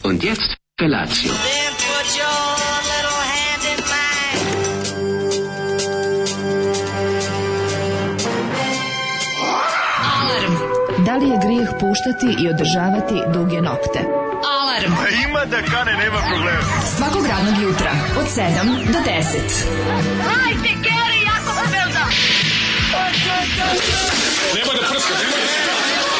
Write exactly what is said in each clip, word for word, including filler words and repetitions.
Und jetzt Felatio. Then put your little hand in mine. Alarm. Da li je grijeh puštati i održavati duge nokte? Alarm. A ima da kane, nema problema. Svakog radnog jutra od sedam do deset. Hajde, Geri, jako se velda. Nema da prska, nema da prska.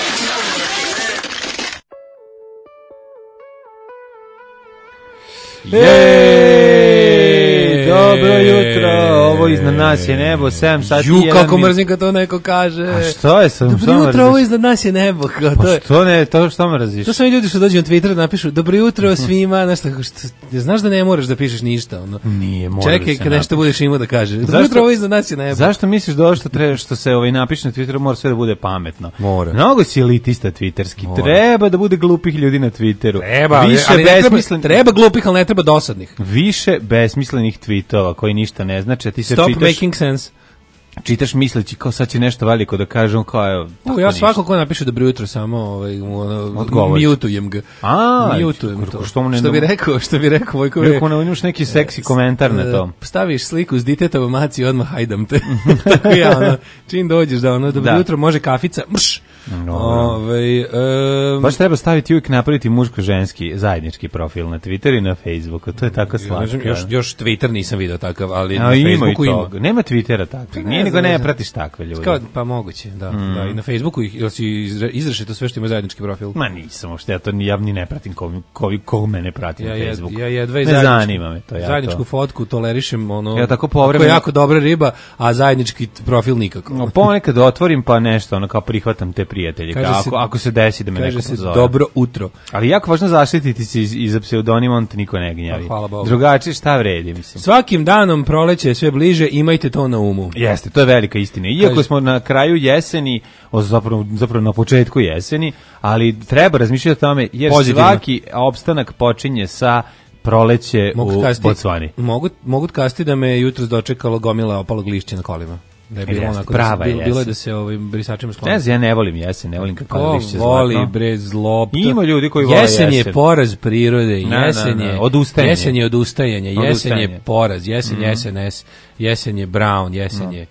Jej, dobro jutro, ovo iznad nas je nebo, sedam sati Ju, jedan kako min- mrzim kad to neko kaže. A što je sam? Dobro jutro, ovo iznad nas je nebo. Kao, Pa to, je, što ne, to što mrziš? to su oni ljudi što dođu na Twitter da napišu dobro jutro svima, znaš, tako što, znaš da ne moraš da pišeš ništa. Ono. Nije, mora Čekaj, da se kad nešto napiše. budeš imao da kaže. Dobro Zašto- jutro, ovo iznad nas je nebo. Zašto misliš da ovo što, treba, što se ovaj napiše na Twitteru mora sve da bude pametno? Mora. Mnogo si elitista twitterski. Mora. Treba da bude glupih ljudi na Twitteru. Treba, Više ali ne treba, besmislen- treba glupih, ali ne treba dosadnih. Više besmislenih tweetova koji ništa ne znači, a ti se Stop čitaš, making sense. čitaš misleći kao sad će nešto veliko da kažem, kao evo, U, tako ja ništa. svako ko napiše dobro jutro samo ovaj mu ono, Odgovoriš. mutujem ga. A, Mutujem kako- to. što mu ne- Što bi rekao, što bi rekao Vojko. Iako ne imaš neki seksi komentar na to. Staviš sliku s ditetovom maci i odmah hajdam te. Tako ja, ono, čim dođeš da ono, dobro Da. jutro, može kafica, mrš. Dobro. Ovaj, em, Baš treba staviti uvijek napraviti muško-ženski zajednički profil na Twitteru i na Facebooku. To je tako ja ne znam, slatko. još, još Twitter nisam video takav, ali A na ima i Facebooku ima. toga. Nema Twittera takvih. Ne Nije nego znam, ne ne znam. pratiš takve ljude. Kao, pa moguće, da, Mm. da. I na Facebooku ih, jel si izre- izrešito sve što ima zajednički profil? Ma nisam uopšte, ja to ni, ja ni ne pratim ko, ko, ko mene prati Ja, na jed, Facebooku. ja jedva i ne zajedničku, zanima me to. Ja zajedničku to. fotku tolerišem, ono, Ja tako ako povremeno- je jako dobra riba, a zajednički t- profil nikako. No, ponekad otvorim pa nešto, ono kao prihvatam te prijatelje. Kaže Kao, se- ako, ako se desi da me Kaže neko se pozove. dobro utro. Ali jako važno zaštititi se iz, iza pseudonima, on te niko ne gnjavi. Pa, hvala Bogu. Drugačije šta vredi, mislim. Svakim danom proleće je sve bliže, imajte to na umu. Jeste, to je velika istina. Iako Kaže- smo na kraju jeseni, o, zapravo, zapravo na početku jeseni, ali treba razmišljati o tome, jer Pozitivno. svaki opstanak počinje sa proleće Mogu u kazati- Bocvani. Mogu, mogu kasti da me jutros dočekalo gomila opalog lišća na kolima. Da je bilo Jeste, onako, prava da se, bilo, bilo je jesen. da se ovim brisačima skloni. Ne znam, ja ne volim jesen, ne volim kako Ko lišće voli zlatno. bre zlo. Ima ljudi koji vole Jesen je jesen. poraz prirode, Na, na, jesen na, je odustajanje. Jesen je odustajanje, jesen Odustajanje. je poraz, jesen je S N S, jesen je Brown, jesen je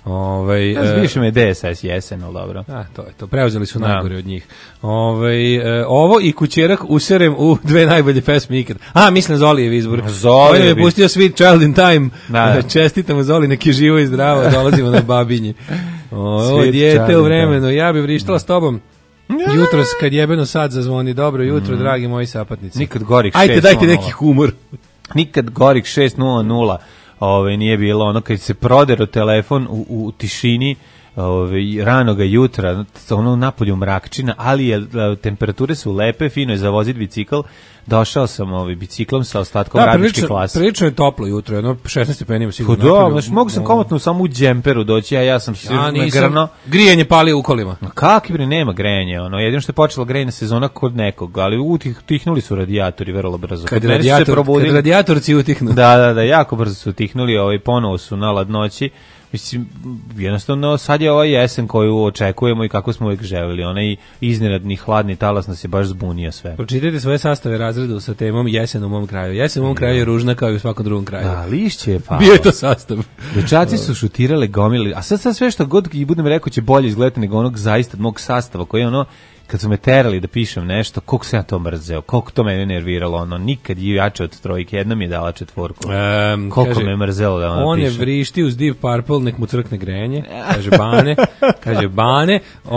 ovaj Ja znam, e, više me D S S jesen, ali dobro. A, to je to. Preuzeli su Da. najgore od njih. Ovaj e, ovo i kućerak userem u dve najbolje pesme ikad. A, mislim Zolijev izbor. Zolijev On je izbor. pustio Sweet Child in Time. Da, da. Čestitamo Zoli, neki je živo i zdravo, dolazimo na Babinje. Ovo Sweet dijete Child u in vremenu, ja bih vrištala s tobom. Jutros kad jebeno sad zazvoni, dobro jutro, dragi moji sapatnici. Nikad gorih Ajde, šest dajte nula. neki humor. Nikad gorih šest nula nula. Ovaj nije bilo ono kad se prodero telefon u, u tišini ovaj ranoga jutra, ono napolju mrakčina, ali je, e, temperature su lepe, fino je za voziti bicikl. Došao sam ovaj biciklom sa ostatkom Da, radničke prilično, klase. prilično je toplo jutro, jedno šesnaest stepeni ima Pa sigurno. da, napolju. znaš, mogu sam komotno samo u džemperu doći, a ja sam se Ja nisam, nagrno. grijanje palio u kolima. Ma kakvi bre, nema grenja, ono, jedino što je počela grejna sezona kod nekog, ali utihnuli su radijatori vrlo brzo. Kad Kod mene su se radijator, probudili- kad radijatorci utihnu. Da, da, da, jako brzo su utihnuli, ovaj, ponovo su na ladnoći. Mislim, jednostavno, sad je ova jesen koju očekujemo i kako smo uvijek želeli. Onaj iznenadni hladni talas nas je baš zbunio sve. Pročitajte svoje sastave razredu sa temom jesen u mom kraju. Jesen u mom kraju je ružna kao i u svakom drugom kraju. Da, lišće je palo. Bio je to sastav. Dečaci su šutirale gomili, a sad, sad sve što god i budem rekao će bolje izgledati nego onog zaista mog sastava koji je ono, kad su me terali da pišem nešto, koliko sam ja to mrzeo, koliko to mene nerviralo, ono, nikad je jače od trojke, jedna mi je dala četvorku. Um, Koliko me mrzelo da ono on je pišem. vrišti uz Deep Purple, nek mu crkne grenje, kaže Bane, kaže Bane.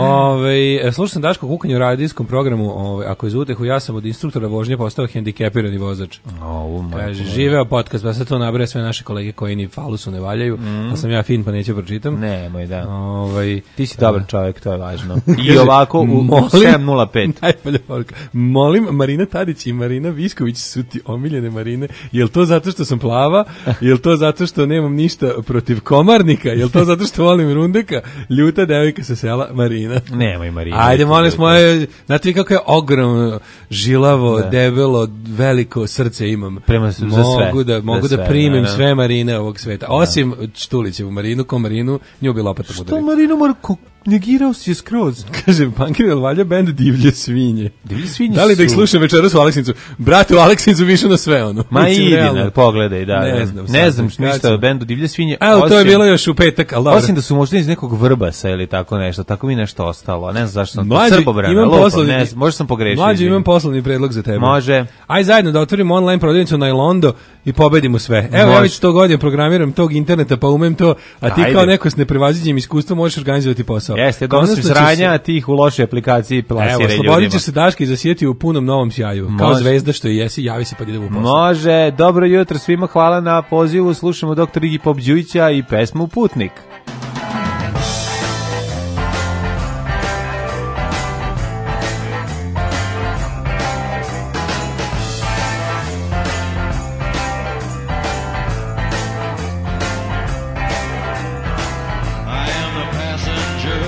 Ove, slušao sam Daško kukanje u radijskom programu, ove, ako je za utehu, ja sam od instruktora vožnje postao hendikepirani vozač. O, Kaže, živeo podcast, pa sad to nabraja sve naše kolege koji ni falusu ne valjaju, Mm. a sam ja fin pa neću pročitam. Nemoj, da. Ovaj, Ti si dobar čovjek, to je važno. I Kaže, ovako u molim- sedam nula pet. Najbolja poruka. Molim, Marina Tadić i Marina Visković su ti omiljene Marine. Jel to zato što sam plava? Jel to zato što nemam ništa protiv komarnika? Jel to zato što volim Rundeka? Ljuta devojka sa sela Marina. Nemoj, Marina. Ajde, molim s moje, znate vi kako je ogromno, žilavo, Da. debelo, veliko srce imam. Prema s- za mogu sve. Da, mogu Za da sve, primim da, da. sve Marine ovog sveta. Osim Štulićevu Marinu, ko Marinu, nju bi lopata Što udariti. Marina mora... ko- negirao si je skroz. Kaže, Punkir, jel valja bend Divlje svinje? Divlje svinje Da li da ih su- slušam večeras u Aleksinicu? Brate, u Aleksinicu više na sve, ono. Ma Mislim, idi, realno. na, pogledaj, da. Ne Ne znam znam, ne znam sad, kad ništa sam- o bendu Divlje svinje. Evo, to je osim- bilo još u petak, ali dobro. Osim da su možda iz nekog Vrbasa ili tako nešto, tako mi nešto ostalo. Ne znam zašto sam to Mlađe, Srbobrana, imam lupam, poslovni- ne znam, možda sam pogrešio. Mlađe, izvini. imam poslovni predlog za tebe. Može. Aj zajedno da otvorimo online prodavnicu na Ilondo i pobedimo sve. Evo, ja Može. već sto godina programiram tog interneta, pa umem to, a ti Ajde. kao neko s neprevaziđenim iskustvom možeš organizovati posao. Jeste, donosim Konačno će sranja, se- a ti ih u lošoj aplikaciji plasiraj Evo, ljudima. slobodit ćeš se Daška i zasijeti u punom novom sjaju. Kao Može. zvezda što i jesi, javi se pa idemo u posao. Može, dobro jutro svima, hvala na pozivu, slušamo doktor Igi Pop Đujića i pesmu Putnik. I am the passenger,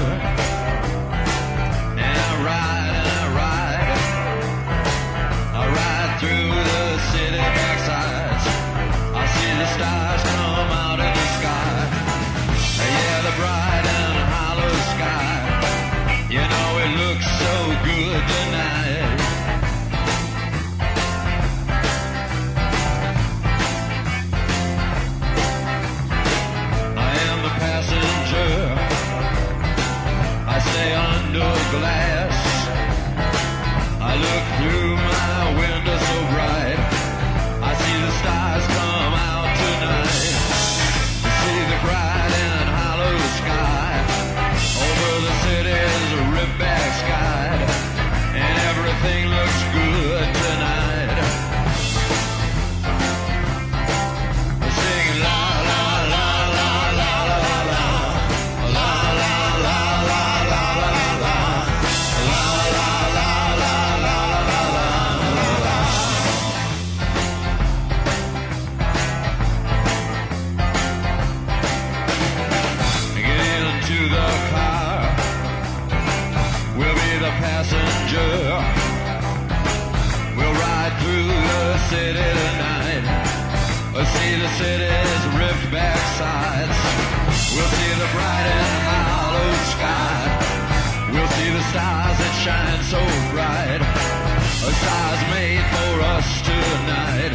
and I ride and I ride. I ride through the city backsides. I see the stars come out of the sky. Yeah, the bright and hollow sky. You know it looks so good tonight. I am the passenger. I stay under glass. I look through my window so bright. I see the stars come out tonight. I see the bright and hollow sky. Over the city's rip-back sky. And everything looks good tonight. I sing la la la la la la la. La la la la la la la. La la la la la la la. Get into the car. We'll be the passenger. We'll ride through the city tonight. We'll see the city's ripped back sides. We'll see the bright and hollow sky. We'll see the stars that shine so bright. A stars made for us tonight.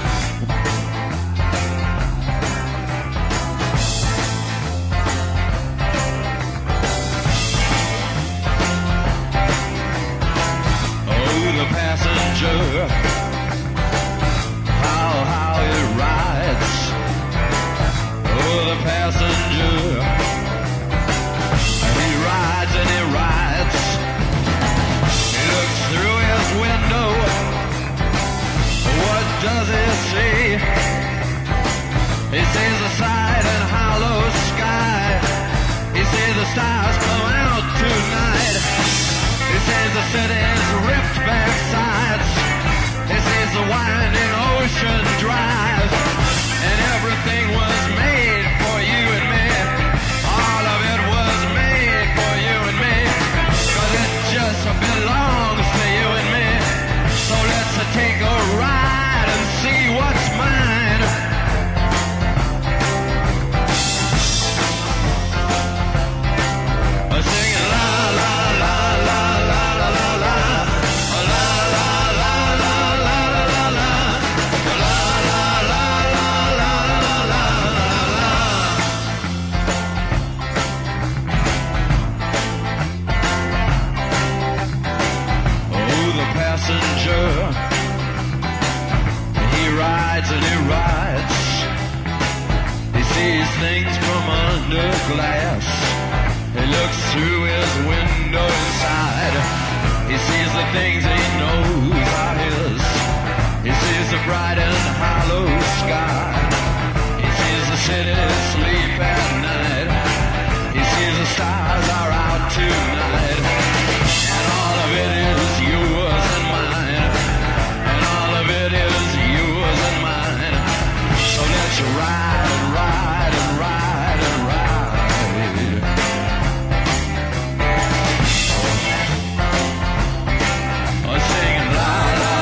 Oh, the passenger, how, how it rides. Oh, the passenger, he rides and he rides. He looks through his window. What does he see? He sees the side and hollow sky. He sees the stars come out tonight. He sees the city's ripped back sides. He sees the winding ocean drive. And everything was made for you and me. All of it was made for you and me. 'Cause it just belongs to you and me. So let's take a ride and see what's mine. Singing la la la la la la la la. La la la la la la la. La la la la la la la. Oh, the passenger, he rides and he rides. He sees things from under glass. He looks through his window inside. He sees the things he knows are his. He sees the bright and hollow sky. He sees the city sleep at night. He sees the stars are out tonight. And all of it is yours and mine. And all of it is yours and mine. So let's ride and ride and ride and ride. Oh, singing la la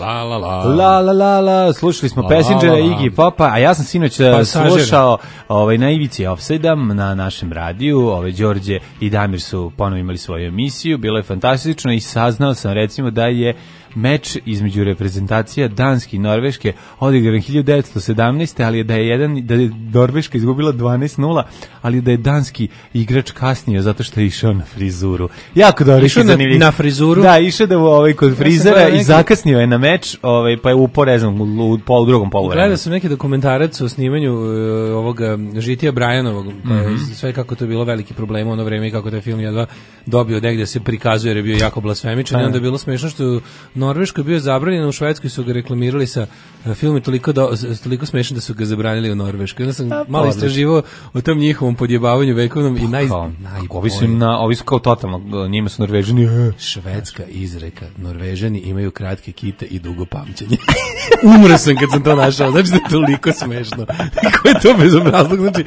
la la la. La la la la, slušali smo Passengera, Iggy Popa, a ja sam sinoć Pasažera. slušao ovaj, na ivici Offside-a na našem radiju, ovaj, Đorđe i Damir su ponovo imali svoju emisiju, bilo je fantastično i saznao sam recimo da je meč između reprezentacija Danske i Norveške odigran hiljadu devetsto sedamnaeste. ali da je jedan da je Norveška izgubila dvanaest nula, ali da je danski igrač kasnio zato što je išao na frizuru. Jako dobro, išao na, na frizuru. Da, išao da ovaj kod frizera ja neki... i zakasnio je na meč, ovaj pa je upao rezom u pol drugom poluvremenu. Gledao sam neki dokumentarac o snimanju uh, ovoga Žitija Brajanovog, pa mm-hmm. sve kako to je bilo veliki problem u ono vreme i kako taj film jedva dobio negde se prikazuje jer je bio jako blasfemičan i onda je bilo smešno što Norveškoj je bio zabranjen, u Švedskoj su ga reklamirali sa film je toliko, do, toliko smešan da su ga zabranili u Norveškoj. Onda sam A, malo istraživao o tom njihovom podjebavanju vekovnom i naj, najbolje. Ovi su, na, ovi su kao totalno, njima su Norvežani. Švedska izreka, Norvežani imaju kratke kite i dugo pamćenje. Umro sam kad sam to našao, znači da je toliko smešno. Ko je to bezobrazlog, znači...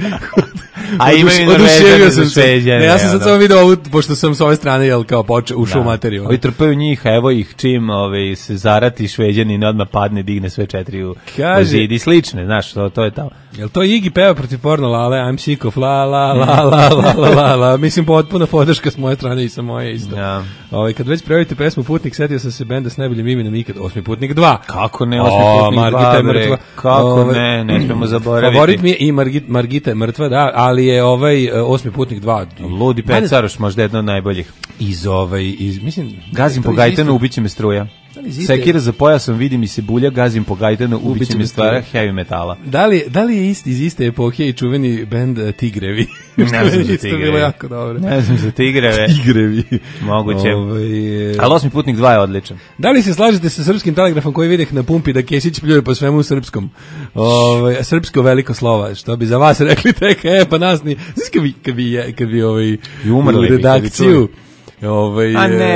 A imaju Norvežani za šveđane. Ne, ja sam sad samo vidio ovu, pošto sam s ove strane, jel, kao poče, ušao u materiju. Ovi trpaju njih, evo ih čim ove, se zarati šveđani, odmah padne, digne sve četiri u, u zid i slične, znaš, to, to je tamo. Jel to Iggy peva protiv porno lale, I'm sick of la la la la la la la la, mislim potpuna podrška s moje strane i sa moje isto. Ja. Ove, kad već prevojite pesmu Putnik, setio sam se benda s najboljim imenom ikad, Osmi Putnik dva. Kako ne, Osmi o, Putnik Margita dva, je mrtva. Kako ove, ne, ne smemo zaboraviti. Favorit mi je i Margit, Margita je mrtva, da, ali je ovaj Osmi Putnik dva. Ludi Pecaroš, možda jedno od najboljih. Iz ovaj, iz, mislim... Gazim po Gajtanu, ubiće me struja. Sekira za pojasom, vidi mi se bulja, gazim po Gajdanu, ubiće mi stvara heavy metala. Da li, da li je isti iz iste epohe i čuveni bend uh, Tigrevi? Ne znam za Tigrevi. Bilo jako dobro. Ne znam za Tigreve. Tigrevi. Moguće. Ove, ali Osmi Putnik dva je odličan. Da li se slažete sa Srpskim telegrafom koji videh na pumpi da Kesić pljuje po svemu srpskom? Ove, srpsko veliko slova, što bi za vas rekli teka, e, pa nas ni... Znaš kad bi, kad bi, kad bi ovaj, I umrli u redakciju... Ovaj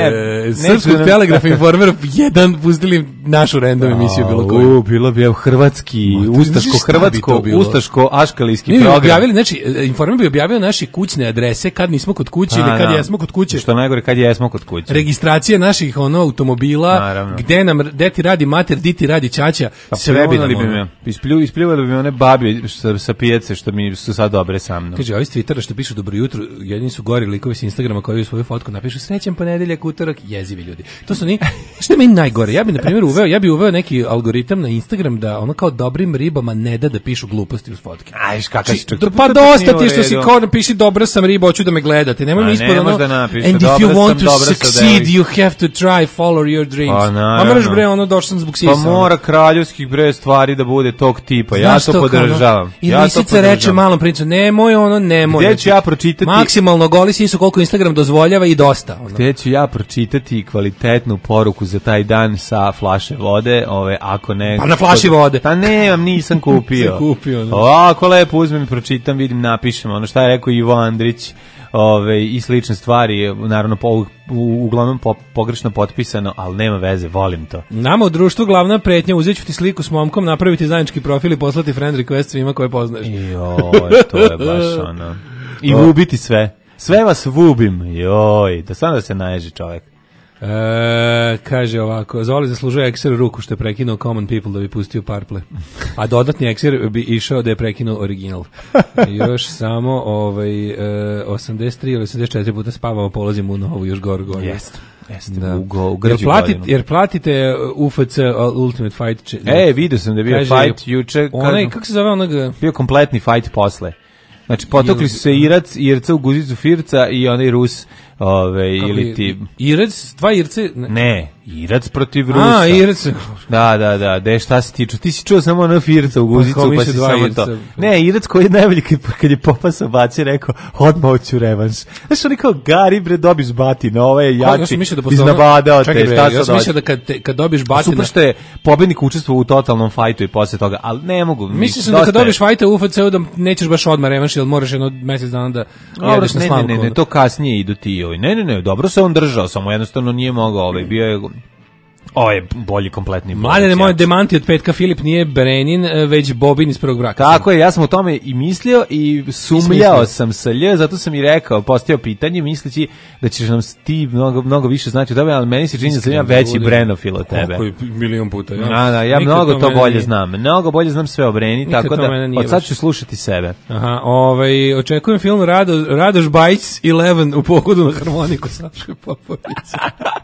e, Srpskog telegrafa Informer jedan pustili našu random emisiju bilo koju. U, bilo bi hrvatski, ustaško hrvatsko, ustaško aškalijski program. Mi bi objavili, znači Informer bi objavio naše kućne adrese kad nismo kod kuće ili kad jesmo kod kuće. Što najgore kad jesmo kod kuće. Registracije naših ono automobila, naravno. Gde nam gde ti radi mater, di ti radi ćaća, pa sve bi bi me. Isplju, ispljuvali bi one babi sa, sa pijace što mi su sad dobre sa mnom. Kaže, ovi s Twittera što pišu dobro jutro, jedini su gori likovi s Instagrama koji u svoju fotku napišu srećan ponedeljak, utorak, jezivi ljudi. To su ni što je meni najgore. Ja bih na primjer uveo, ja bih uveo neki algoritam na Instagram da ono kao dobrim ribama ne da da pišu gluposti uz fotke. Ajš kakav si čovjek. Pa dosta ti što si kao napiši dobra sam riba, hoću da me gledate. Nemoj mi ispod ono. Da napiše, and if you want to succeed, you have to try follow your dreams. Pa moraš bre ono došao sam zbog sisa. Pa mora kraljevskih bre stvari da bude tog tipa. Ja to podržavam. I lisica reče malom princu, nemoj ono, nemoj. Gde ću ja pročitati? Maksimalno goli sisu koliko Instagram dozvoljava i dosta. Gde ću ja pročitati kvalitetnu poruku za taj dan sa flaše vode, ove, ako ne... Pa na flaši vode. Pa nemam, nisam kupio. kupio o, ako lepo uzmem i pročitam, vidim, napišem, ono šta je rekao Ivo Andrić, ove, i slične stvari, naravno, po, u, uglavnom po, pogrešno potpisano, ali nema veze, volim to. Nama u društvu glavna pretnja, uzet ću ti sliku s momkom, napraviti zajednički profil i poslati friend request svima koje poznaš. Joj, to je baš ono... I ubiti sve. Sve vas vubim, joj, da sam da se naježi čovjek. E, kaže ovako, Zoli zaslužuje ekser ruku što je prekinuo Common People da bi pustio Parple. A dodatni ekser bi išao da je prekinuo original. Još samo ovaj, e, osamdeset tri ili osamdeset četiri puta spavao, polazim u novu još goru godinu. Jeste. Jeste, da. u, go, u jer, platit, jer platite U F C Ultimate Fight. Če, e, vidio sam da je bio kaže, fight juče. Onaj, kako se zove onoga? Bio kompletni fight posle. Znači, potokli su se Irac, Irca u guzicu Firca i onaj Rus, ove, ili ti... Irac, dva Irce? Ne, ne Irac protiv Rusa. A, Irac. Da, da, da, de šta si ti čuo? Ti si čuo samo ono Firca u guzicu, pa, pa si samo Irca. To. Ne, Irac koji je najbolji kad, kad je popasao baci, rekao, odmah hoću revanš. Znaš, oni kao, Gari, bre, dobiš batina, ovo je jači, da iznabadao te, šta ja sam mislio da kad, te, kad dobiš batina... Super što je pobednik učestvovao u totalnom fajtu i posle toga, ali ne mogu... Mislim sam da kad dobiš fajta u U F C-u da nećeš baš odmah revanš, jer moraš jedno mesec dana da jedeš na slamku. Ne, ne, ne, to kasnije idu ti ovi. Ne, ne, ne, dobro se on držao, samo jednostavno nije mogao, ovaj, bio je Ovo je bolji kompletni. Mladene, moj demanti od petka, Filip nije Brenin, već Bobin iz prvog braka. Tako je, ja sam o tome i mislio i sumljao sam sa lj, zato sam i rekao, postao pitanje, misleći da ćeš nam ti mnogo, mnogo više znači o tome, ali meni se čini da sam ja veći Brenofil od tebe. Koliko je milion puta. Ja, da, da, ja mnogo to, to bolje nije. znam. Mnogo bolje znam sve o Breni, nikad tako da od sad ću slušati sebe. Aha, ovaj, očekujem film Rado, Radoš Bajc Eleven u pohodu na harmoniku Saško Popovića.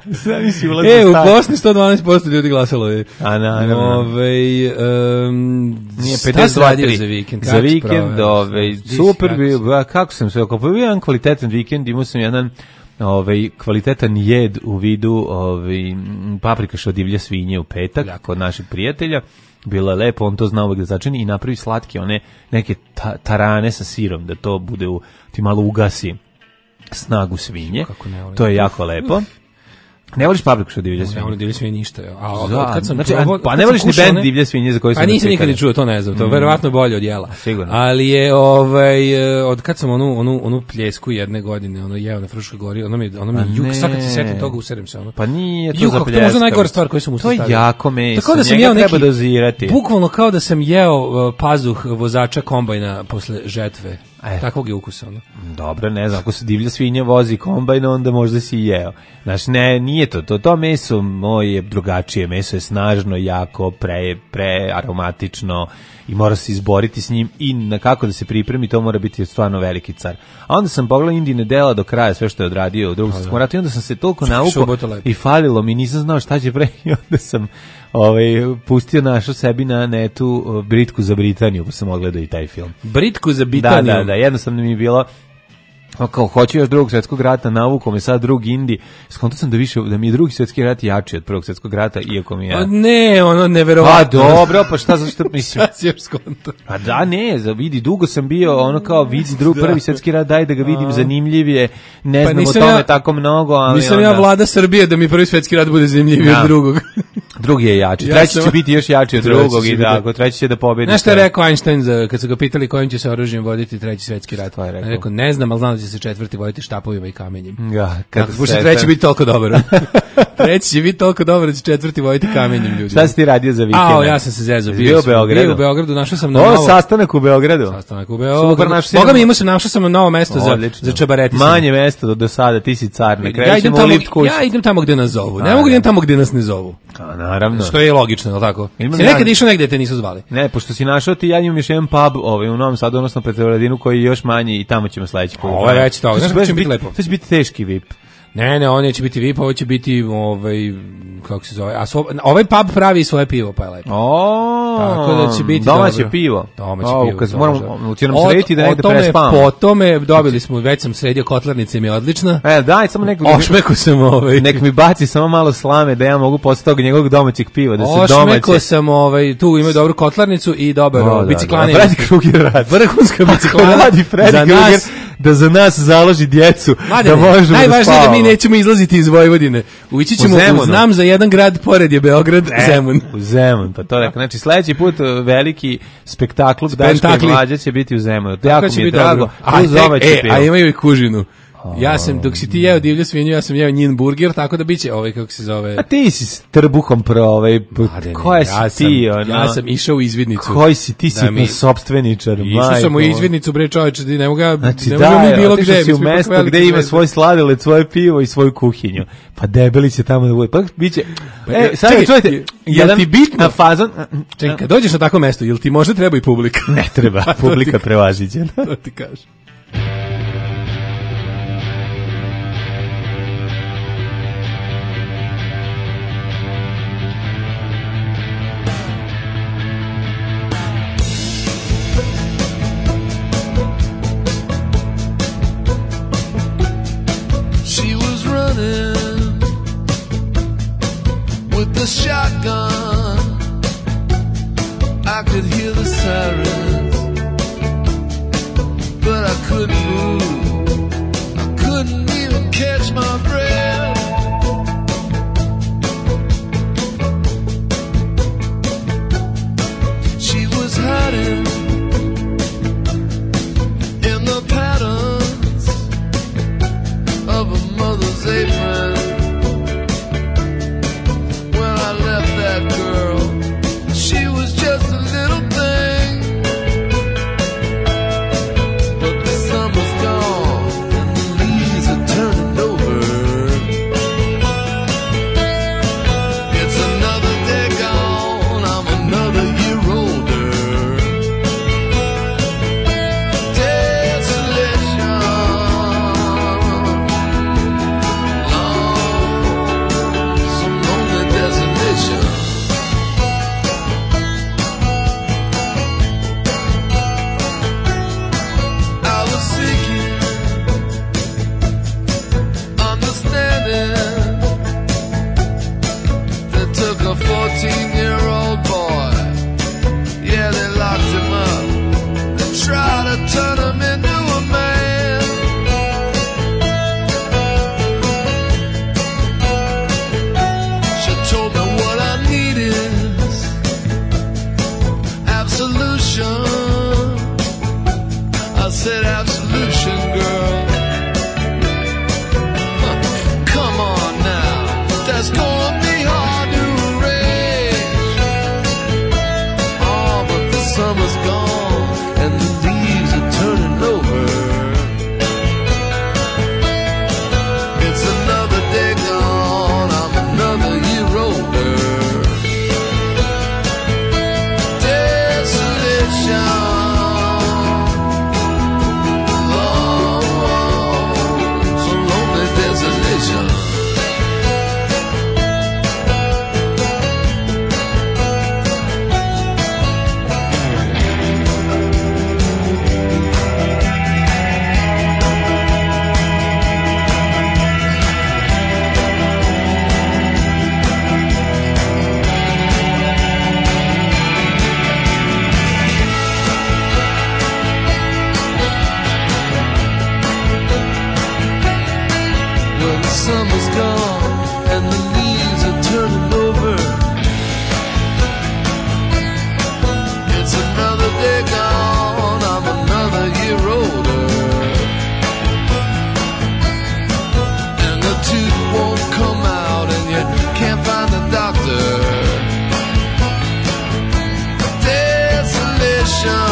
E, u Bosni sto dvanaest posto ljudi glasalo je. A naravno. Ovaj um, nije pedeset dva tri za vikend. Za vikend, ovaj super bio, kako sam se okupio, jedan kvalitetan vikend, imao sam jedan ovaj kvalitetan jed u vidu ovaj paprikaša od divlje svinje u petak Ljako. Kod naših prijatelja. Bilo je lepo, on to zna uvijek da začini i napravi slatke one neke ta, tarane sa sirom, da to bude u, ti malo ugasi snagu svinje. To je jako lepo. Ne voliš paprikašu od divlje svinje? Ne volim divlje svinje ništa. A od, da, od kad sam znači, probao, pa ne voliš ni bend divlje svinje za koji sam... Pa nisam nikad ni čuo, to ne znam, to je mm. verovatno bolje od jela. Sigurno. Ali je, ovaj, od kad sam onu, onu, onu pljesku jedne godine, ono jeo na Fruškoj gori, ono mi, ono mi juk, sad kad se setim toga, userem se ono. Pa nije to juk, za pljeska. To je možda najgora stvar koju sam ustavio. To je jako meso, tako da sam njega jeo neki, treba dozirati. Bukvalno kao da sam jeo uh, pazuh vozača kombajna posle žetve. E. Takvog je ukusa, ono. Dobro, ne znam, ako se divlja svinja vozi kombajn, onda možda si jeo. Znači, ne, nije to, to, to meso moje je drugačije, meso je snažno, jako, pre, pre aromatično i mora se izboriti s njim i na kako da se pripremi, to mora biti stvarno veliki car. A onda sam pogledao Indijine dela do kraja, sve što je odradio u drugom svjetskom ratu i onda sam se toliko naukao i falilo mi, nisam znao šta će pre i onda sam ovaj, pustio našo sebi na netu Britku za Britaniju, pa sam ogledao i taj film. Britku za Britaniju? Da, da, da, jednostavno mi je bilo kao hoću još drugog svjetskog rata, navukom je sad drug Indi, skonto sam da više da mi je drugi svjetski rat jači od prvog svjetskog rata, iako mi je... A ne, ono neverovatno. Pa dobro, pa šta zašto mislim? Šta si još skonto? A da, ne, za vidi, dugo sam bio, ono kao vidi drug da. Prvi svjetski rat, daj da ga vidim, zanimljiv je, ne pa znam o tome ja, tako mnogo, ali nisam onda... ja vlada Srbije da mi prvi svjetski rat bude zanimljiviji ja. od drugog. Drugi je jači, ja treći sam... će biti još jači od drugog i da, ako treći će da pobedi. Znaš šta je rekao Einstein za, kad su ga pitali kojim će se oružjem voditi treći svjetski rat? Je rekao? rekao, ne znam, ali znam da će se četvrti voditi štapovima i kamenjem. Ja, kad dakle, se treći biti toliko dobar. Treći će biti toliko dobar da će četvrti voditi kamenjem ljudi. Šta si ti radio za vikend? A, ja sam se zezao. Bio, bio u Beogradu. Bio u Beogradu, našao sam na novo... novo... sastanak u Beogradu. Sastanak u Beogradu. Boga mi imao sam, našao sam na novo mesto za, za čabaretisanje. Manje mesto do, do sada, ti si car. Ne ja, idem tamo, ja idem tamo gde nas zovu. Ne mogu idem tamo gde nas ne zovu. A, naravno. Što je logično, je tako? Si nekad išao negde te nisu zvali? Ne, pošto si našao ti, ja imam još jedan pub ovaj, u Novom Sadu, odnosno pred Vradinu, koji je još manji i tamo ćemo sledeći put. Ovo je reći toga. Znaš, će biti lepo. To će biti teški V I P. Ne, ne, on neće biti V I P, ovo će biti ovaj kako se zove, a svo, ovaj pub pravi svoje pivo, pa je lepo. O, tako da će biti domaće dobro. pivo. Domaće o, pivo. Kad moramo, će nam srediti da negde prespavamo. Po tome dobili smo, već sam sredio kotlarnice, mi je odlična. E, daj, samo neko... Ošmeko sam ovaj... Nek mi baci samo malo slame da ja mogu posle toga njegovog domaćeg piva, da se domaće... Ošmeko sam, ovaj, tu imaju dobru kotlarnicu i dobar o, biciklane. Da, da. Freddy Krueger radi. Vrhunska biciklana. Radi Freddy Krueger da za nas založi djecu, Mladene, da možemo da najvažnije da mi nećemo izlaziti iz Vojvodine. Ući ćemo u, znam za jedan grad pored je Beograd, e, Zemun. U Zemun, pa to rekao. Znači sledeći put veliki spektakl Daško i Mlađa će biti u Zemunu. To jako mi je drago. A, e, a imaju i kužinu. Ja sam, dok si ti jeo divlju svinju, ja sam jeo njin burger, tako da biće ovaj, kako se zove... A ti si s trbuhom pro ovaj... Koja si ja ti, sam, ono? Ja sam išao u izvidnicu. Koji si, ti si mi... sopstveničar, majko. Išao sam u izvidnicu, bre čoveče, ne mogu, znači, ne mogu da, mi bilo gde. Znači, si u mesto gde ima svoj sladoled, svoje pivo i svoju kuhinju. Pa debeli će tamo da bude. Pa biće... E, sad čekaj, čujete, jel ti bitno fazon... Čekaj, kad dođeš na tako mesto, jel ti možda treba i publika? Ne treba, publika prevaziđena. To ti kažem. The shotgun, I could hear the sirens, but I couldn't move, I couldn't even catch my breath. She was hiding in the patterns of a mother's apron. solution, girl. Huh, come on now, that's gonna be hard to arrange. Oh, but the summer's gone and the leaves are turning over. It's another day gone, I'm another year older. Desolation. Summer's gone and the leaves are turning over. It's another day gone, I'm another year older. And the tooth won't come out and you can't find a doctor. Desolation.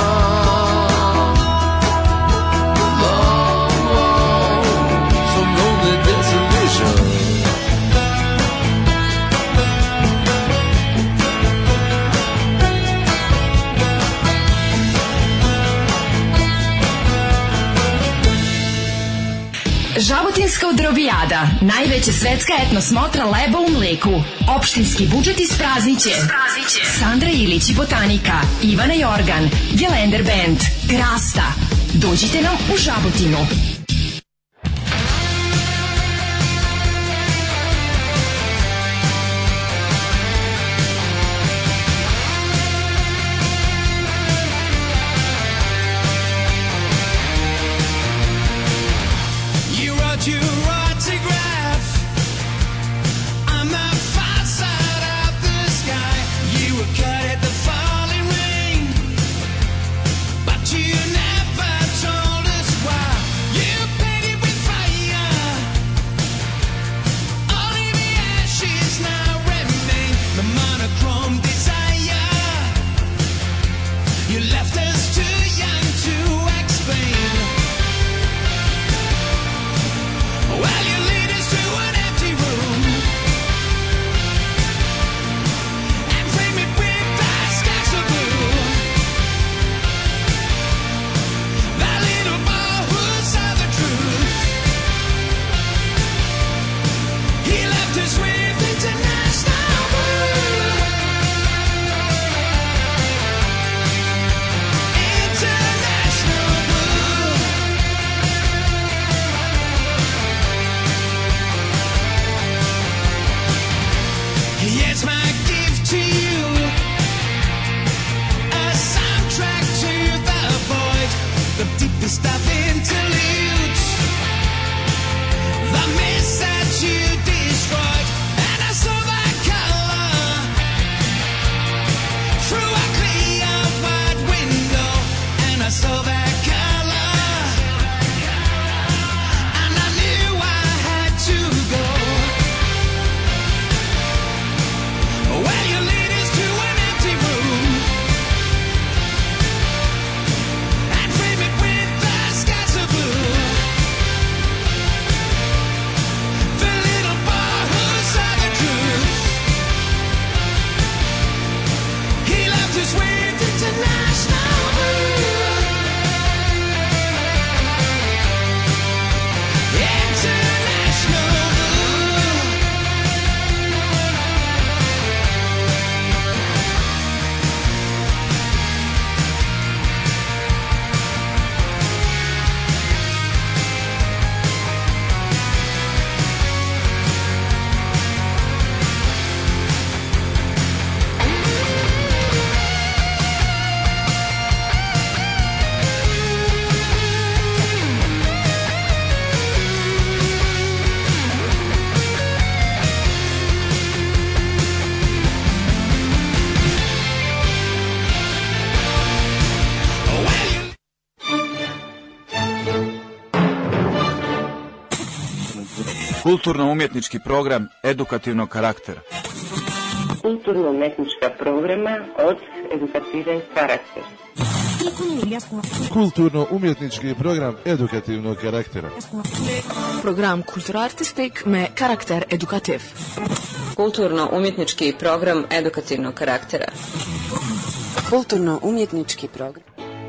Žabotinska odrobijada, najveća svetska etno smotra leba u mleku. Opštinski budžet isprazniće. Sandra Ilić i Botanika, Ivana Jorgan, Gelender band, Krasta. Dođite nam u Žabotinu. You never told us why. You Kulturno-umjetnički program edukativnog karaktera. Kulturno-umjetnička programa od edukativnog karaktera. Kulturno-umjetnički program edukativnog karaktera. Program kulturartistik me karakter edukativ. Kulturno-umjetnički program edukativnog karaktera. Kulturno-umjetnički program.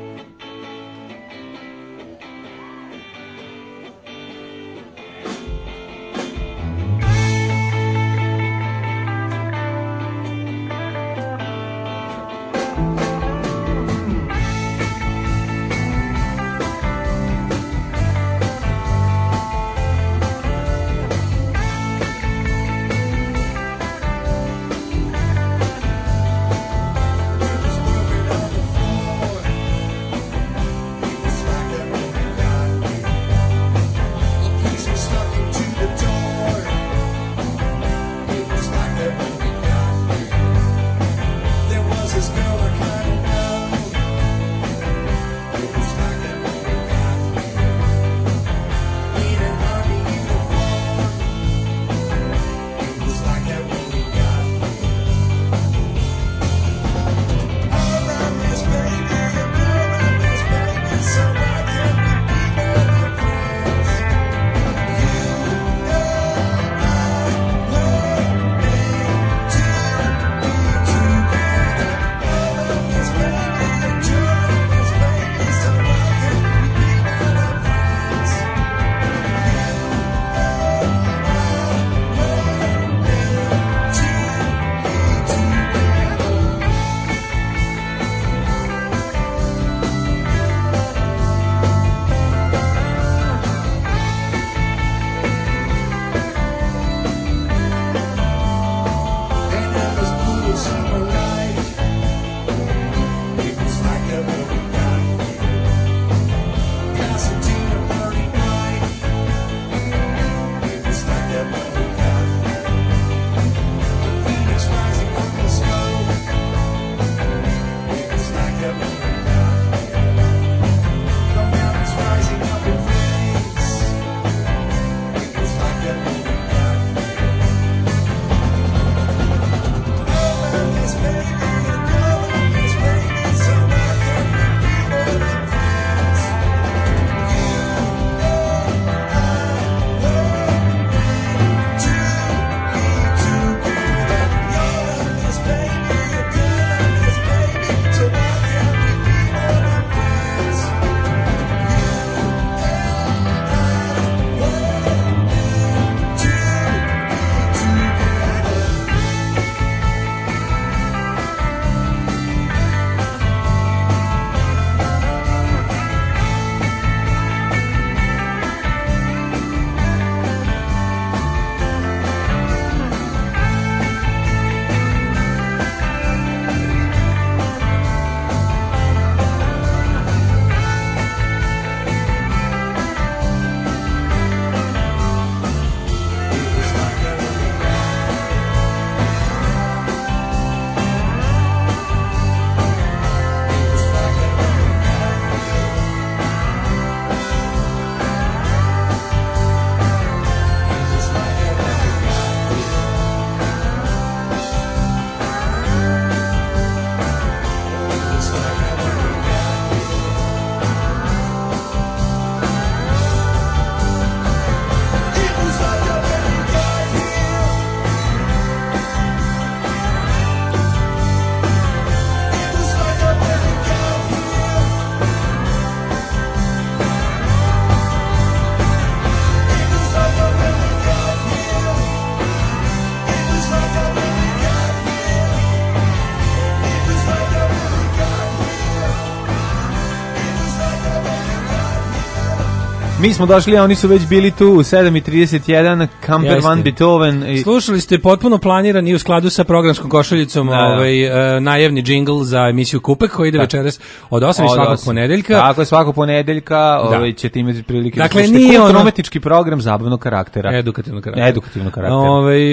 Mi smo došli, a oni su već bili tu u sedam i trideset jedan, Camper Jeste. Van Beethoven. I... Slušali ste potpuno planiran i u skladu sa programskom košaljicom da, ovaj, uh, najavni džingl za emisiju Kupek koji ide da. večeras od osam i svakog ponedeljka. Tako je, svakog ponedeljka ovaj, ćete imati prilike dakle, da slušate kulturno-umetnički program zabavnog karaktera. Edukativnog karaktera. Edukativnog karaktera. Ovaj,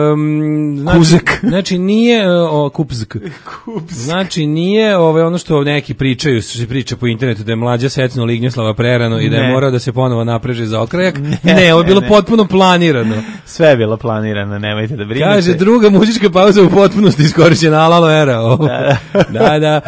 um, znači, Kuzek. Znači nije o, kupzk. Znači nije ovaj, ono što neki pričaju, što se priča po internetu da je mlađa secno Lignjeslava prerano i da je morao da se se ponovo napreže za okrajak. Ne, ne ovo je bilo ne. potpuno planirano. Sve je bilo planirano, nemojte da brinete. Kaže, druga muzička pauza u potpunosti iskorišćena, alalo era. Da, da.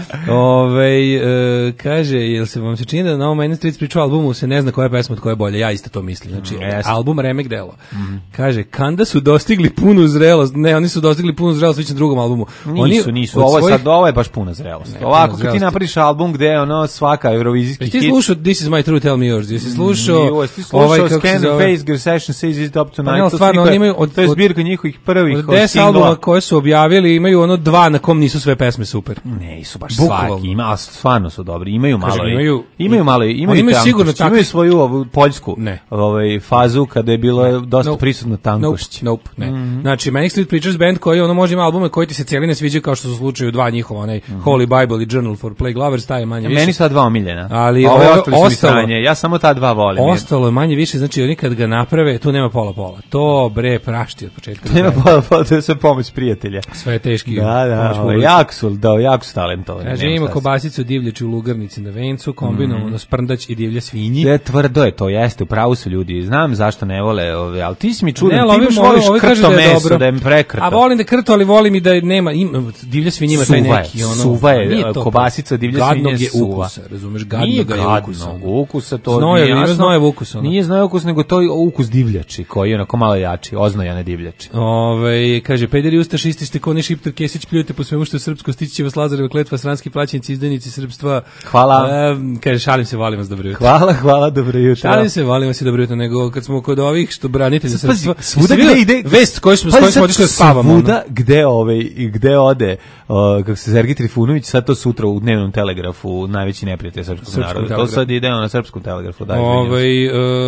Ove, e, kaže, jel se vam se čini da na ovom Main Street priču albumu se ne zna koja je pesma od koja je bolja? Ja isto to mislim. Znači, mm, album Remek delo. Mm. Kaže, kanda su dostigli punu zrelost. Ne, oni su dostigli punu zrelost već na drugom albumu. Nisu, oni, nisu. Ovo je, sad, ovo je baš puna zrelost. Ne, Ovako, kad ti napraviš album gde je ono svaka eurovizijski hit. Ti slušao This is my true, tell me yours. Jesi slušao mm, ovaj, kako se zove? Face, Your Session says it's up tonight. Pa ne, stvarno, oni imaju od, to je zbirka njihovih prvih od deset albuma koje su objavili, imaju ono dva na kom nisu sve pesme super. Ne, su baš svaki, ima, a stvarno su dobri. Imaju malo. Kažem, imaju, imaju malo, imaju, imaju sigurno tankošć, imaju svoju ovu poljsku ne. ovaj, fazu kada je bilo dosta nope. prisutno tankošć. Nope, nope, ne. Mm-hmm. Znači, Manic Street Preachers Band koji ono može ima albume koji ti se cijeli ne sviđaju kao što su u slučaju dva njihova, onaj mm-hmm. Holy Bible i Journal for Plague Lovers, taj je manje više. Meni su dva omiljena. Ali ove ostalo, ostalo ja samo ta dva volim. Ostalo je manje više, znači oni kad ga naprave, tu nema pola pola. To bre prašti od početka. Nema pola pola, to je sve pomoć prijatelja. Sve je teški. Da, da, ovo, jako su, da, jako su talentovani. Kaže, ima kobasicu divljaču u lugarnici na vencu, kombinovano mm. sprndać i divlja svinji. Je tvrdo je to, jeste, u pravu su ljudi. Znam zašto ne vole, ove, ali ti si mi čudan, ne, ti ovim, baš voliš ovi krto da je meso, dobro. da je prekrto. A volim da krto, ali volim i da nema, ima, divlja svinja ima taj neki, ono. Suva je, kobasica divlja svinja je suva. Ukusa, razumeš, gadnog je ukusa. Ukusa, to znoje, nije jasno. Znojev ukus. Ono. Nije znojev ukus, nego to je ukus divljači, koji je onako malo jači, oznojane divljači. Ove, kaže, pederi ustašisti ste koni Šiptar Kesić, pljujete po svemu što je srpsko, stići će vas Lazareva kletva, sranski plaćenici, izdajnici srpstva. Hvala. E, kaže, šalim se, volim vas, dobro jutro. Hvala, hvala, dobro jutro. Šalim se, volim vas i dobro jutro, nego kad smo kod ovih što branitelja srpstva. Svuda gde ide, vest koju smo, s kojom smo otišli da spavamo. Svuda gde, ovaj, gde ode, uh, kako se Sergij Trifunović, sad to sutra u dnevnom telegrafu, najveći neprijatelj srpskog naroda. To sad ide na srpskom telegrafu. Daj, ovaj,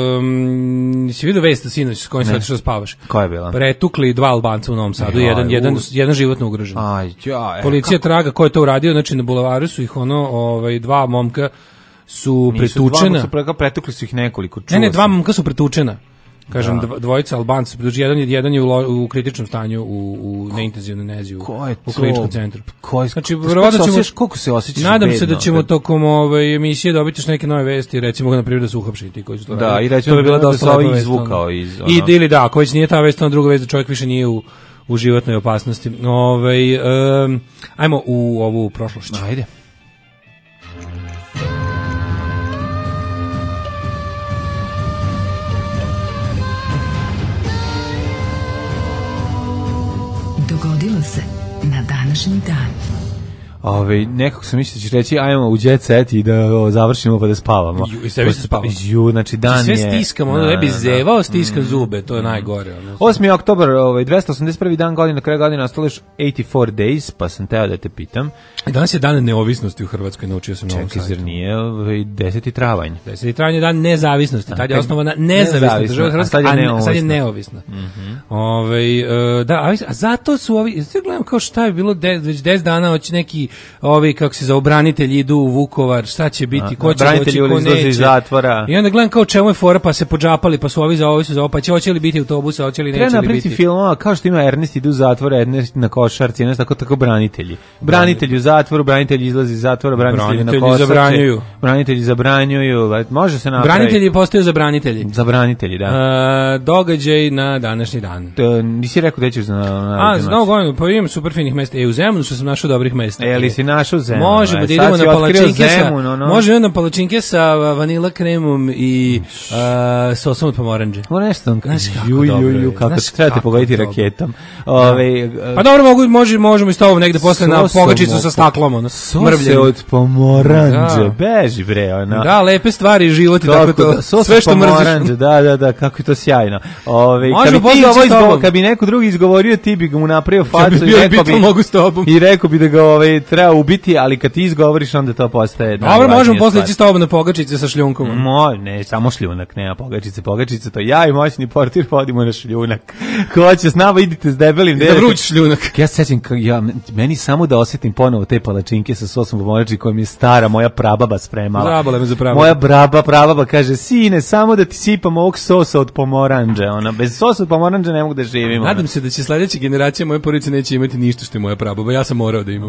um, si vidio vest sinoć s kojim se otišao da spavaš? Koja je bila? Pretukli dva Albanca u Novom Sadu, Aj, jedan, aj, jedan, jedan životno ugrožen. Aj, ja, e, Policija kako? traga ko je to uradio, znači na bulevaru su ih ono, ovaj, dva momka su Nisu pretučena. Dva, su pretukli su ih nekoliko. Ne, ne, dva momka su pretučena. Kažem, da. dvojica Albanca, jedan, jedan je u, lo, u kritičnom stanju u, u neintenzivnoj nezi u, u kliničkom centru. Ko je, znači, verovatno ćemo, koliko se osjećaš nadam bedno, se da ćemo kad... tokom ove emisije dobiti još neke nove vesti, recimo na primjer da su uhapšeni ti koji su to da, radili. I recimo to bi bila da dosta se lepa ovaj vest. Izvukao iz, ono... I ili da, ako već nije ta vest, onda druga vest da čovjek više nije u, u životnoj opasnosti. Ove, um, ajmo u ovu prošlošću. Ajde. Dogodilo se na današnji dan. Ove, nekako sam mislio da ćeš reći ajmo u jet set i da o, završimo pa da spavamo. Ju, i sve se spavamo. Ju, znači dan sve je... Sve stiskam, ono ne bi zevao, stiskam mm. zube, to je najgore. Ono. osmi oktobar, ovaj, dvesta osamdeset prvi dan godine, na kraju godine ostalo još osamdeset četiri days, pa sam teo da te pitam. Danas je dan neovisnosti u Hrvatskoj, naučio sam na ovom sajtu. Čekaj, zar nije ovaj, deseti travanj? deseti travanj je dan nezavisnosti, tad je osnovana nezavisna država Hrvatska, a, a sad je neovisna. Mm-hmm. Ove, uh, da, a, a zato su ovi, sve gledam kao šta je bilo de, već deset dana, hoće neki, ovi, kako se za obranitelji idu u Vukovar, šta će biti, ko će doći, ko neće. Iz zatvora. I onda gledam kao čemu je fora, pa se podžapali, pa su ovi za ovi su za ovo, pa će hoće li biti autobusa, hoće li neće li biti. Treba napriti filmova, kao što ima Ernest idu u zatvor, Ernest na košarci, Ernest tako tako branitelji. Branitelji u zatvoru, branitelji izlazi iz zatvora, branitelji, branitelji na košarci. Zabranjuju. Branitelji zabranjuju. Može se napraviti. Branitelji postaju zabranitelji. Zabranitelji, da. A, događaj na današnji dan. To, nisi rekao da ćeš na... na A, znao godinu, pa imam super finih mesta. E, u Zemunu što sam našao dobrih mesta. E, li si našao Zemunu? Možemo da idemo na palačinke sa... No. Možemo na palačinke sa vanila kremom i uh, sosom od pomoranđe. Moram nešto vam kažem. Ju, ju, ju, kako se trebate pogoditi raketom. Ove, pa dobro, mogu, može, možemo i s tobom negde posle na pogačicu sa staklom. Ono, sose od pomoranđe. Beži bre, ona. Da, lepe stvari život i tako to. Sve što mrziš. Da, da, da, kako je to sjajno. Ove, možemo posle s tobom. Kad bi neko drugi izgovorio, ti bi ga mu napravio facu i rekao bi, mogu s tobom. I rekao bi da ga ovaj, treba ubiti, ali kad ti izgovoriš, onda to postaje... Dobro, možemo posle ići s tobom na pogačice sa šljunkom. Mo, ne, samo šljunak, nema pogačice, pogačice, to ja i moćni portir vodimo na šljunak. Ko će s nama, idite s debelim. Da vruć šljunak. Ja se sećam, ja, meni samo da osjetim ponovo te palačinke sa sosom pomoranđe koje mi je stara moja prababa spremala. Zabole me za prababu. Moja braba, prababa kaže, sine, samo da ti sipam ovog sosa od pomoranđe. Ona, bez sosa od pomoranđe ne mogu da živim. Nadam se da će sledeća generacija moje porodice neće imati ništa što je moja prababa. Ja sam morao da imam. Da,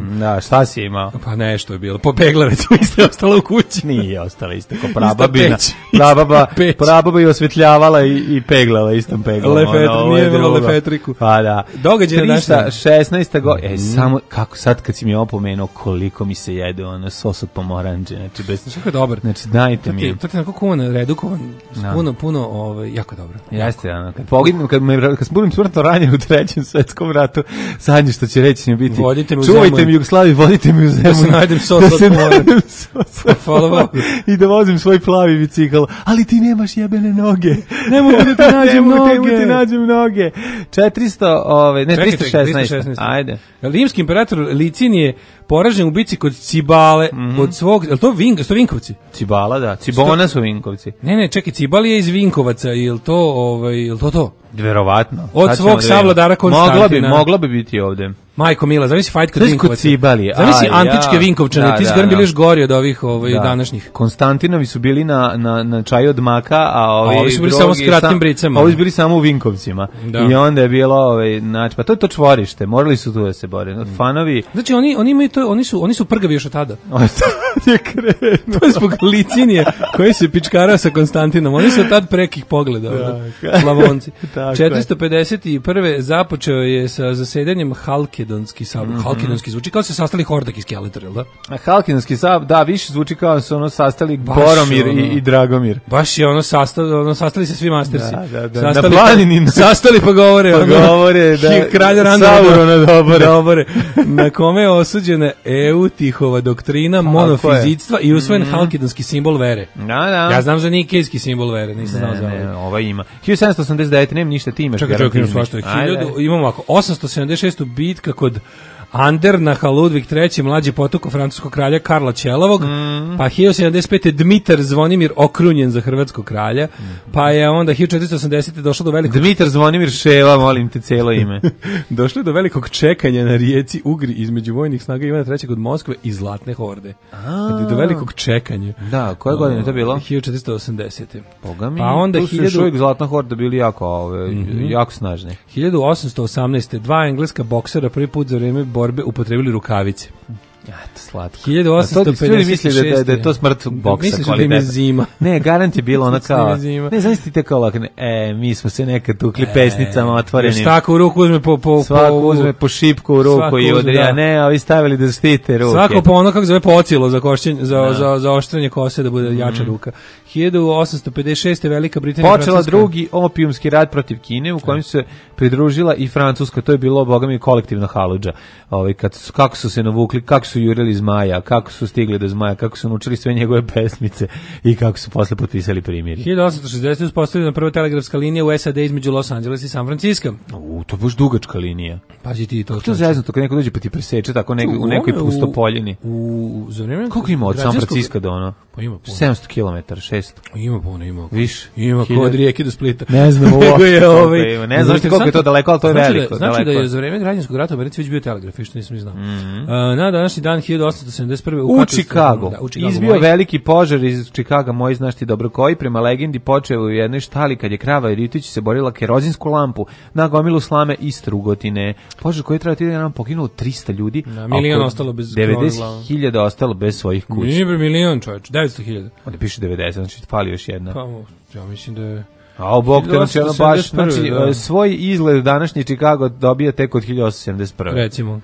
šta si imao? Pa nešto je bilo. Popegla recimo isto je ostala u kući. Nije ostala isto ko prababina. Peć. Prababa, Peć. prababa i osvetljavala i, i peglala istom peglom. Lefetri, ono, nije je imalo drugo. lefetriku. Pa da. Događaj na današnji. šesnaesta godina. E, samo, kako sad kad si mi opomenuo koliko mi se jede ono sos od pomoranđe. Znači, bez... Kako je dobar. Znači, dajte To ti, mi. to ti je onako kuvan, redukovan, Da. puno, puno, ovaj, jako dobro. Jeste, ono, kad pogledam, kad, me, kad budem smrtno ranjen u trećem svetskom ratu, zadnje što će reći mi biti, Vodite me u čuvajte Zemun. mi Jugoslaviju, vodite mi u Zemun. Da se najdem sos da od se pomoranđe. najdem sos od Hvala pomoranđe. I da vozim svoj plavi bicikl, ali ti nemaš jebene noge. Ne mogu da ti nađem ne mogu noge. da ti nađem noge. četiristo, ove, ne, Čekaj, tristo čekaj, šesnaest. tristo šesnaest. Ajde. Rimski imperator Licin je poražen u bici kod Cibale, Mhm. od svog, je li to Vink, to Vinkovci? Cibala, da. Cibona su Vinkovci. Ne, ne, čekaj, Cibal je iz Vinkovaca, je li to, ovaj, je li to to? Verovatno. Od Sad ćemo svog da vidimo. savladara Konstantina. Mogla bi, mogla bi biti ovde. Majko Mila, zamisli fight kod Znaš Vinkovaca. kod Cibalije. Zamisli Aj, antičke ja. Vinkovčane, Da, ti si da, govorim da. bili još gori od ovih ovaj, Da. današnjih. Konstantinovi su bili na, na, na čaju od maka, a ovi, A ovi su bili drugi samo s kratkim sam- bricama. Ovi su bili samo u Vinkovcima. Da. I onda je bilo, ovaj, znači, pa to je to čvorište, morali su tu da se bore. Fanovi, Znači oni oni imaju to, oni su oni su prgavi još od tada. oj, to je krenuo. To je zbog Licinije koji se pičkarao sa Konstantinom. Oni su tad prekih pogleda, ono, Slavonci. Tako je. četiristo pedeset prve započeo je sa zasedanjem Halkedonski sabor. Mhm. Halkedonski zvuči kao se sastali Hordak iz Skeletora, jel da? A Halkinski sab, da, više zvuči kao da su ono sastali Baš Boromir ono. i, i Dragomir. Baš je ono sastali, ono sastali se svi mastersi. Da, da, da. Sastali Na planini. Pa, sastali pa govore. Pa ono. govore, da, Hi- Kralja Randova. Saurona dobore. Dobore. Na kome je osuđena Eutihova doktrina monofizictva i usvojen Mhm. halkidonski simbol vere. Da, da. Ja znam za nikejski simbol vere, nisam znao Ne, za ne, ovaj. ova ima. hiljadu sedamsto osamdeset devete nema ništa, ti imaš. Čekaj, čekaj, imam garantizmi. svašta. Ajde. Hiljadu- Imamo ovako, osamsto sedamdeset šesta bitka kod Andernaha Ludvig treći, mlađi potok francuskog kralja Karla Ćelavog, Mhm. pa hiljadu sedamdeset pete Dmitar Zvonimir okrunjen za hrvatskog kralja, pa je onda hiljadu četiristo osamdesete došlo do velikog Dmitar Zvonimir Ševa, molim te, celo ime. došlo je do velikog čekanja na rijeci Ugri između vojnih snaga Ivana trećeg od Moskve i Zlatne horde. A. Do velikog čekanja. Da, koje godine je to bilo? hiljadu četiristo osamdesete. Boga mi, Pa onda tu su još hiljadu- uvijek Zlatna horda bili jako, ove, jako snažni. hiljadu osamsto osamnaeste dva engleska boksera prvi put za vrijeme borbe upotrebili rukavice. Eto, slatko. hiljadu osamsto pedeset šeste. A to svi misle da, da, da je to smrt boksa Misliš da im je kvaliteta. zima. Ne, garant je bilo ono Misliš da im kao, je zima. ne, zamislite kao ovako, ne, e, mi smo se nekad tukli pesnicama otvorenim. Još tako u ruku uzme po... po Svako po, uzme po šipku u ruku Svako i uzme, udri, a da. ne, a vi stavili da štite ruke. Svako po ono kako zove pocilo za košćenje, za, za, za oštrenje kose da bude jača ruka. hiljadu osamsto pedeset šeste Velika Britanija i Počela Francuska. drugi opijumski rat protiv Kine u kojem se pridružila i Francuska, to je bilo boga mi kolektivna haludža. Ovaj kad su, kako su se navukli, kako su jurili zmaja, kako su stigli do zmaja, kako su naučili sve njegove pesmice i kako su posle potpisali primjer. hiljadu osamsto šezdesete uspostavljena prva telegrafska linija u S A D između Los Angelesa i San Francisco. U, to je baš dugačka linija. Pazi ti to. Kako to zeznuto kad neko dođe pa ti preseče tako nek, u nekoj Ono, pustopoljini. U, za vrijeme Koliko ima od San građanskog- Francisco do ono? Pa ima puno. sedamsto kilometara, šesto. Ima puno, ima. Više. Ima Hiljadu. kod Rijeke do Splita. Ne znam Nego uopšte je koliko ovaj. ima. Ne znam koliko je to daleko, ali to je Znači da- veliko, Znači da daleko. je za vrijeme građanskog rata u Americi već bio telegraf, što nisam ni znao. Mhm. A, na današnji dan hiljadu osamsto sedamdeset prve U Kačevstvu- Čikagu. Da, u Čikagu, Izbio moj. veliki požar iz Čikaga, moj znaš ti dobro koji, prema legendi počeo u jednoj štali kad je krava Iritić se borila kerozinsku lampu na gomilu slame i strugotine. Požar koji je trajao tri dana poginulo trista ljudi, Da, milion a oko ostalo bez devedeset krova na glavi. hiljada ostalo bez svojih kuća. Nije bre milion, čovječ, devetsto hiljada. Ovdje piše devedeset, znači fali još jedna. Pa, ja mislim da je... A o bog te, znači ono baš, znači sedamdeset prve, da. svoj izgled današnji Čikago dobija tek od hiljadu osamsto sedamdeset prve. Recimo,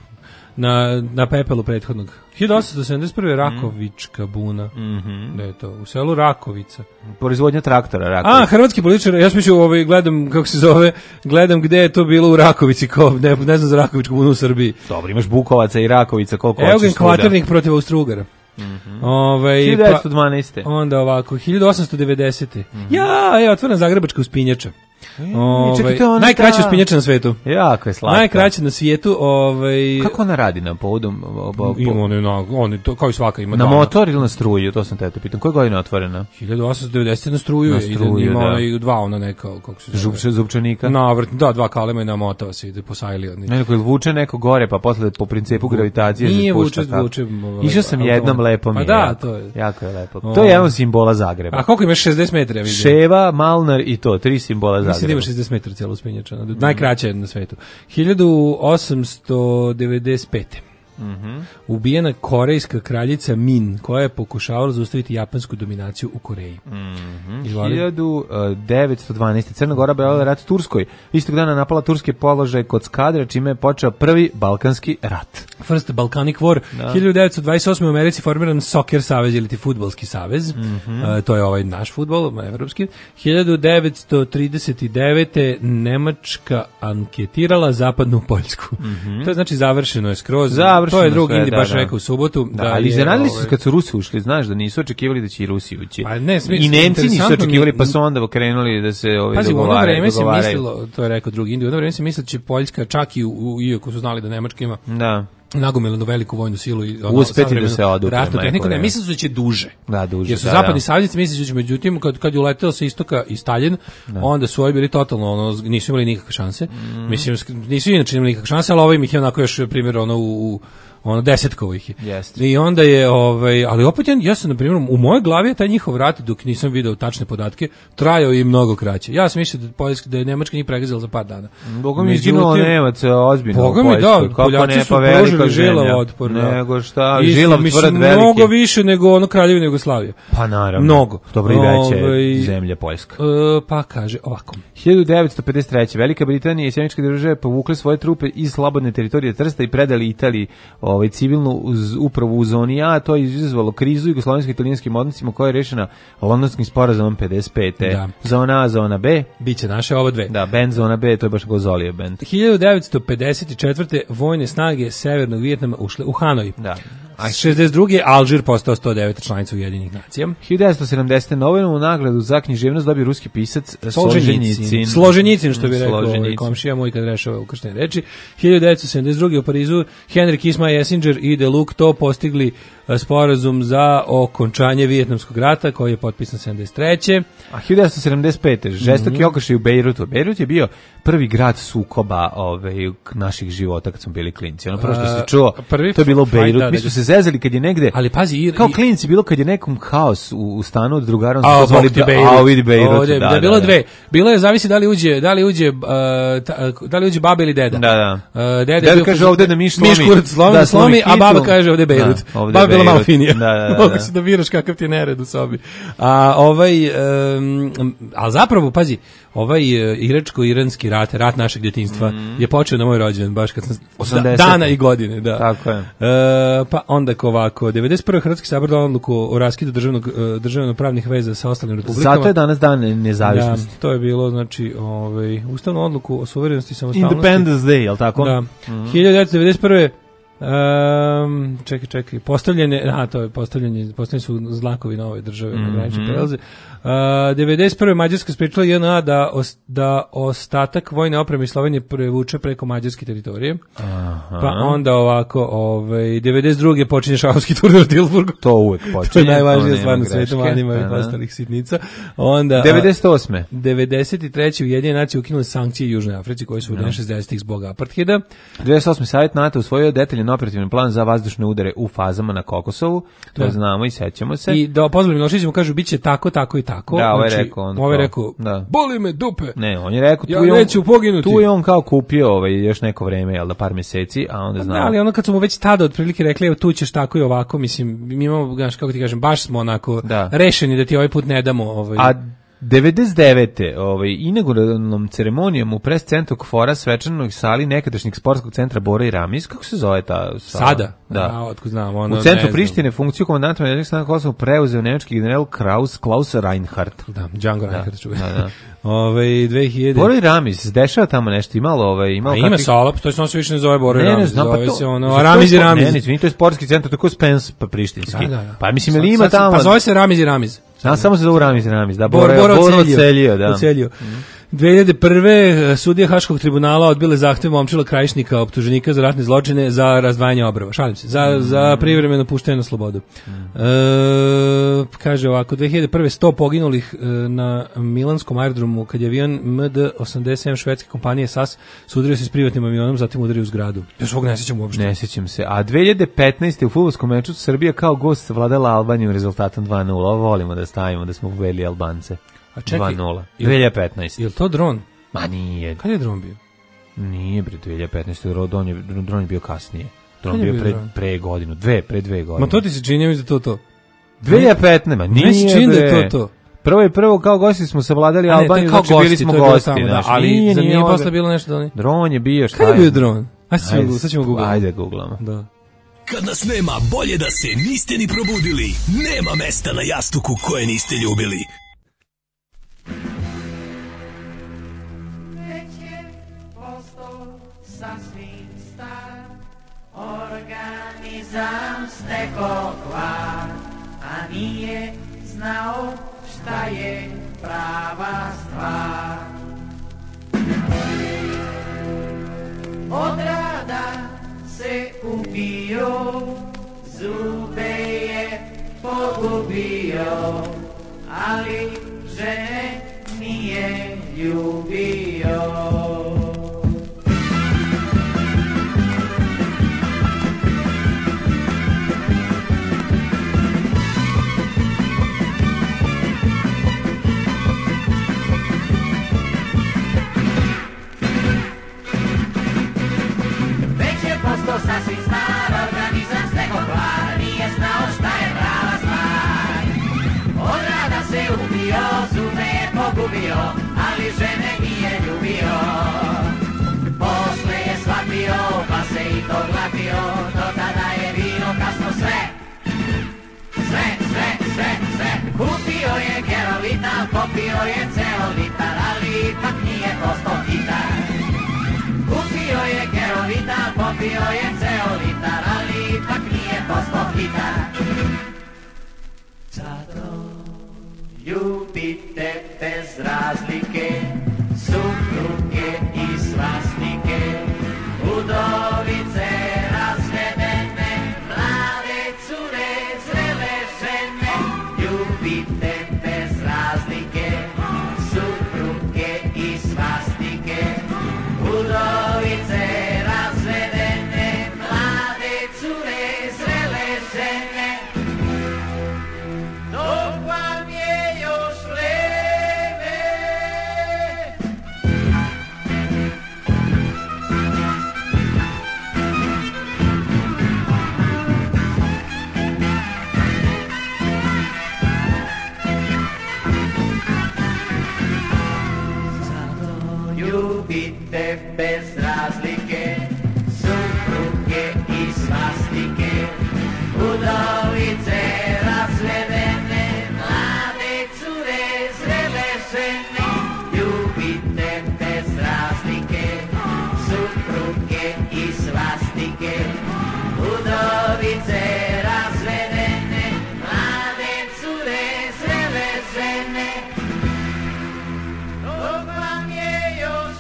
na, na pepelu prethodnog. hiljadu osamsto sedamdeset prve Rakovička buna. Mhm. Da je to? U selu Rakovica. Proizvodnja traktora, Rakovica. A, hrvatski političar, ja sam mislio, ovaj, gledam, kako se zove, gledam gde je to bilo u Rakovici, kao, ne, ne znam za Rakovičku bunu u Srbiji. Dobro, imaš Bukovaca i Rakovica, koliko Eugen hoćeš svuda. Kvaternik protiv Austro-Ugara. Ovaj, hiljadu devetsto dvanaeste. Pa, onda ovako, hiljadu osamsto devedesete. Ja, je otvorena Zagrebačka uspinjača. Ovaj, čekaj, to je ona najkraća ta- uspinjača na svetu. Jako je slatka. Najkraća na svijetu, ovaj Kako ona radi na povodom? ima one na one to kao i svaka ima Na dana. motor ili na struju, to sam te pitam. Koje godine je otvorena? hiljadu osamsto devedesete na struju, Na je, struju, ima da. onaj dva ona neka kako se zove. Župče, zupčanika? Na vrt, da, dva kalema i na motava se ide po sajli oni. Ne, neko vuče neko gore, pa posle po principu gravitacije se Nije spušta vuče, tako. vuče, ovaj, Išao sam automat. jednom, lepo mi Pa je. da, jako. to je. Jako je lepo. O. To je jedan od simbola Zagreba. A koliko imaš šezdeset metara, ja vidim. Ševa, Malnar i to, tri simbola Mislim da Zagreba. ima šezdeset metara cijela uspinjača. Najkraća je na svetu. hiljadu osamsto devedeset pete Mhm. Ubijena korejska kraljica Min, koja je pokušavala zaustaviti japansku dominaciju u Koreji. Mhm. Izvoli. hiljadu devetsto dvanaeste. Crna Gora objavila rat Turskoj. Istog dana napala turske položaje kod Skadra, čime je počeo prvi Balkanski rat. First Balkanic War. Da. hiljadu devetsto dvadeset osme. u Americi formiran Soccer savez ili ti fudbalski savez. Mhm. Uh, to je ovaj naš fudbal, evropski. hiljadu devetsto trideset devete. Nemačka anketirala zapadnu Poljsku. Mhm. To je znači završeno je skroz. Završeno to je drug sve, Indi da, baš da. rekao u subotu. Da, da ali je, iznenadili su ovaj, se kad su Rusi ušli, znaš da nisu očekivali da će i Rusi ući. Pa ne, smisli, I Nemci nisu interesantno mi- očekivali, pa su onda krenuli da se ovaj Pazi, u ono dogovaraju. vreme se dogovaraju. mislilo, to je rekao drugi Indi, u ono vreme se mislilo da će Poljska čak i, u, iako su znali da Nemačka ima Da. nagomilanu veliku vojnu silu i ono, Uspeti da savremenu se odupe, ratnu majko tehniku, ne, vreme. mislili su da će duže. Da, duže. Jer su da, zapadni da. saveznici mislili da će, međutim, kad, kad je uleteo sa istoka i Stalin, onda su ovi bili totalno, ono, nisu imali nikakve šanse. Mm. Mislim, sk- nisu inače imali nikakve šanse, ali ovaj ih je onako još, primjer, ono, u, u ono desetkovo ih je. Jeste. I onda je, ovaj, ali opet ja, ja sam, na primjer, u mojoj glavi je taj njihov rat, dok nisam video tačne podatke, trajao i mnogo kraće. Ja sam mislio da, Poljska, da je Nemačka njih pregazila za par dana. Boga mi Međutim- izginuo Nemaca ozbiljno Boga u mi, Poljskoj. da, Kako Poljaci ne, su pa velika pružili žilava zemlja. otpor, da. Nego šta, Isto, žilav mislim, tvrd veliki. mnogo više nego ono Kraljevina Jugoslavije. Pa naravno. Mnogo. Dobro i veće Ovaj, zemlja Poljska. E, pa kaže ovako. hiljadu devetsto pedeset treće. Velika Britanija i Sjemičke države povukle svoje trupe iz slobodne teritorije Trsta i predali Italiji ovaj, civilnu uz, upravu u zoni A. To je izazvalo krizu jugoslovensko-italijanskim odnosima koja je rešena Londonskim sporazumom pedeset pete. Da. Zona A, zona B. Biće naše ovo dve. Da, band zona B, to je baš Gozolije band. hiljadu devetsto pedeset četvrte. vojne snage Severnog Vijetnama ušle u Hanoj. Da. A šezdeset druge. Alžir postao sto deveta članica Ujedinjenih nacija. hiljadu devetsto sedamdesete. Nobelovu nagradu za književnost dobio ruski pisac Solženjicin. Složenjicin, što bi rekao ovaj Solženjicin. komšija moj kad rešava ukrštene reči. hiljadu devetsto sedamdeset druge. u Parizu Henry Kissinger, Kissinger i De Luc to postigli e, sporazum za okončanje Vijetnamskog rata koji je potpisan sedamdeset treće. A hiljadu devetsto sedamdeset pete. žestoki Mhm. okršaj u Bejrutu. Bejrut je bio prvi grad sukoba ovaj, naših života kad smo bili klinci. Ono prvo što se A, čuo, prvi- to je bilo u Hajde, Bejrut. da, Mi da, smo da. se zezali kad je negde, Ali pazi, i, kao i- klinci, bilo kad je nekom haos u, u stanu od drugara, on A, se zvali Bog ti Bejrut. A, vidi Bejrut. Ovdje, da, je bilo dve. Bilo je, zavisi da li uđe, da li uđe, uh, ta- da li uđe baba ili deda. Da, da. Uh, deda, je Deda bio- kaže ovde da miš slomi. Miš kurac slomi, Da, da, slomi, slomi a baba kitu. kaže ovde je Bejrut. Da, ovde Baba je je bila malo Bejrut. finija. Da, da, da, Mogu da. si da biraš kakav ti je nered u sobi. A ovaj, um, a zapravo, pazi, ovaj uh, iračko-iranski rat, rat našeg djetinjstva, Mm. je počeo na moj rođendan, baš kad sam osamdesete. dana i godine, da. Tako je. E, pa onda ovako, devedeset prve. Hrvatski sabor dao odluku o raskidu državnog, e, državno pravnih veza sa ostalim republikama. Zato je danas dan nezavisnosti. Da, to je bilo, znači, ovaj, ustavnu odluku o suverenosti i samostalnosti. Independence Day, jel tako? Da. Mhm. hiljadu devetsto devedeset prve. Um, čekaj, čekaj, postavljene, a to je postavljanje, postavljeni su znakovi nove države na granične Mhm. prelaze. Uh, devedeset prve. Mađarska sprečila J N A da, os, da ostatak vojne opreme iz Slovenije prevuče preko mađarske teritorije. Aha. Pa onda ovako, ovaj, devedeset druge. počinje šahovski turnir u Tilburgu. To uvek počinje. To je najvažnija nema stvar na greške. svetu, van ima Da, ovih da. ostalih sitnica. Onda, a, devedeset osme. devedeset treće. Ujedinjene nacije ukinule sankcije Južnoj Africi koji su uvedene šezdesetih zbog apartheida. devedeset osme. Savjet NATO usvojio detaljan operativni plan za vazdušne udare u fazama na Kokosovu. To Da. znamo i sećamo se. I da pozvali Milošević mu kažu biće tako, tako i tako. Da, ovaj Znači, rekao on ovaj kao- rekao, da. boli me dupe. Ne, on je rekao tu Ja je on, neću poginuti. Tu je on kao kupio ovaj još neko vreme, jel da par meseci, a onda Da, znamo. ali ono kad su mu već tada otprilike rekli evo tu ćeš tako i ovako, mislim, mi imamo, znaš, kako ti kažem, baš smo onako Da. rešeni da ti ovaj put ne damo. Ovaj. A devedeset devete. ovaj inauguralnom ceremonijom u pres centru Kfora svečanog sali nekadašnjeg sportskog centra Bora i Ramiz, kako se zove ta sala? Sada? Da. A, otkud znam, ono, U ne centru znam. Prištine funkciju komandanta medicinskih snaga Kosova preuzeo nemački general Kraus Klaus Reinhardt. Da, Django Reinhardt čuje. Da, da. Ove, dve hiljade. Bora i Ramiz, dešava tamo nešto, imalo ovaj, imalo A ima kakvih- sala, to se on se više ne zove Bora i Ne, ne Ramiz, znam, pa zove to, se ono, za to je Ramiz i sport- Ramiz. Ne, ne, izvini, to je sportski centar, tako Spens pa prištinski. Da, da, da. Pa mislim, Sad- ili ima sad se- tamo... Pa zove se Ramiz i Ramiz. A, samo se zove Ramiz i Ramiz, da, Bor, Bora, Bora Bora ocelio. ocelio, da. Ocelio. dve hiljade prve. sudije Haškog tribunala odbile zahtev Momčila Krajišnika, optuženika za ratne zločine, za razdvajanje obrava. Šalim se. Za, za privremeno puštanje na slobodu. E, kaže ovako, dve hiljade prve. sto poginulih e, na milanskom aerodromu kad je avion M D osamdeset sedam švedske kompanije S A S sudario se s privatnim avionom, zatim udario u zgradu. Ja svog ne sjećam uopšte. Ne sjećam se. A dve hiljade petnaeste. u fudbalskom meču Srbija kao gost vladala Albanijom rezultatom dva nula. Ovo volimo da stavimo da smo pobedili Albance. A čekaj, dva nula. jel- dve hiljade petnaeste. Je li to dron? Ma nije. Kad je dron bio? Nije bre dve hiljade petnaeste. Dron je, dron je bio kasnije. Dron bio pre, pre godinu, dve, pre dve godine. Ma to ti se čini, mislim da to to. dve hiljade petnaeste, ma nije, ne se čini bre. da je to to. Prvo je prvo kao gosti smo savladali A ne, Albaniju, kao znači gosti, bili smo to je bilo gosti, tamo, da, znaš, ali nije, zar nije nije ovde. posle bilo nešto da ne? Dron je bio, šta Kada je bio dron? Ajde, Ajde, sad ćemo googlamo. Ajde, googlamo. Da. Kad nas nema, bolje da se niste ni probudili. Nema mesta na jastuku koje niste ljubili. Već je postao sasvim star, organizam stekao kvar, a nije znao šta je prava stvar. Od rada se ubio, zube je pogubio, ali žene nije ljubio. Postao sasvim star, organizam stekao kvar, nije znao šta je prava stvar. Od rada se ubio, zube je pogubio, ali žene nije ljubio. Posle je shvatio, pa se i to glatio, do tada je bilo kasno sve. Sve, sve, sve, sve. Kupio je gerovita, popio je ceo litar, ali ipak nije postao hitar. Kupio je gerovita, popio je ceo litar, ali ipak nije postao hitar. Zato ljubite bez razlike, supruge i svastike, udovice razvedene, mlade cure, zrele žene. Ljubite bez razlike, supruge i svastike, udovice razvedene, mlade cure, zrele žene. Dok vam je još vreme. Zato ljubite bez razlike, supruge i svastike, udovice razvedene, mlade cure, zrele žene. Ljubite bez razlike, supruge i svastike, udovice razvedene, mlade cure, zrele žene. Dok vam je još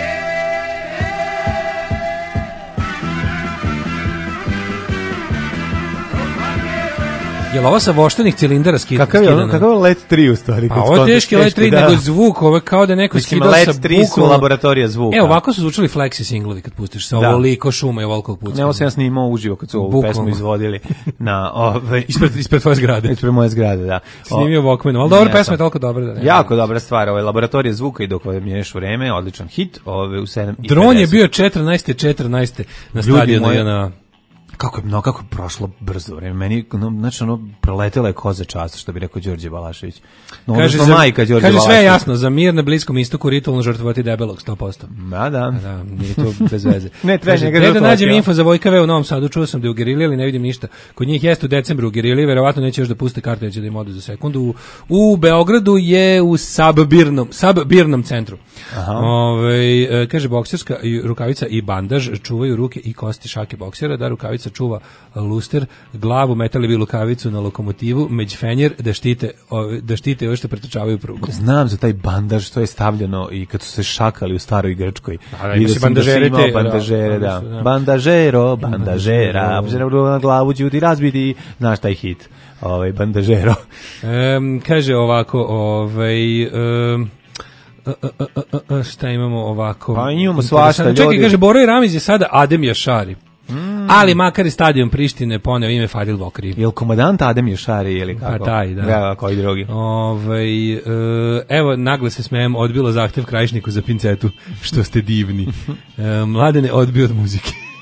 Je li ovo sa voštenih cilindara skidano? Kakav je, kakav je Let tri u stvari? A ovo je teški Let tri, nego zvuk, ovo je kao da neko Mislim, skidao sa Let tri su laboratorija zvuka. E, ovako su zvučali flexi singlovi kad pustiš sa ovoliko šuma i ovoliko pucka. Ne, ovo sam ja snimao uživo kad su ovu Bukvalno. pesmu izvodili na ove, ispred, ispred tvoje zgrade. Ispred moje zgrade, da. Snimio Walkmanu, ali dobra pesma je toliko dobra. Da ne jako dobra stvar, ovo je laboratorija zvuka i dok ovo miješ vreme, odličan hit, ove u sedam i Dron je bio četrnaeste četrnaeste na stadionu je na... Kako je, no, kako je prošlo brzo vreme. Meni, no, znači, ono, preletela je koza časa, što bi rekao Đorđe Balašević. No, kaže, za, majka Đorđe kaže sve je Balašević. jasno, za mir na Bliskom istoku ritualno žrtvovati debelog, sto posto. Da, da. Da, nije to bez veze. Ne, treba kaže, njega da žrtvovati, nađem ja. info za Vojka V u Novom Sadu, čuo sam da je u Gerili, ali ne vidim ništa. Kod njih jeste u decembru u Gerili, verovatno neće još da puste kartu, neće da im odu za sekundu. U, u Beogradu je u Sabbirnom, Sabbirnom centru. Ove, kaže, bokserska rukavica i bandaž čuvaju ruke i kosti šake boksera, da rukavica čuva luster, glavu, metali bi lukavicu na lokomotivu, međfenjer da štite, ove, da štite ove što pretrčavaju prugu. Znam za taj bandaž, to je stavljeno i kad su se šakali u staroj Grčkoj. Da, da, imaš bandažere te. Bandažere, da. da. Bandažero, bandažera, bandažero, na glavu ću ti razbiti, znaš taj hit, ovaj, bandažero. Um, kaže ovako, ovaj... Um, A, a, a, a, šta imamo ovako? Pa imamo svašta ljudi. Čekaj, kaže, Boro i Ramiz je sada Adem Jašari. Mm. Ali makar je stadion Prištine poneo ime Fadil Vokri. Je li komandant Adem Jašari ili kako? Pa taj, da. Ja, koji drugi. Ovaj, e, evo, nagle se smejem, odbilo zahtev Krajišniku za pincetu, što ste divni. E, Mladene odbio od muzike.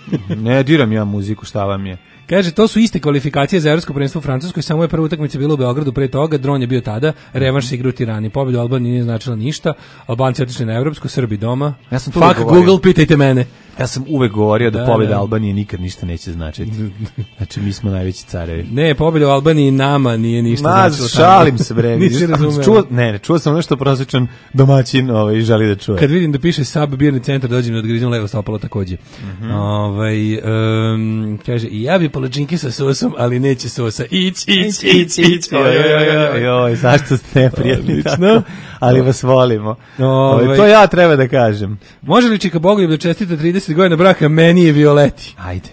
Ne diram ja muziku, šta vam je? Kaže, to su iste kvalifikacije za evropsko prvenstvo u Francuskoj, samo je prva utakmica bila u Beogradu pre toga, dron je bio tada, revanš se igra u Tirani. Pobjeda u Albaniji nije značila ništa, Albanci otišli na evropsko, Srbi doma. Ja sam Fuck Google, pitajte mene. Ja sam uvek govorio da, Da, pobjeda da. Albanije nikad ništa neće značiti. Znači, mi smo najveći carevi. Ne, pobjeda u Albaniji nama nije ništa Ma, značilo. šalim se, bre. Nisi razumeo. Čuo, ne, ne, čuo sam nešto prosječan domaćin ovaj, želi da čuje. Kad vidim da piše Sab birni centar, dođem da odgrizem levo stopalo takođe. Mhm. Ovaj um, kaže, i ja bi palačinke sa sosom, ali neće sosa. Ić, ić, ić, ić. Joj, joj, joj, joj, zašto ste neprijatni Odlično. tako? Ali vas volimo. Ovaj, Ovaj, to ja treba da kažem. Može li Čika Bogoljub da čestita trideset godina braka, meni je Violeti? Ajde.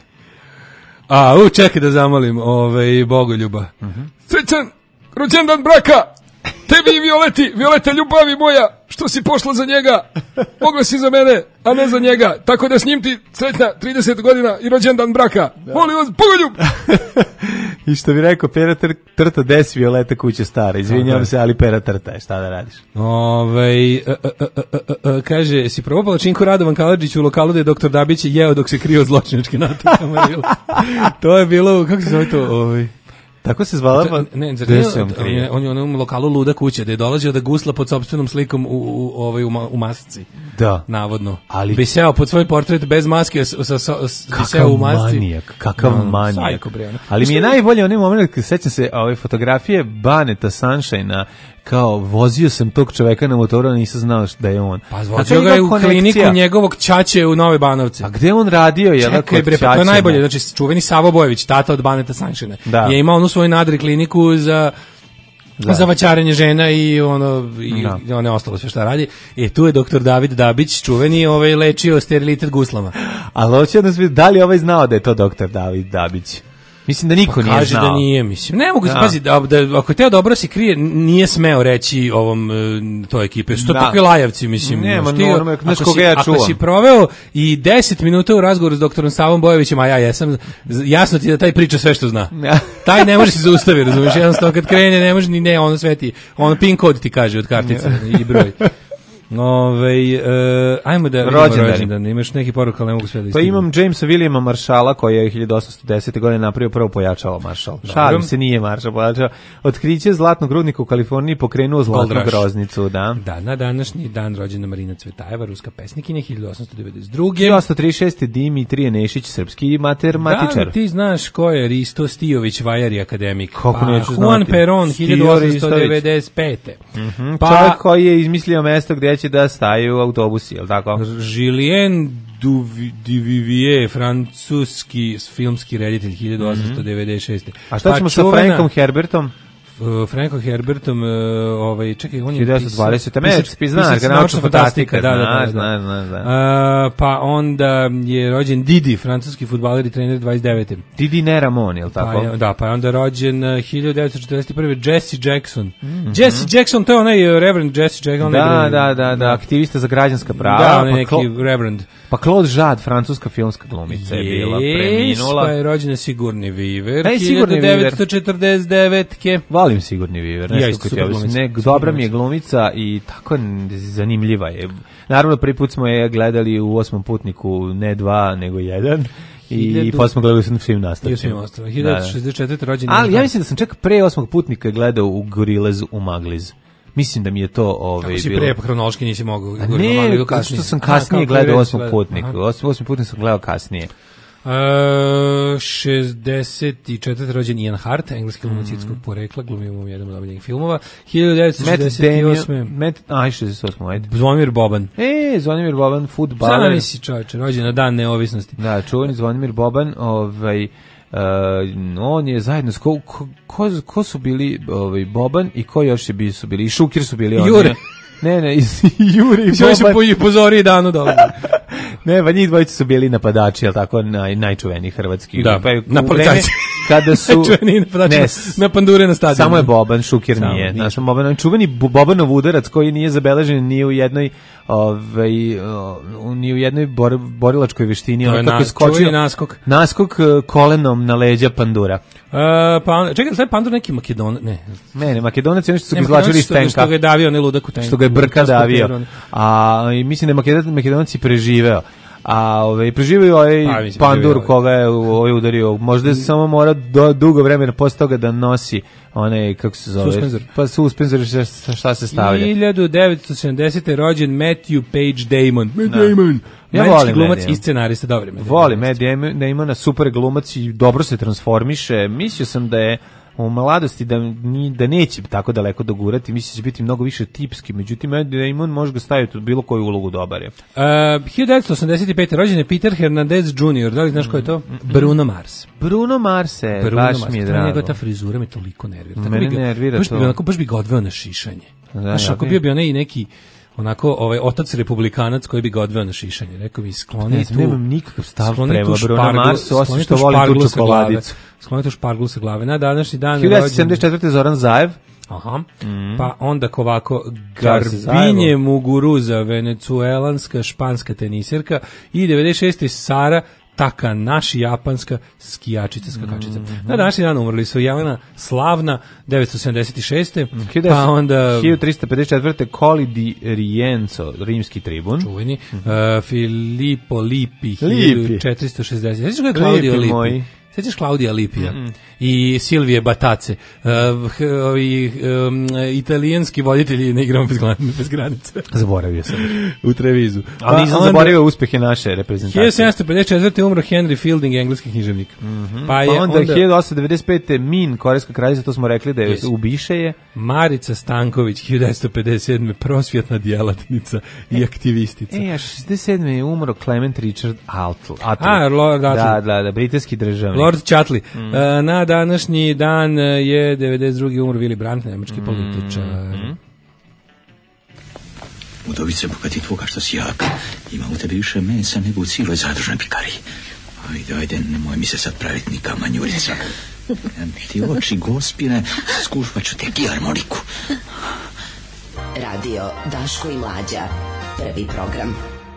A, u, čekaj da zamolim ovaj, Bogoljuba. Mhm. Srećan rođendan braka! Tebi i Violeti, Violeta ljubavi moja, što si pošla za njega, mogla si za mene, a ne za njega, tako da s njim ti sretna trideset godina i rođendan braka. Molim vas, Bogoljub! I što bi rekao, pera tr trta des Violeta kuće stara. Izvinjavam se, ali pera trta je, šta da radiš? Ovaj e, e, e, e, e, kaže, si probao palačinku Radovan Kaladžić u lokalu da je doktor Dabić jeo dok se krio od zločinačke natakama. To je bilo, kako se zove to? Ovaj... Tako se zvala, pa... Ne, zar nije, on je on je u onom lokalu Luda kuća, da je dolazio da gusla pod sopstvenom slikom u, u, ovaj, u, ma, u masci. Da. Navodno. Ali... Bi seo pod svoj portret bez maske, sa, sa, sa, kakav seo u masci. manijak, kakav no, manijak. Sajko, bre, ali mi je najbolje onaj moment kad sećam se ove fotografije Baneta Sunshine-a, kao vozio sam tog čoveka na motoru, a nisam znao da je on. Pa vozio ga je u kliniku njegovog ćaće u Nove Banovce. A gde on radio? Je Čekaj bre, pa to je najbolje. Znači, čuveni Savo Bojević, tata od Baneta Sunshine, da. je imao onu svoju nadri kliniku za... Da. za vaćarenje žena i ono i da. one ostalo sve šta radi. E tu je doktor David Dabić, čuveni, ovaj lečio sterilitet guslama. Ali hoće da se da li ovaj znao da je to doktor David Dabić? Mislim da niko pa nije kaže znao. Kaže da nije, mislim. Ne mogu, pazi, da, da, ako teo dobro se krije, nije smeo reći ovom toj ekipe. Su to da. takvi lajavci, mislim. Nema, ti, no, znaš koga ja čuvam. Ako si proveo i deset minuta u razgovoru s doktorom Savom Bojevićem, a ja jesam, jasno ti da taj priča sve što zna. Taj ne može se zaustaviti, razumiješ? Jednostavno kad krene, ne može ni ne, ono sveti, ono pin kod ti kaže od kartice i broj. Ove, uh, ajmo da rođendani. rođendan. Imaš neki poruk, ali ne mogu sve da istignu. Pa imam Jamesa Williama Marshalla koji je hiljadu osamsto desete. godine napravio prvo pojačalo Marshall. Šalim se, nije Marshall pojačalo. Otkriće zlatnog rudnika u Kaliforniji pokrenuo zlatnu groznicu. Da. da, na današnji dan rođena Marina Cvetajeva, ruska pesnikinja, hiljadu osamsto devedeset druge. hiljadu osamsto trideset šeste. Dimitrije Nešić, srpski matematičar. Da, ti znaš ko je Risto Stijović, Vajari akademik. Kako pa, neću znati. Juan Perón, hiljadu osamsto devedeset pete. Mm-hmm. Pa, čovjek koji je izmislio mesto gdje će da staju autobusi, je li tako? Julien Duvivier, francuski filmski reditelj, hiljadu osamsto devedeset šeste. A šta pa ćemo čuvena, sa Frankom Herbertom? Uh, Frankom Herbertom, uh, ovaj, čekaj, on je hiljadu devetsto dvadesete. Pisac, pisac naučna fantastika, da, da, da. Zna, zna, zna. Uh, pa onda je rođen Didi, francuski fudbaler i trener dvadeset devete. Didi ne Ramon, je li tako? Pa je, da, pa je onda rođen uh, hiljadu devetsto četrdeset prve. Jesse Jackson. Mm-hmm. Jesse Jackson, to je onaj uh, Reverend Jesse Jackson. Da, onaj, da, da, da, aktivista za građanska prava. Da, on je pa neki Clo- Reverend. Pa Claude Jade, francuska filmska glumica je bila, preminula. Pa je rođena Sigurni Viver, Ej, Sigurni hiljadu devetsto četrdeset devete. Volim Sigurni Viver. Ja isto super glumica. Ne, dobra mi je glumica i tako zanimljiva je. Naravno, prvi put smo je gledali u Osmom putniku, ne dva, nego jedan. I posle smo gledali u svim nastavcima. hiljadu devetsto šezdeset četvrte. rođen. Ali ja mislim da sam čak pre Osmog putnika gledao u Gorillaz u Magliz. Mislim da mi je to ovaj bilo. Kako si pre hronološki nisi mogao? Ne, zato što sam kasnije gledao Osmog putnika. Osmog putnika sam gledao kasnije. Uh, šezdeset četvrte. rođen Ian Hart, engleski glumac irskog porekla, glumio u jednom od omiljenih filmova. hiljadu devetsto šezdeset osme. Met, aj, šezdeset osme, ajde. Zvonimir Boban. E, Zvonimir Boban, fudbaler. Sada nisi čovječe, rođen na dan neovisnosti. Da, čuveni Zvonimir Boban, ovaj... Uh, on je zajedno s ko, ko, ko, ko su bili ovaj Boban i ko još je bili su bili i Šukir su bili oni. Jure. Ne, ne, Jure i Boban. Sve su pozori danu dole. Ne, pa njih dvojica su bili napadači, al tako naj najčuveniji hrvatski. Da, pa na policajci. Kada su ne, na pandure na stadionu. Samo je Boban, Šukir samo nije. Naš Boban, čuveni Bobanov udarac koji nije zabeležen ni u jednoj ovaj ni u jednoj bor, borilačkoj veštini, on kako je skočio naskok. Naskok kolenom na leđa pandura. Uh, pa čekaj, taj pandur neki Makedon, ne. Ne, ne, Makedonac je nešto su ga izvlačili iz tenka. Što ga je davio, ne ludak u tenku. Što ga je brka davio. A i mislim da je Makedonac i preživeo. A ovaj preživio ovaj Pa, mislim, pandur preživio ovaj. koga je ovaj udario. Možda se samo mora do, dugo vremena posle toga da nosi onaj, kako se zove? Suspenzor. Pa suspenzor, šta, šta se stavlja? hiljadu devetsto sedamdesete rođen Matthew Page Damon. Matt Da. Damon. Ja Američki volim glumac Matt i Damon. scenarista, dobro. Matt Voli Damon. Matt Damon, da ima na super glumac i dobro se transformiše. Mislio sam da je u mladosti da, ni, da neće tako daleko dogurati, misli da će biti mnogo više tipski, međutim Matt Damon može ga staviti u bilo koju ulogu dobar je. Uh, hiljadu devetsto osamdeset pete rođen je Peter Hernandez junior Da li znaš ko je to? Bruno Mars. Bruno Mars, e, Bruno baš Mars. mi je Ta drago. njegova ta frizura me toliko nervira. Tako Mene bi ga- nervira baš to. Bi, onako, baš bi ga odveo na šišanje. Da, Znaš, ja ako bi- bio bi onaj i neki onako ovaj otac republikanac koji bi ga odveo na šišanje. Rekao bi skloni Ne tu. znam, nemam nikakav stav skloni prema tu Bruno šparglu- Marsu, osim skloni što tu volim tu šparglu sa glave. čokoladicu. Skloni tu šparglu sa glave. Na današnji dan je hiljadu devetsto rođen... sedamdeset četvrte Zoran Zaev. Aha. Pa onda ovako Čao se Garbinje Zajevo. Muguruza, venecuelanska španska tenisirka i devedeset šeste Sara Takanashi, japanska skijačica, skakačica. Na današnji dan umrli su Jelena Slavna, devetsto sedamdeset šeste Pa onda hiljadu tristo pedeset četvrte Coli di Rienzo, rimski tribun. čuveni uh, Filippo Lippi, Lipi. hiljadu četiristo šezdeset Sjećaš ga je Claudio Lipi Lippi? moji. Sjećaš Claudia Lipija i Silvije Batace, uh, h- ovi um, italijanski voditelji ne igramo bez, glan- bez granice. Zaboravio sam. U Trevizu. Ali nisam onda- zaboravio uspehe naše reprezentacije. hiljadu sedamsto pedeset četvrte umro Henry Fielding, engleski književnik. Pa, Pa je pa onda, onda hiljadu osamsto devedeset pete Min, korejska kraljica, to smo rekli da je Yes. ubiše je. Marica Stanković, hiljadu devetsto pedeset sedme prosvjetna djelatnica i aktivistica. E, a šezdeset sedme je umro Clement Richard Attlee. Attlee. A, Lord Attlee. Da, da, da, britanski državnik. Lord Chatley. E, na današnji dan je devedeset druge umro Willy Brandt, nemački političar. Udovice, bogati tvoga što si jak. Ima u tebi više mesa nego u cijeloj zadružnoj pikariji. Ajde, ajde, nemoj mi se sad praviti ni kamanjurica. Ti oči gospine, skušvat ću tek i harmoniku. Radio Daško i Mlađa. Prvi program.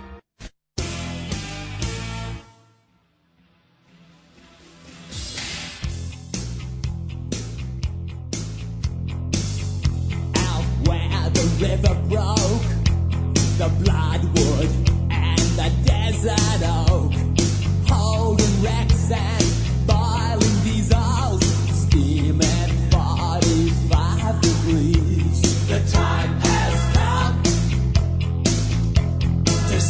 Where the river broke, the bloodwood and the desert oak, holding wrecks and boiling diesels, steam at forty-five degrees. The time has come to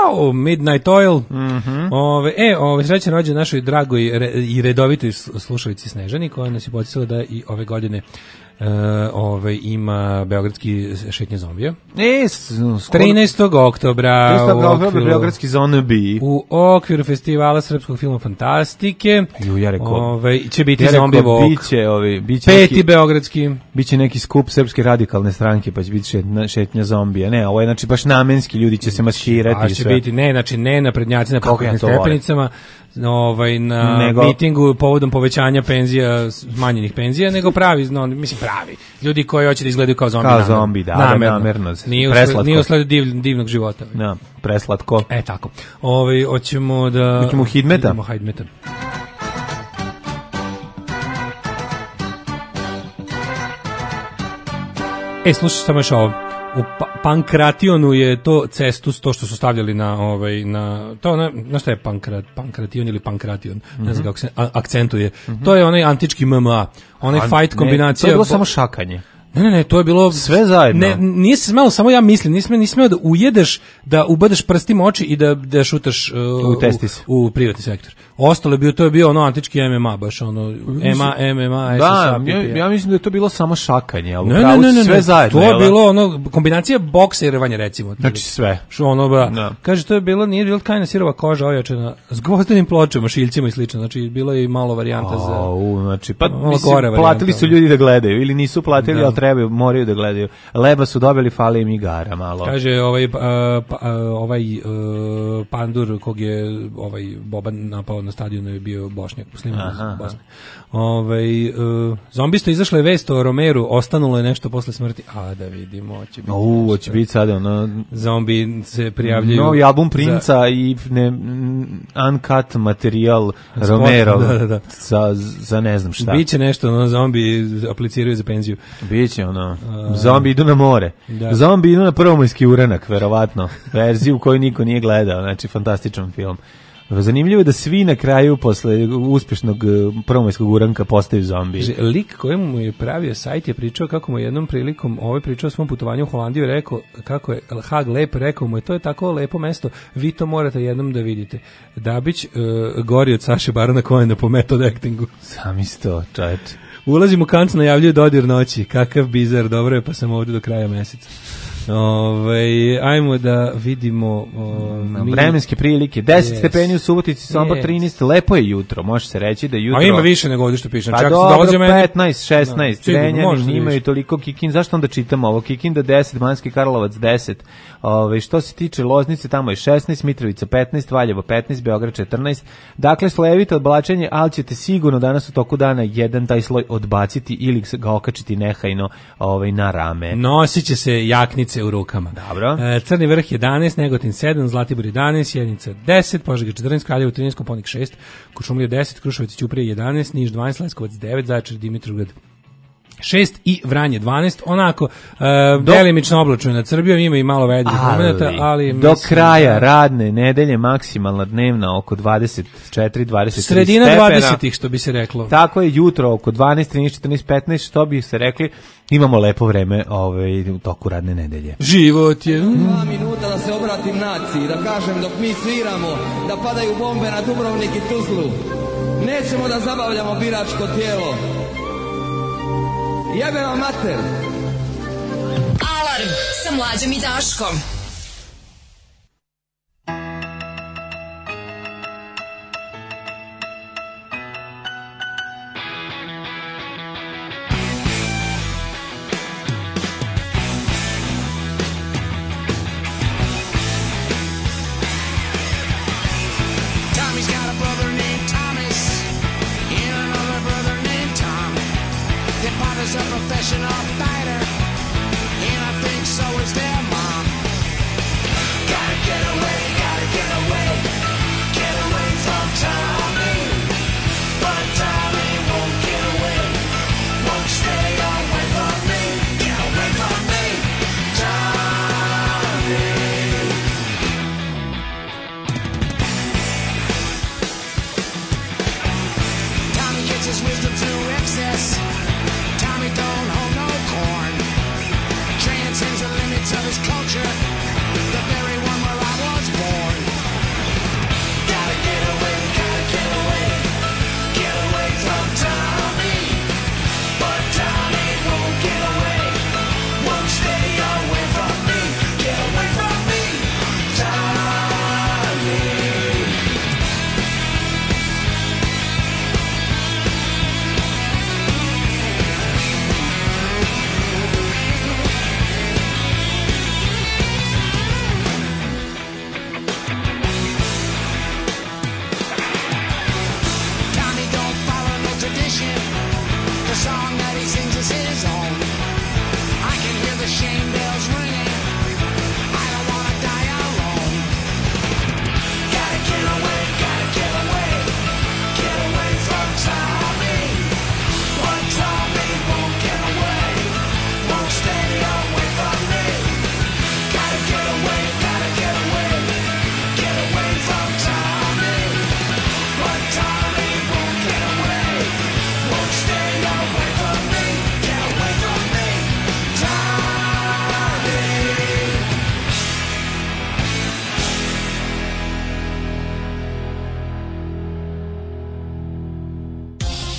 Au, Midnight Oil. Mhm. Ove, e, ove, srećan rođen našoj dragoj re, i redovitoj slušalici Snežani, koja nas je podsjetila da i ove godine Uh, ovaj, ima beogradski šetnje zombija. E, trinaestog oktobra trinaestog oktobra beogradski zombi. U okviru festivala srpskog filma Fantastike. Ju, ja rekao, ovaj, će biti ja zombi walk. Biće, ovi, biće Peti neki, beogradski. Biće neki skup srpske radikalne stranke, pa će biti šetnja, šetnja zombija. Ne, ovo je znači baš namenski, ljudi će se maskirati. A će sve. Biti, ne, znači ne na prednjaci na pokretnim stepenicama, ovaj, na nego, mitingu povodom povećanja penzija, smanjenih penzija, nego pravi, no, mislim pravi. Ljudi koji hoće da izgledaju kao zombi. Kao zombi, da, namerno. namerno nije usled, nije usled div, divnog života. Da, preslatko. E, tako. Ovaj, hoćemo da... Hoćemo Hidmeta. Hoćemo Hidmeta. E, slušaj samo još ovo. U pa Pankrationu je to cestus, to što su stavljali na ovaj na to na, na šta je Pankrat, Pankration ili Pankration, mm-hmm. ne znam kako se akcentuje. Mm-hmm. To je onaj antički M M A, onaj A, fight kombinacija. To je bilo samo šakanje. Ne, ne, ne, to je bilo sve zajedno. Ne, nije se smelo, samo ja mislim, nisi smeo, nisi smeo da ujedeš, da ubadeš prstima oči i da da šutaš uh, u testis u, u privatni sektor. Ostalo je bio, to je bio ono antički M M A, baš ono M A, M M A, da, ja, ja mislim da je to bilo samo šakanje, ali ne, ne, ne, ne, sve ne, zajedno. To je bilo ono kombinacija bokservanja recimo. Znači sve. Što ono ba, no. Kaže to je bilo nije bilo kajna sirova koža ojačana s gvozdenim pločama, šiljcima i slično. Znači bilo je i malo varijanta oh, za. U, znači pa mislim, platili su ljudi da gledaju ili nisu platili, da. Ali trebaju, moraju da gledaju. Leba su dobili, fali im igara malo. Kaže ovaj uh, pa, uh, ovaj uh, pandur kog je ovaj Boban napao na stadionu je bio Bošnjak, musliman iz Bosne. Ovaj uh, zombisto izašla je vest o Romeru, ostanulo je nešto posle smrti. A da vidimo, će biti. U, će biti sada ono zombi se prijavljuju. Novi album Princa za... i ne uncut materijal Romero. Da, da, da. Za, za ne znam šta. Biće nešto, ono zombi apliciraju za penziju. Biće ono. Uh, zombi idu na more. Da. Zombi idu na prvomajski uranak, verovatno. Verziju koju niko nije gledao, znači fantastičan film. Zanimljivo je da svi na kraju posle uspešnog prvomajskog uranka postaju zombi. Lik kojemu mu je pravio sajt je pričao kako mu jednom prilikom ovaj pričao o svom putovanju u Holandiju rekao kako je Hag lep, rekao mu je to je tako lepo mesto, vi to morate jednom da vidite. Dabić uh, gori od Saše Barona Cohena po method actingu. Sam isto, čaječ. Ulazim u kanc, najavljuje dodir noći. Kakav bizar, dobro je, pa sam ovdje do kraja meseca. Ove, ajmo da vidimo o, mi... vremenske prilike. deset yes. stepeni u Subotici, Sombor yes. trinaest, lepo je jutro, može se reći da je jutro. A ima više nego ovdje što pišem. Pa čak dobro, petnaest, šesnaest, Zrenjanin imaju toliko, Kikin, zašto onda čitamo ovo? Kikinda deset, Banski Karlovac deset. Ove, što se tiče Loznice, tamo je šesnaest, Mitrovica petnaest, Valjevo petnaest, Beograd četrnaest. Dakle, slojevito odblačenje, ali ćete sigurno danas u toku dana jedan taj sloj odbaciti ili ga okačiti nehajno ovaj, na rame. Nosit će se jaknice u rukama. Dobro. E, Crni vrh jedanaest, Negotin sedam, Zlatibor jedanaest, Sjenica deset, Požega četrnaest, Kraljevo trinaest, Koponik šest, Kuršumlija deset, Kruševac i Ćuprija jedanaest, Niš dvanaest, Leskovac devet, Zaječar i Dimitrovgrad šest i Vranje dvanaest, onako uh, do, delimično oblačno nad Srbijom, ima i malo vedrih momenata, ali do kraja da, radne nedelje maksimalna dnevna oko dvadeset četiri dvadeset tri sredina stepena. dvadesetih što bi se reklo. Tako je jutro oko dvanaest trinaest četrnaest petnaest što bi se rekli. Imamo lepo vreme ovaj, u toku radne nedelje. Život je... Dva minuta da se obratim naciji, da kažem dok mi sviramo, da padaju bombe na Dubrovnik i Tuzlu. Nećemo da zabavljamo biračko tijelo. Jebe vam mater! Alarm sa Mlađom i Daškom. A professional fighter, and I think so is their mom.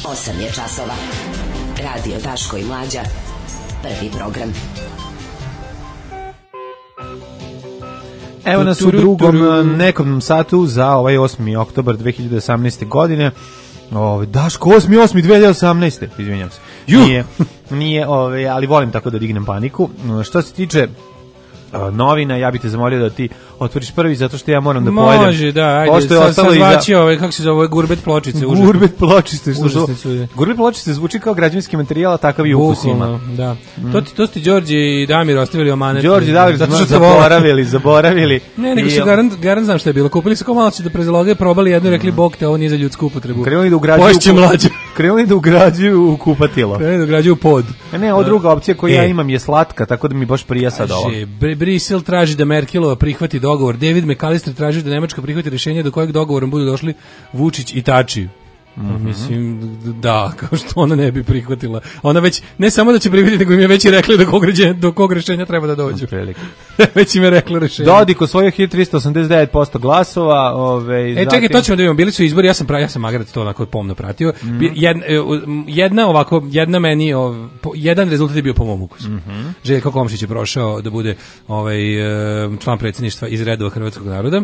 osam je časova. Radio Daško i Mlađa. Prvi program. Evo nas u drugom nekom satu za ovaj osmi oktobar dve hiljade osamnaeste. godine. Ove, Daško, osmi osmi dve hiljade osamnaeste. Izvinjam se. Juh. Nije, nije ove, ali volim tako da dignem paniku. Što se tiče uh, novina, ja bih te zamolio da ti otvoriš prvi, zato što ja moram da pojedem. Može, da, ajde, sad, sad zvaći ove, kako se zove, gurbet pločice. Gurbet pločice, što su, gurbet pločice zvuči kao građevinski materijal, a takav i ukus ima. Da. Mm. To, to ste Đorđe i Damir ostavili omanet. Đorđe i Damir zaboravili, zaboravili. Ne, nego su garant, garant znam što je bilo. Kupili su kao malo da prezaloge, probali jednu i rekli, bog te, ovo nije za ljudsku upotrebu. Krenuli da ugrađuju, krenuli da ugrađuju u kupatilo. Krenuli da ugrađuju u pod. Ne, ova druga opcija koju ja imam je slatka, tako da mi baš prija sad ovo. Brisel traži da Merkelova prihvati dogovor. David McAllister traži da Nemačka prihvati rješenje do kojeg dogovorom budu došli Vučić i Tači. Mm-hmm. Mislim, da, kao što ona ne bi prihvatila. Ona već, ne samo da će prihvatiti, nego im je već i rekli do kog, ređenja, do kog rješenja treba da dođu. Već im je rekla rješenje. Dodik osvojio hiljadu trista osamdeset devet posto glasova. Ove, e, čekaj, zatim... to ćemo da vidimo. Bili su izbori, ja sam, pra, ja sam Magarac to onako pomno pratio. Mm-hmm. Jedna, jedna ovako, jedna meni, ov, jedan rezultat je bio po mom ukusu. Mm-hmm. Željko Komšić je prošao da bude ovaj, član predsjedništva iz redova hrvatskog naroda.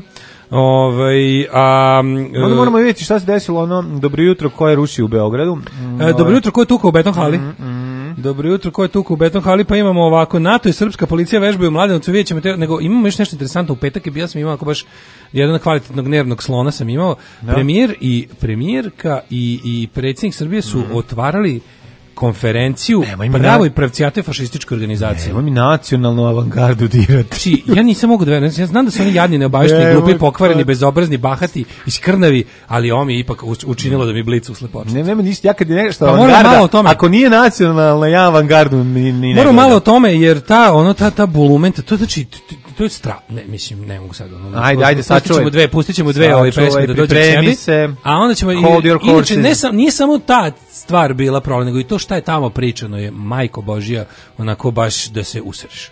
Ovaj a onda moramo vidjeti šta se desilo ono dobro jutro ko je rušio u Beogradu. E, dobro jutro ko je tukao u beton hali. Mm, mm. Dobro jutro ko je tukao u beton hali, pa imamo ovako NATO i srpska policija vežbaju u Mladenovcu, vidjećemo te, nego imamo još nešto interesantno u petak, je bio sam imao ako baš jedan kvalitetnog nervnog slona sam imao. No. Premijer i premijerka i i predsjednik Srbije su mm. otvarali konferenciju pravoj pravcijate fašističke organizacije. Evo mi nacionalnu avangardu dirati. Či, ja nisam mogu da verujem, ja znam da su oni jadni, neobavešteni, glupi, pokvareni, bezobrazni, bahati, iskrnavi, ali ovo mi ipak učinilo da mi blicu uslepoče. Ne, nema ništa, ja kad je nešto pa avangarda, ako nije nacionalna, ja avangardu ni, ni ne moram malo o tome, jer ta, ono, ta, ta bulumenta, to znači, to je stra, ne, mislim, ne mogu sad. Ono, ajde, ajde, sačuvaj. Dve, pustit ćemo dve ove pesme da dođe k sebi, se, a onda ćemo, inače, ne sam, nije samo ta stvar bila problem, nego i to šta je tamo pričano je, majko Božija, onako baš da se usreš.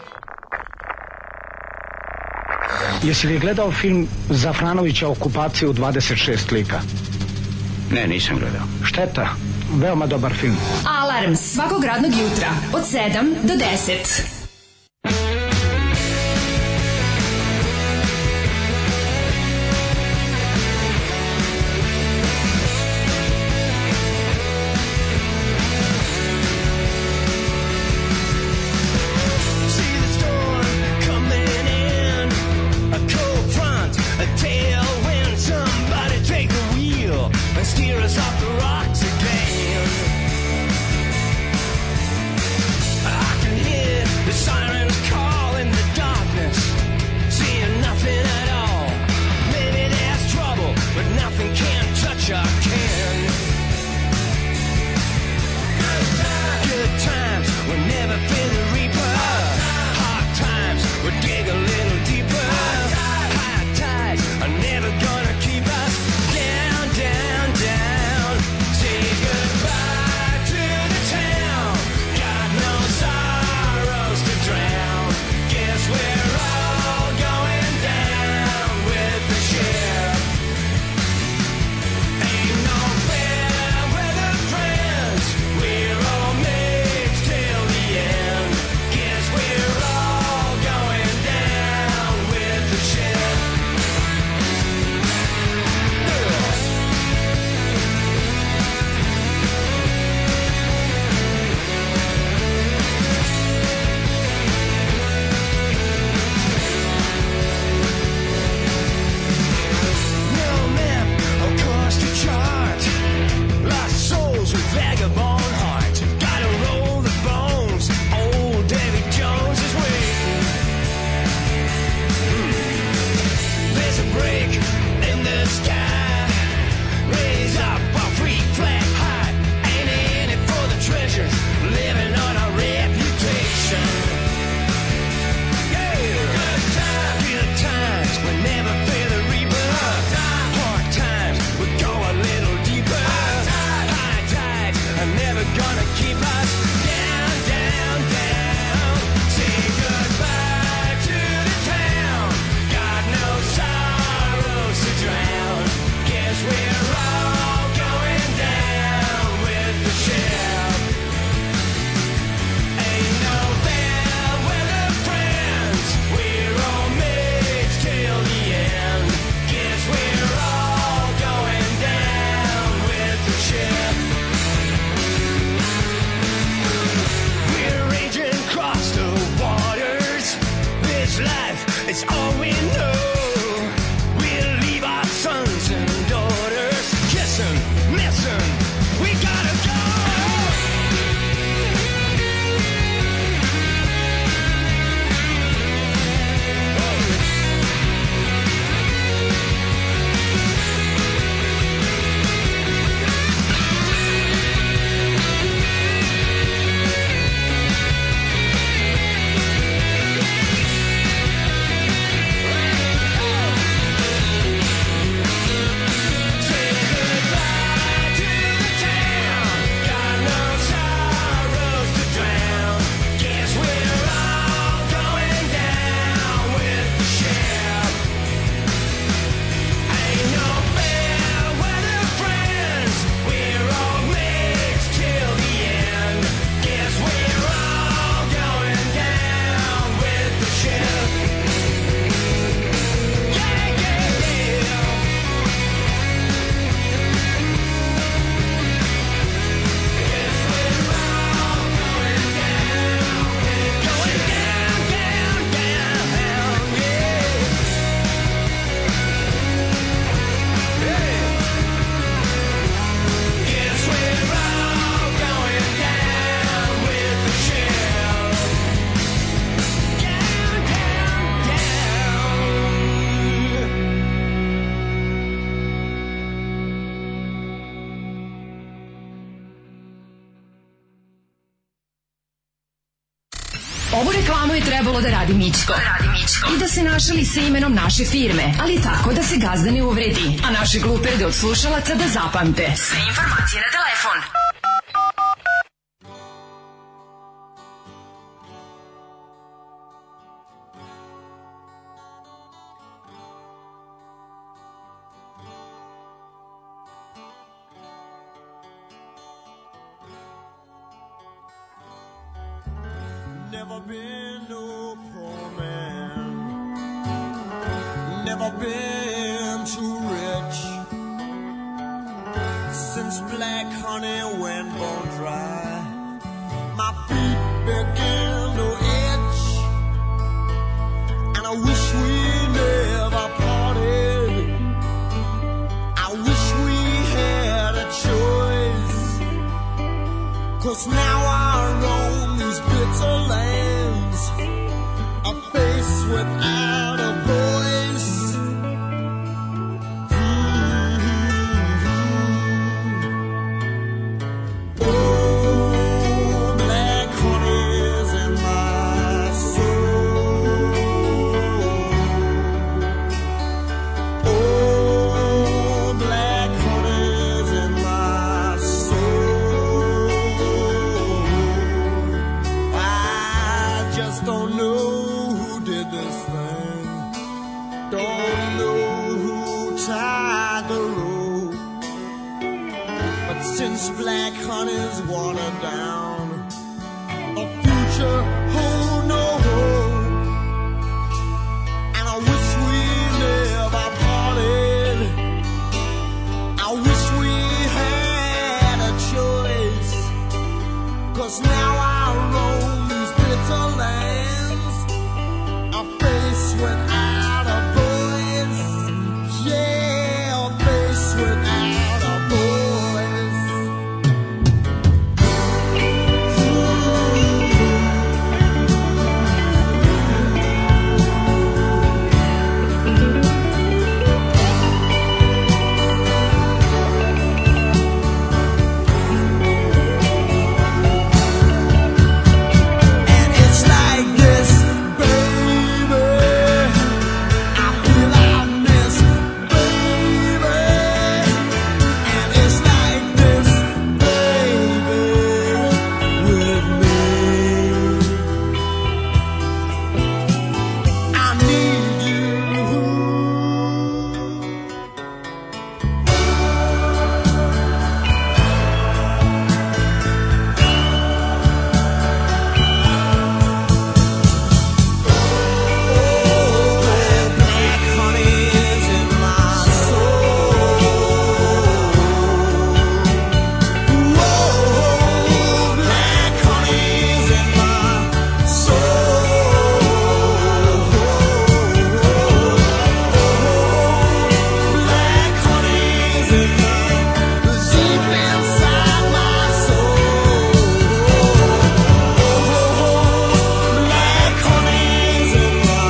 Jesi li gledao film Zafranovića Okupacija u dvadeset šest lika? Ne, nisam gledao. Šteta, veoma dobar film. Alarm svakog radnog jutra od sedam do deset. I can hear the trebalo da radi Mićko. I da se našali sa imenom naše firme, ali tako da se gazda ne uvredi, a naše gluperde od slušalaca da zapamte. Sve informacije na telefon. Never been no poor man, never been too rich. Since black honey went bone dry, my feet began to itch, and I wish we never parted. I wish we had a choice, 'cause now I roam these bitter lands, a face without a voice. Mm-hmm. Oh, black honey's in my soul. Oh, black honey's in my soul. I just don't know who did this thing. Don't know who tied the rope. But since black honey's watered down, the future hold no hope. And I wish we never parted. I wish we had a choice, 'cause now I roam these bitter lands, a face without a voice. Yeah, a face without a voice. And it's like this, baby. I feel I miss, baby. And it's like this, baby, with me. I need you. Black honey is in my soul. Whoa, black honey is in my soul. Black honey is in my deep inside my soul. Black honey is in my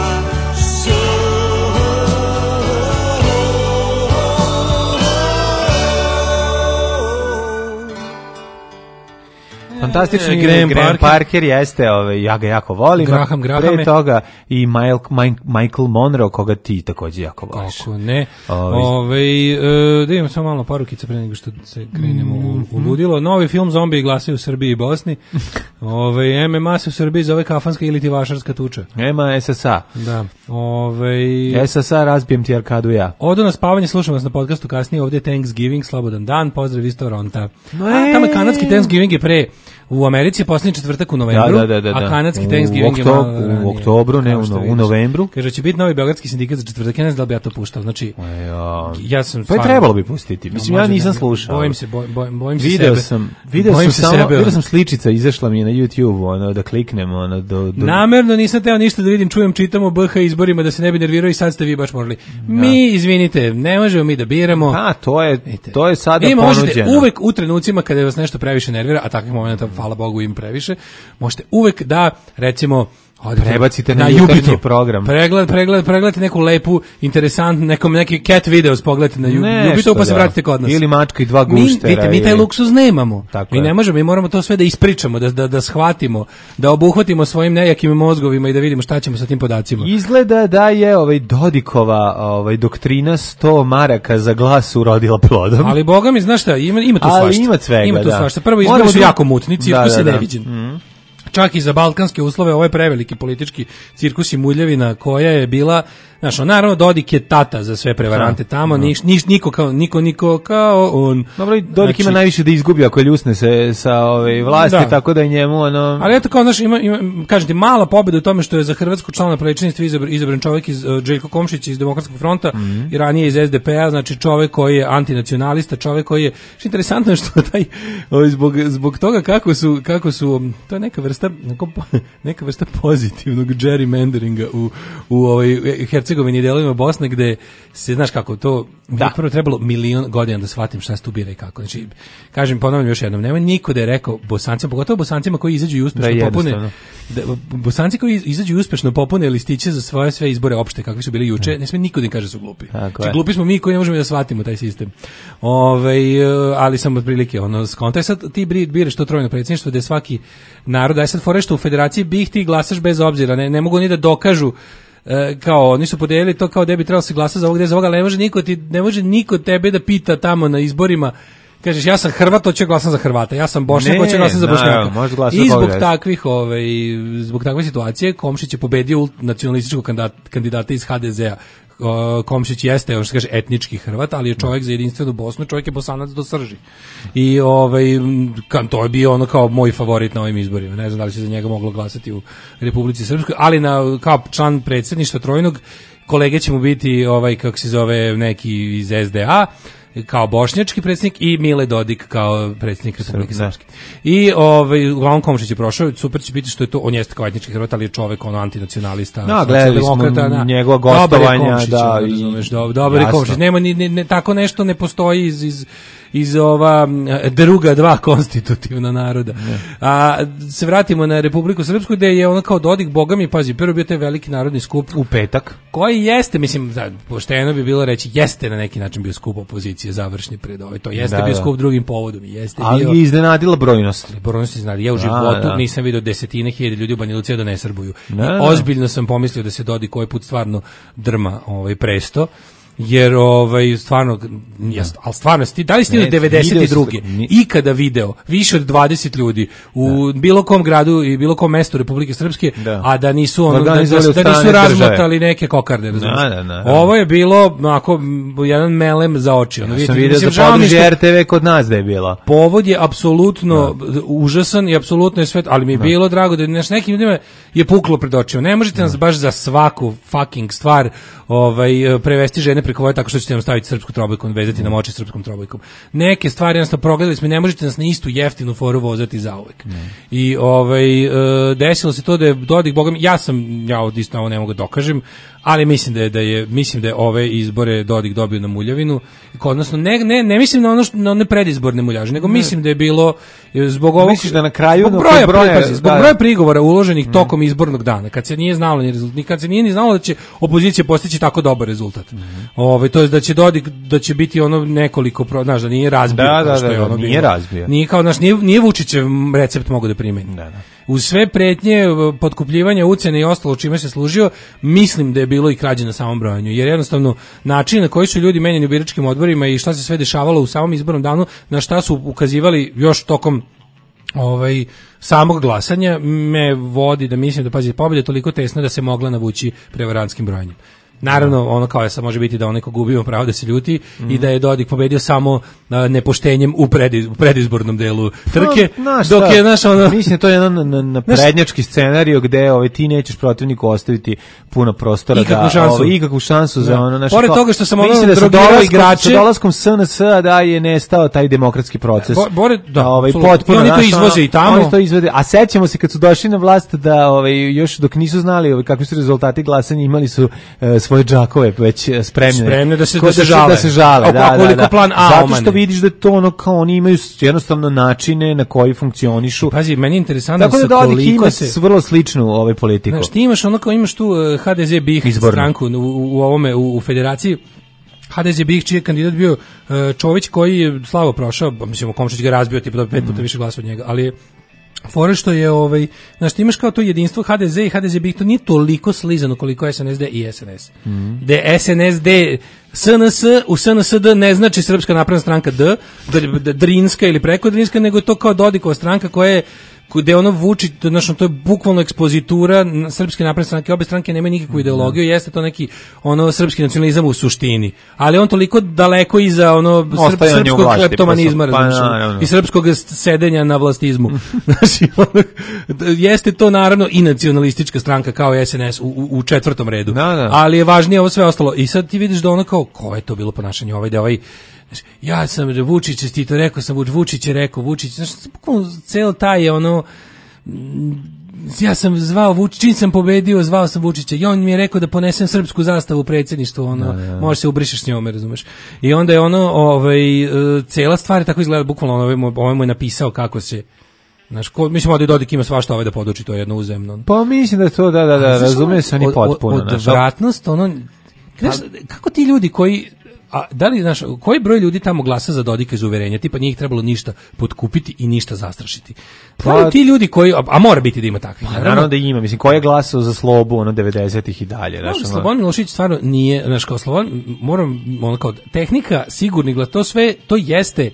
Fantastični Graham Graham, Parker. Parker jeste, ovaj, ja ga jako volim. Graham, Grahame. Pre toga i Michael, Michael Monroe, koga ti takođe jako voliš. Kako ne. Ovaj. Ove, e, da imam samo malo porukica pre nego što se krenemo u, u ludilo. Novi film Zombiji glasaju u Srbiji i Bosni. Ove, M M A se u Srbiji zove kafanska ili ti vašarska tuča. Nema S S A. Da. Ove, S S A razbijem ti arkadu ja. Odo na spavanje, slušam vas na podcastu kasnije, ovdje je Thanksgiving, slobodan dan, pozdrav iz Toronta. No, A, tamo je kanadski Thanksgiving je pre, u Americi je posljednji četvrtak u novembru, Da, da, da, da, da. a kanadski U Thanksgiving je oktob- malo ranije. u oktobru, ne, Kao u što no- u vidiš. novembru. Kaže, će biti novi beogradski sindikat za četvrtak, ja ne znam da li bi ja to puštao, znači, Ja, ja sam pa je stvarno- trebalo bi pustiti. Mislim, ja Možda nisam ne, slušao. Bojim se, boj, boj, bojim se Video sebe. sam, video Bojim sam se samo, sebe. video sam sličica, izašla mi je na YouTube, ono, da kliknem, ono, do, do... Namerno nisam teo ništa da vidim, čujem, čitam o B H izborima da se ne bi nervirao i sad ste vi baš morali. Mi, izvinite, ne možemo mi da biramo. A, to je, to je sada Vi možete ponuđeno. uvek u trenucima kada vas nešto previše nervira, a takvih momenta, hvala Bogu, im previše, možete uvek da, recimo, prebacite na, na jutarnji program. Pregled, pregled, pregledajte neku lepu, interesantnu, nekom neki cat videos pogledajte na Jubitu, pa se da. vratite kod nas. Ili mačka i dva guštera. Mi, vidite, mi taj luksuz nemamo. Tako mi je. ne možemo, mi moramo to sve da ispričamo, da, da, da shvatimo, da obuhvatimo svojim nejakim mozgovima i da vidimo šta ćemo sa tim podacima. Izgleda da je ovaj Dodikova ovaj doktrina sto maraka za glas urodila plodom. Ali boga mi, znaš šta, ima, ima tu Ali svašta. ima svega, ima tu da. svašta. Prvo izgleda su jako mutni, cirkus da, je da, neviđen. da. Mm. Čak i za balkanske uslove, ovo je preveliki politički cirkus i muljavina koja je bila, znaš, on, naravno Dodik je tata za sve prevarante ha, tamo, niš, niš, niko kao, niko, niko kao on. Dobro, Dodik znači, ima najviše da izgubi ako ljusne se sa ove vlasti, da. Tako da je njemu ono... Ali eto kao, znaš, ima, ima, kažem ti, mala pobjeda u tome što je za hrvatskog člana predsjedništva izabran, izabran čovjek iz uh, Željko Komšić iz Demokratskog fronta, mm-hmm. i ranije iz es de pe a, znači čovjek koji je antinacionalista, čovjek koji je, što interesantno je što taj, ovaj, zbog, zbog toga kako su, kako su, to je neka vrsta, neka vrsta pozitivnog gerrymanderinga u, u ovoj Hercegovini i delovima Bosne, gde se, znaš kako, to da. Prvo trebalo milion godina da shvatim šta se tu bira i kako. Znači, kažem, ponavljam još jednom, nema niko da je rekao Bosancima, pogotovo Bosancima koji izađu i uspešno da, popune, da, Bosanci koji izađu i uspešno popune listiće za svoje sve izbore opšte, kakvi su bili juče, ne sme niko da im kaže su glupi. Znači, glupi smo mi koji ne možemo da shvatimo taj sistem. Ove, ali sam otprilike, ono, skontaj sad ti biraš to trojno predsjedništvo gde svaki narod, aj sad fore što u federaciji bih ti glasaš bez obzira, ne, ne mogu ni da dokažu kao oni su podelili to kao da bi trebalo se glasati za ovog, gde za ovoga, ali ne može niko ti, ne može niko tebe da pita tamo na izborima. Kažeš ja sam Hrvat, hoću glasam za Hrvata. Ja sam Bošnjak, hoću glasam za Bošnjaka. I zbog takvih, ovaj zbog takve situacije Komšić je pobedio nacionalističkog kandidata iz ha de ze a. Komšić jeste, on što kaže, etnički Hrvat, ali je čovjek za jedinstvenu Bosnu, čovjek je Bosanac do srži. I ovaj to je bio ono kao moj favorit na ovim izborima. Ne znam da li se za njega moglo glasati u Republici Srpskoj, ali na kao član predsjedništva trojnog kolege će mu biti ovaj kako se zove neki iz es de a kao bošnjački predsjednik i Mile Dodik kao predsjednik Republike Srpske. I ovaj uglavnom Komšić je prošao, super će biti što je to, on jeste kao etnički Hrvat, ali je čovjek ono antinacionalista, no, socijaldemokrata, na njegova gostovanja, da, i razumeš, do, dobar je Komšić. Nema ni ne, ne, tako nešto ne postoji iz iz iz ova druga dva konstitutivna naroda. Ne. A se vratimo na Republiku Srpsku gde je ono kao Dodik, boga mi, pazi, prvo bio taj veliki narodni skup u petak, koji jeste, mislim, da, pošteno bi bilo reći, jeste na neki način bio skup opozicije završni pred ovaj, to jeste da, bio da. skup drugim povodom, jeste ali bio... Ali je iznenadila brojnost. Brojnost iznenadila. Ja u životu da, da. nisam vidio desetine hiljada ljudi u Banja Luci da ne srbuju. Da, ozbiljno sam pomislio da se Dodik koji put stvarno drma ovaj presto. Jer ovaj stvarno jest, al stvarno sti da li ste od devedeset druge ikada video više od dvadeset ljudi u da. bilo kom gradu i bilo kom mestu Republike Srpske, da. a da nisu ono da, da, da nisu razmotali neke kokarde, razumiješ. Da, da, da, ovo je bilo onako jedan melem za oči. Ono, ja sam vidio da podrži er te ve kod nas da je bila. Povod je apsolutno da. užasan i apsolutno je sve, ali mi je da. bilo drago da naš nekim ljudima je puklo pred očima. Ne možete da. nas baš za svaku fucking stvar ovaj prevesti žene preko vode tako što ćete nam staviti srpsku trobojku, vezati nam oči srpskom trobojkom. Neke stvari jednostavno progledali smo, ne možete nas na istu jeftinu foru vozati zauvek. Ne. I ovaj e, desilo se to da je Dodik, boga mi, ja sam, ja od isto ovo ne mogu da dokažem, ali mislim da je, da je mislim da je ove izbore Dodik dobio na muljavinu. Odnosno ne ne ne mislim na ono što, na one predizborne muljaže, nego ne. mislim da je bilo zbog ovog misliš da na kraju zbog broja, broja, broja, zbog broja prigovora uloženih mm. tokom izbornog dana, kad se nije znalo ni rezultat, nikad se nije ni znalo da će opozicija postići tako dobar rezultat. Mm. Ovaj to jest da će Dodik da će biti ono nekoliko, pro, znaš, da nije razbio, da, da, što je da, ono nije bilo. razbio. Nije kao naš nije, nije Vučićev recept mogu da primeni. Da, da. Uz sve pretnje, potkupljivanja, ucene i ostalo čime se služio, mislim da je bilo i krađe na samom brojanju. Jer jednostavno način na koji su ljudi menjani u biračkim odborima i šta se sve dešavalo u samom izbornom danu, na šta su ukazivali još tokom ovaj samog glasanja, me vodi da mislim da pazi pobjeda toliko tesna da se mogla navući prevarantskim brojanjem. Naravno, ono kao je sad može biti da onaj ko gubio pravo da se ljuti mm. i da je Dodik pobedio samo a, nepoštenjem u, prediz, u predizbornom delu trke, no, dok šta? je naš ono... Mislim, to je jedan naprednjački scenariju gde ovaj, ti nećeš protivniku ostaviti puno prostora ikakvu da... Šansu. Ovaj, ikakvu šansu za ono... Naš, Pored kao, toga što sam ono da drogirao igrače... Sa dolaskom es en es da je nestao taj demokratski proces. Bo, Bore, da, ovaj, potpuno, I oni to naš, izvoze i tamo. Oni to izvode, a sećamo se kad su došli na vlast da ovaj, još dok nisu znali ovaj, kakvi su rezultati glasanja, imali su uh, svoje džakove već spremne. Spremne da se, ko, da se žale. Da se žale, A, da, koliko da, da. plan A Zato omane. što vidiš da to ono kao oni imaju jednostavno načine na koji funkcionišu. Pazi, meni je interesantno tako da sa Dodik koliko ima se... vrlo sličnu ovaj politiku. Znaš, ti imaš ono kao imaš tu uh, H D Z B I H Izborno. stranku u, u ovome, u, u federaciji. H D Z B I H čiji je kandidat bio uh, Čović koji je slabo prošao, mislim, Komšić ga razbio, tipa da pet puta više glasa od njega, ali je fora što je, ovaj, znaš, ti imaš kao to jedinstvo H D Z i H D Z B I H, to nije toliko slizano koliko S N S D i S N S. Mm. Da S N S D, S N S, u S N S D ne znači Srpska napredna stranka D, dr, Drinska ili preko Drinska, nego je to kao Dodikova stranka koja je gde ono Vučić, znači to je bukvalno ekspozitura Srpske napredne stranke, obe stranke nemaju nikakvu ideologiju, jeste to neki ono srpski nacionalizam u suštini, ali on toliko daleko iza ono srp, srpskog kleptomanizma, pa, znači, i srpskog sedenja na vlastizmu. Znači, ono, jeste to naravno i nacionalistička stranka kao S N S u, u, u četvrtom redu, da, da. ali je važnije ovo sve ostalo. I sad ti vidiš da ono kao, ko je to bilo ponašanje ovaj, da ovaj ja sam Vučić čestito, rekao sam Vučić je rekao, Vučić, znaš, bukvalno celo taj je ono, ja sam zvao Vučić, čim sam pobedio, zvao sam Vučića i on mi je rekao da ponesem srpsku zastavu u predsjedništvu, ono, da, da. Možeš se ubrišeš s njome, razumeš. I onda je ono, ovaj, cela stvar je tako izgleda, bukvalno ovaj mu, ovaj mu je napisao kako se, znaš, ko, mislim ovdje Dodik ima svašta ovaj da poduči, to je jedno uzemno. Pa mislim da to, da, da, da, razume se oni potpuno. Od, odvratnost, ono, znaš, kako ti ljudi koji, a da li, znaš, koji broj ljudi tamo glasa za Dodika iz uverenja, tipa nije ih trebalo ništa potkupiti i ništa zastrašiti. Pa ti ljudi koji, a, a mora biti da ima takvih. Naravno, naravno da ima, mislim, ko je glasao za Slobu, ono, devedesetih i dalje. No, Slobodan Milošević stvarno nije, znaš, kao Slobodan, moram, ono, kao tehnika, sigurni glas, to sve, to jeste,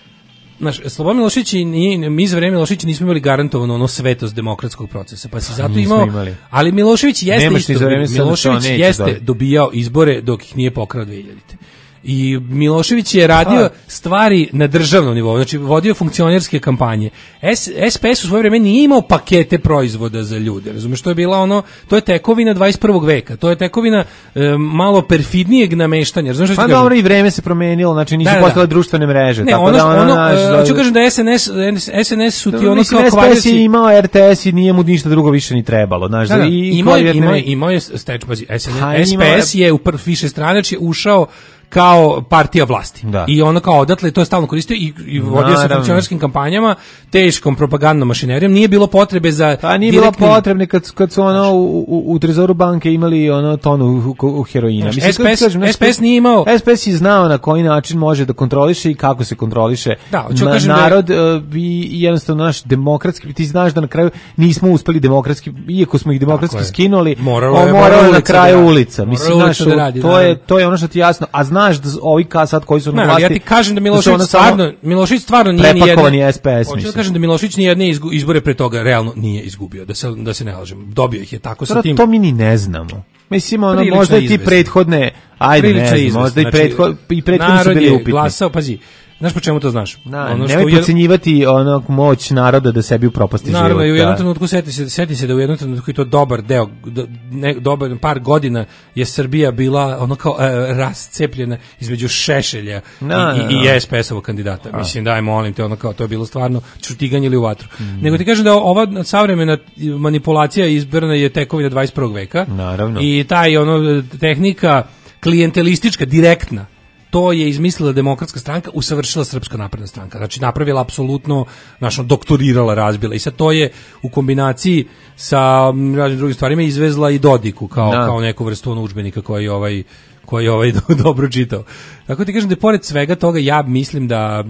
znaš, Slobodan Milošević i mi za vreme Miloševića nismo imali garantovano ono svetost demokratskog procesa, pa si zato imao, imali. Ali Milošević jeste Nemaš isto, Milošević jeste dobiti. dobijao izbore dok ih nije pokrao dve hiljadite. I Milošević je radio stvari na državnom nivou, znači vodio funkcionerske kampanje. S P S u svoje vreme nije imao pakete proizvoda za ljude, razumiješ, to je bila ono, to je tekovina dvadeset prvog veka, to je tekovina e, malo perfidnijeg nameštanja, razumiješ. Pa dobro, i vreme se promenilo, znači nisu da, postale da. društvene mreže, ne, tako ono, da ona ono, naš, e, hoću kažem da S N S, S N S su ti ono mislim, kao kvadrasi. S P S je imao R T S i nije mu ništa drugo više ni trebalo, znaš, da, da. i imao je, imao je, imao je steč, pazi, S P S je u više stranač je ušao kao partija vlasti. Da. I ono kao odatle to je stalno koristio i, i vodio se funkcionerskim kampanjama, teškom propagandnom mašinerijom, nije bilo potrebe za pa nije direktnim... bilo potrebne kad, kad su ono u, u, u trezoru banke imali ono tonu u, u heroina. Mislim, S P S, kažem, S P S nije imao... S P S je znao na koji način može da kontroliše i kako se kontroliše da, Na, narod da je... i jednostavno naš demokratski, ti znaš da na kraju nismo uspeli demokratski, iako smo ih demokratski skinuli, moralo je, moralo na kraju da ulica. Mislim, ulica znaš, da radi, to, je, to je ono što ti jasno, a znaš da ovi sad koji su na vlasti. Ja ti kažem da Milošević stvarno, Milošević stvarno nije ni jedne. S P S, hoću da kažem da Milošević ni jedne izbore pre toga realno nije izgubio, da se da se ne lažemo. Dobio ih je tako sa tim. To mi ni ne znamo. Mislim, ono, možda i ti prethodne, ajde, ne znam, možda i prethod i prethodni su bili upitni. Glasao, pazi. Znaš po čemu to znaš? Na, ono što nemoj podcenjivati ono moć naroda da sebi upropasti život. Naravno, i u jednom da. trenutku seti se, seti se da u jednom trenutku i to dobar deo, ne, dobar par godina je Srbija bila ono kao e, rascepljena između Šešelja na, i, na, i, i S P S-ovog kandidata. A. Mislim, daj, molim te, ono kao, to je bilo stvarno čutiganje ili u vatru. Mm. Nego ti kažem da ova savremena manipulacija izborna je tekovina dvadeset prvog veka. Naravno. I taj ono tehnika klijentelistička, direktna, to je izmislila Demokratska stranka, usavršila Srpska napredna stranka. Znači napravila apsolutno, našo doktorirala, razbila. I sad to je u kombinaciji sa raznim drugim stvarima izvezla i Dodiku kao da. kao neku vrstu ono udžbenika koji ovaj koji ovaj dobro čitao. Tako ti kažem da pored svega toga ja mislim da,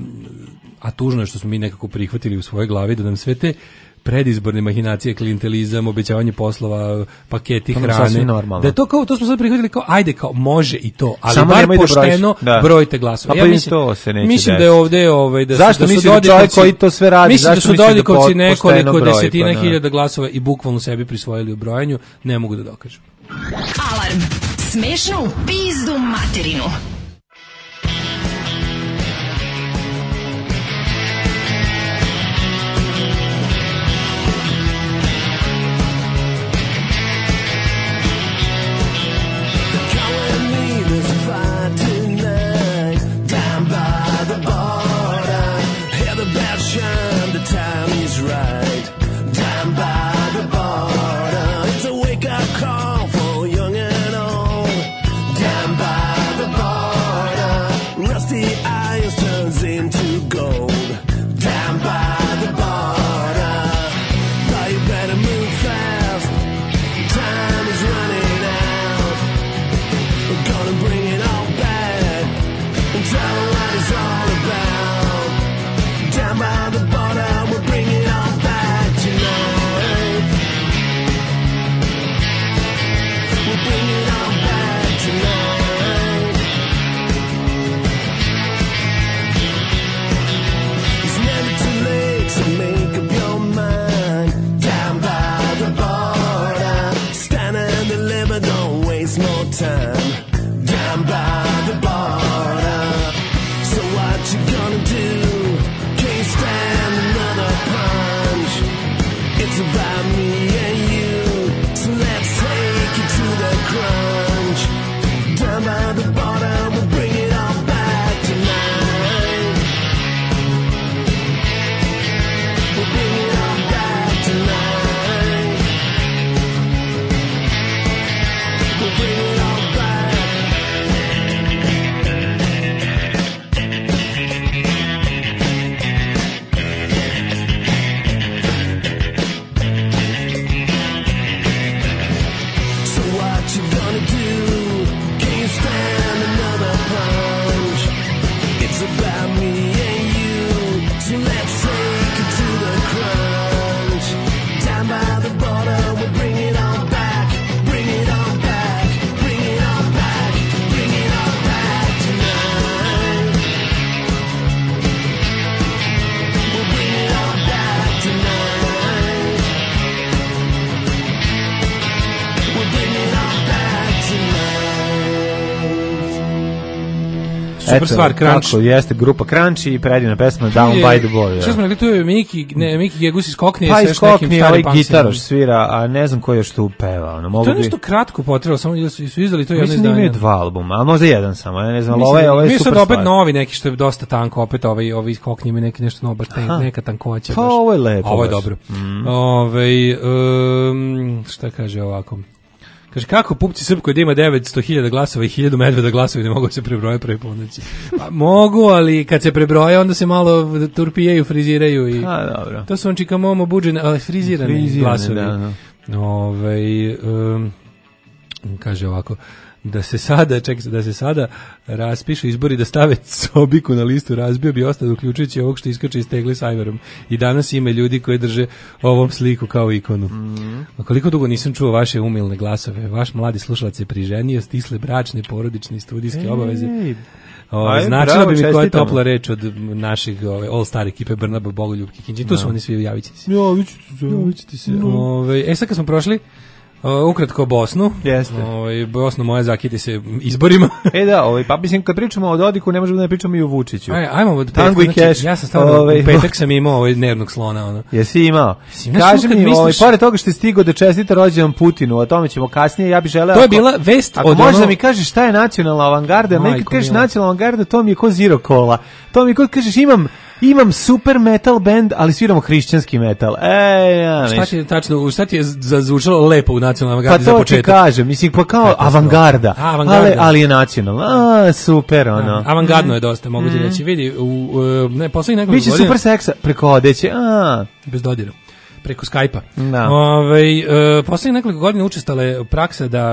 a tužno je što smo mi nekako prihvatili u svojoj glavi da nam sve te predizborne mahinacije, klijentelizam, obećavanje poslova, paketi hrane. Da je to kao, to smo sad prihvatili kao, ajde, kao, može i to, ali samo bar pošteno da brojite glasove. Ja mislim, to se neće mislim da je ovde, ovaj, da zašto su, da su Dodikovci, koji to sve radi, mislim da su Dodikovci nekoliko broj, desetina pa, hiljada glasova i bukvalno sebi prisvojili u brojanju, ne mogu da dokažem. Alarm. Smešno u pizdu materinu. Time by the border, it's a wake-up call for young and old. super stvar, Crunch. Kako jeste grupa Crunch i predivna pesma Down by the Boy. Što smo rekli, tu je Miki, ne, Miki Gegus iz Koknije. Pa iz Koknije ovaj gitaroš svira, a ne znam ko još tu peva. Ono, mogu to je nešto bi... kratko potrebalo, samo su, su izdali to jedno izdanje. Mislim da imaju dva albuma, ali možda jedan samo, ja ne znam, ali ovaj, ovaj je super stvar. Mi stvar. sad opet novi neki što je dosta tanko, opet ovaj, ovaj iz Koknije ima neki nešto novo, neka tankoća. Pa ovo je lepo. Ovo je dobro. Mm. Ove, um, šta kaže ovako? Kaže, kako pupci Srpkoj da ima devetsto hiljada glasova i hiljadu medveda glasova i ne mogu se prebroje pre ponoći? Pa, mogu, ali kad se prebroje, onda se malo turpijaju, friziraju. I a, dobro. To su on čika momo buđene, ali frizirane, frizirane glasovi. Da, da. Ove, um, kaže ovako, da se sada, čekaj se, da se sada raspišu izbori da stave Sobiku na listu, razbio bi ostalo, uključujući ovog što iskače iz tegle s Ajverom. I danas ima ljudi koji drže ovom sliku kao ikonu. Mm. A koliko dugo nisam čuo vaše umilne glasove, vaš mladi slušalac je priženio, stisle bračne, porodične i studijske Ej. obaveze. O, značila bi mi koja je topla reč od naših ove, all-star ekipe Brnaba, Bogoljub, Kikinđi. Tu su oni svi, javit ćete se. Javit ćete se. Ove, e sad kad smo prošli Uh, ukratko Bosnu. Jeste. Ovaj Bosna moja zakiti se izborima. e da, ovaj pa mislim kad pričamo o Dodiku ne možemo da ne pričamo i o Vučiću. Aj, ajmo od petka, znači, ja sam stavio ovaj, u petak sam imao ovaj dnevnog slona ono. Jesi imao? Kaži mi, misliš... ovaj pored toga što je stigao da čestita rođendan Putinu, o tome ćemo kasnije, ja bih želeo. To je bila vest ako od možda ono... mi kažeš šta je nacionalna avangarda, nekad kažeš nacionalna avangarda, to mi je ko Zero Cola. To mi je ko kažeš imam imam super metal band, ali sviramo hrišćanski metal. E, ja, šta ti je tačno, šta ti je zazvučalo lepo u nacionalnoj avangardi za početak? Pa to ti kažem, mislim, pa kao avangarda, A, avangarda. Ali, ali je nacionalna. A, super, ono. A, avangardno je dosta, mogu ti mm. reći. Vidi, u, u ne, poslednjih nekoliko godina... Biće super seksa, preko odeće, a... Bez dodira. Preko Skype-a. Da. Ove, e, poslednjih nekoliko godina učestale praksa da...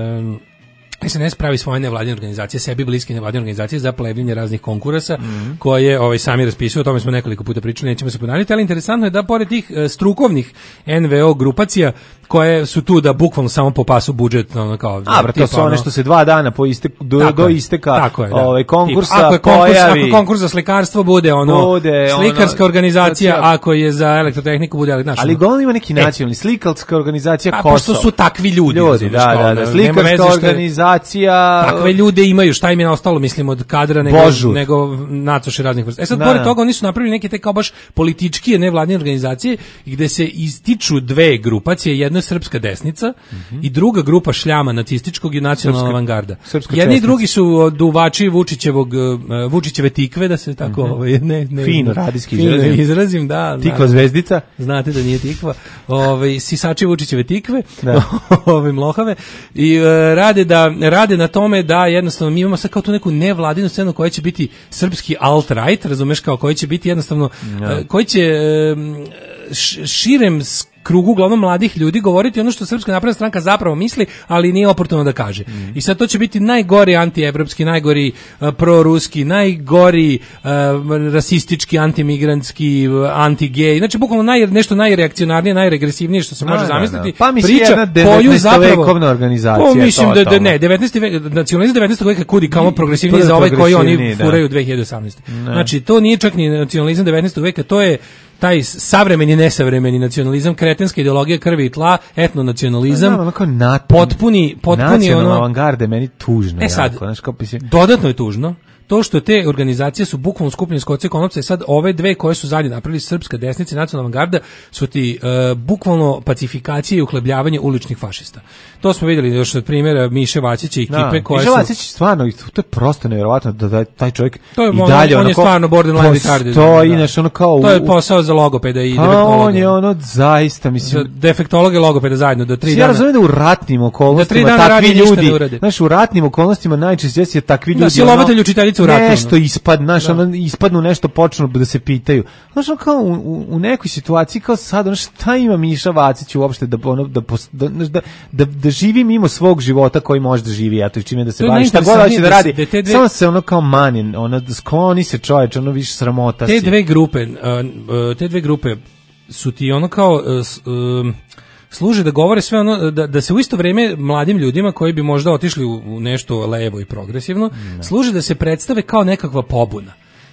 E, S N S pravi svoje nevladine organizacije, sebi bliske nevladine organizacije za plebljanje raznih konkursa mm. koje ovaj, sami raspisuju, o tome smo nekoliko puta pričali, nećemo se ponavljati, ali interesantno je da pored tih e, strukovnih N V O grupacija koje su tu da bukvalno samo popasu budžet, ono kao... A, bro, to su one što se dva dana po iste, do, do isteka je, da. ovaj, konkursa Tip, ako je konkurs, pojavi... Ako konkurs za slikarstvo bude ono, bude, slikarska ono, organizacija, stacija, ako je za elektrotehniku bude... Znaš, ali govno ima neki nacionalni, e, slikarska organizacija a, Kosovo. Pošto su takvi ljudi. Ljudi, da, da, da, da, slikarska organizacija... Takve ljude imaju, šta im je ostalo, mislim, od kadra nego, nego nacoše raznih vrsta. E sad, da, pored toga, oni su napravili neke te kao baš političke nevladine organizacije gde se ističu dve grupacije, jedna je srpska desnica mm-hmm. i druga grupa šljama nacističkog i nacionalna avangarda. Jedni i drugi su duvači Vučićevog, Vučićeve tikve, da se tako mm-hmm. ovaj, ne, ne, fino, radijski fino izrazim. izrazim, da. Tikva da, zvezdica. Znate da nije tikva. Ovaj, sisači Vučićeve tikve, ove mlohave, i uh, rade, da, rade na tome da jednostavno mi imamo sad kao tu neku nevladinu scenu koja će biti srpski alt-right, razumeš, kao koji će biti jednostavno, no. koji će širem krugu uglavnom mladih ljudi govoriti ono što Srpska napredna stranka zapravo misli, ali nije oportuno da kaže. Mm. I sad to će biti najgori antievropski, najgori uh, proruski, najgori uh, rasistički, antimigrantski, uh, anti-gej, znači bukvalno naj, nešto najreakcionarnije, najregresivnije što se može no, zamisliti. No, no. Pa misli jedna devetnaestovekovna organizacija. Pa mislim da, da ne, devetnaesti vek, nacionalizam devetnaestog veka kudi kao progresivniji za ovaj koji oni furaju dve hiljade osamnaeste. No. Znači to nije čak ni nacionalizam devetnaestog veka, to je taj savremeni, nesavremeni nacionalizam, kretenska ideologija krvi i tla, etnonacionalizam, no, potpuni, potpuni nacionalna ono... avangarde, meni tužno. E sad, jako, znaš, kao pisi... dodatno je tužno to što te organizacije su bukvalno skupljene s koce konopca i sad ove dve koje su zadnje napravili, srpska desnica i nacionalna avangarda, su ti uh, bukvalno pacifikacije i uhlebljavanje uličnih fašista. To smo vidjeli još od primjera Miše Vacića i ekipe da, koje Miše su... Vacić stvarno, to je prosto nevjerovatno da, da taj čovjek to je, i dalje on, on ono je stvarno borderline retarded. To i naš ono kao... To je posao za logopeda i defektologa. On je ono zaista, mislim... Za defektologa i logopeda zajedno do tri dana. Ja razumijem da u ratnim okolnostima da takvi ljudi, znaš, u ratnim okolnostima najčešće je takvi ljudi... Da, silovatelj učiteljica u ratnom. Nešto ispad, znaš, ono, ispadnu nešto, počnu da se pitaju. Znaš, ono, kao u, u, u nekoj situaciji, kao sad, ono, šta ima Miša Vacić uopšte da, ono, da, da, da, da, da živi mimo svog života koji može da živi, eto, čime da se bavi, šta god hoće da radi, da dve... samo se ono kao manin, ono, skloni se čovječ, ono, više sramota te si. Dve grupe, uh, uh, te dve grupe su ti ono kao... Uh, uh, služe da govore sve ono, da, da se u isto vrijeme mladim ljudima koji bi možda otišli u, u nešto levo i progresivno, ne. služe da se predstave kao nekakva pobuna.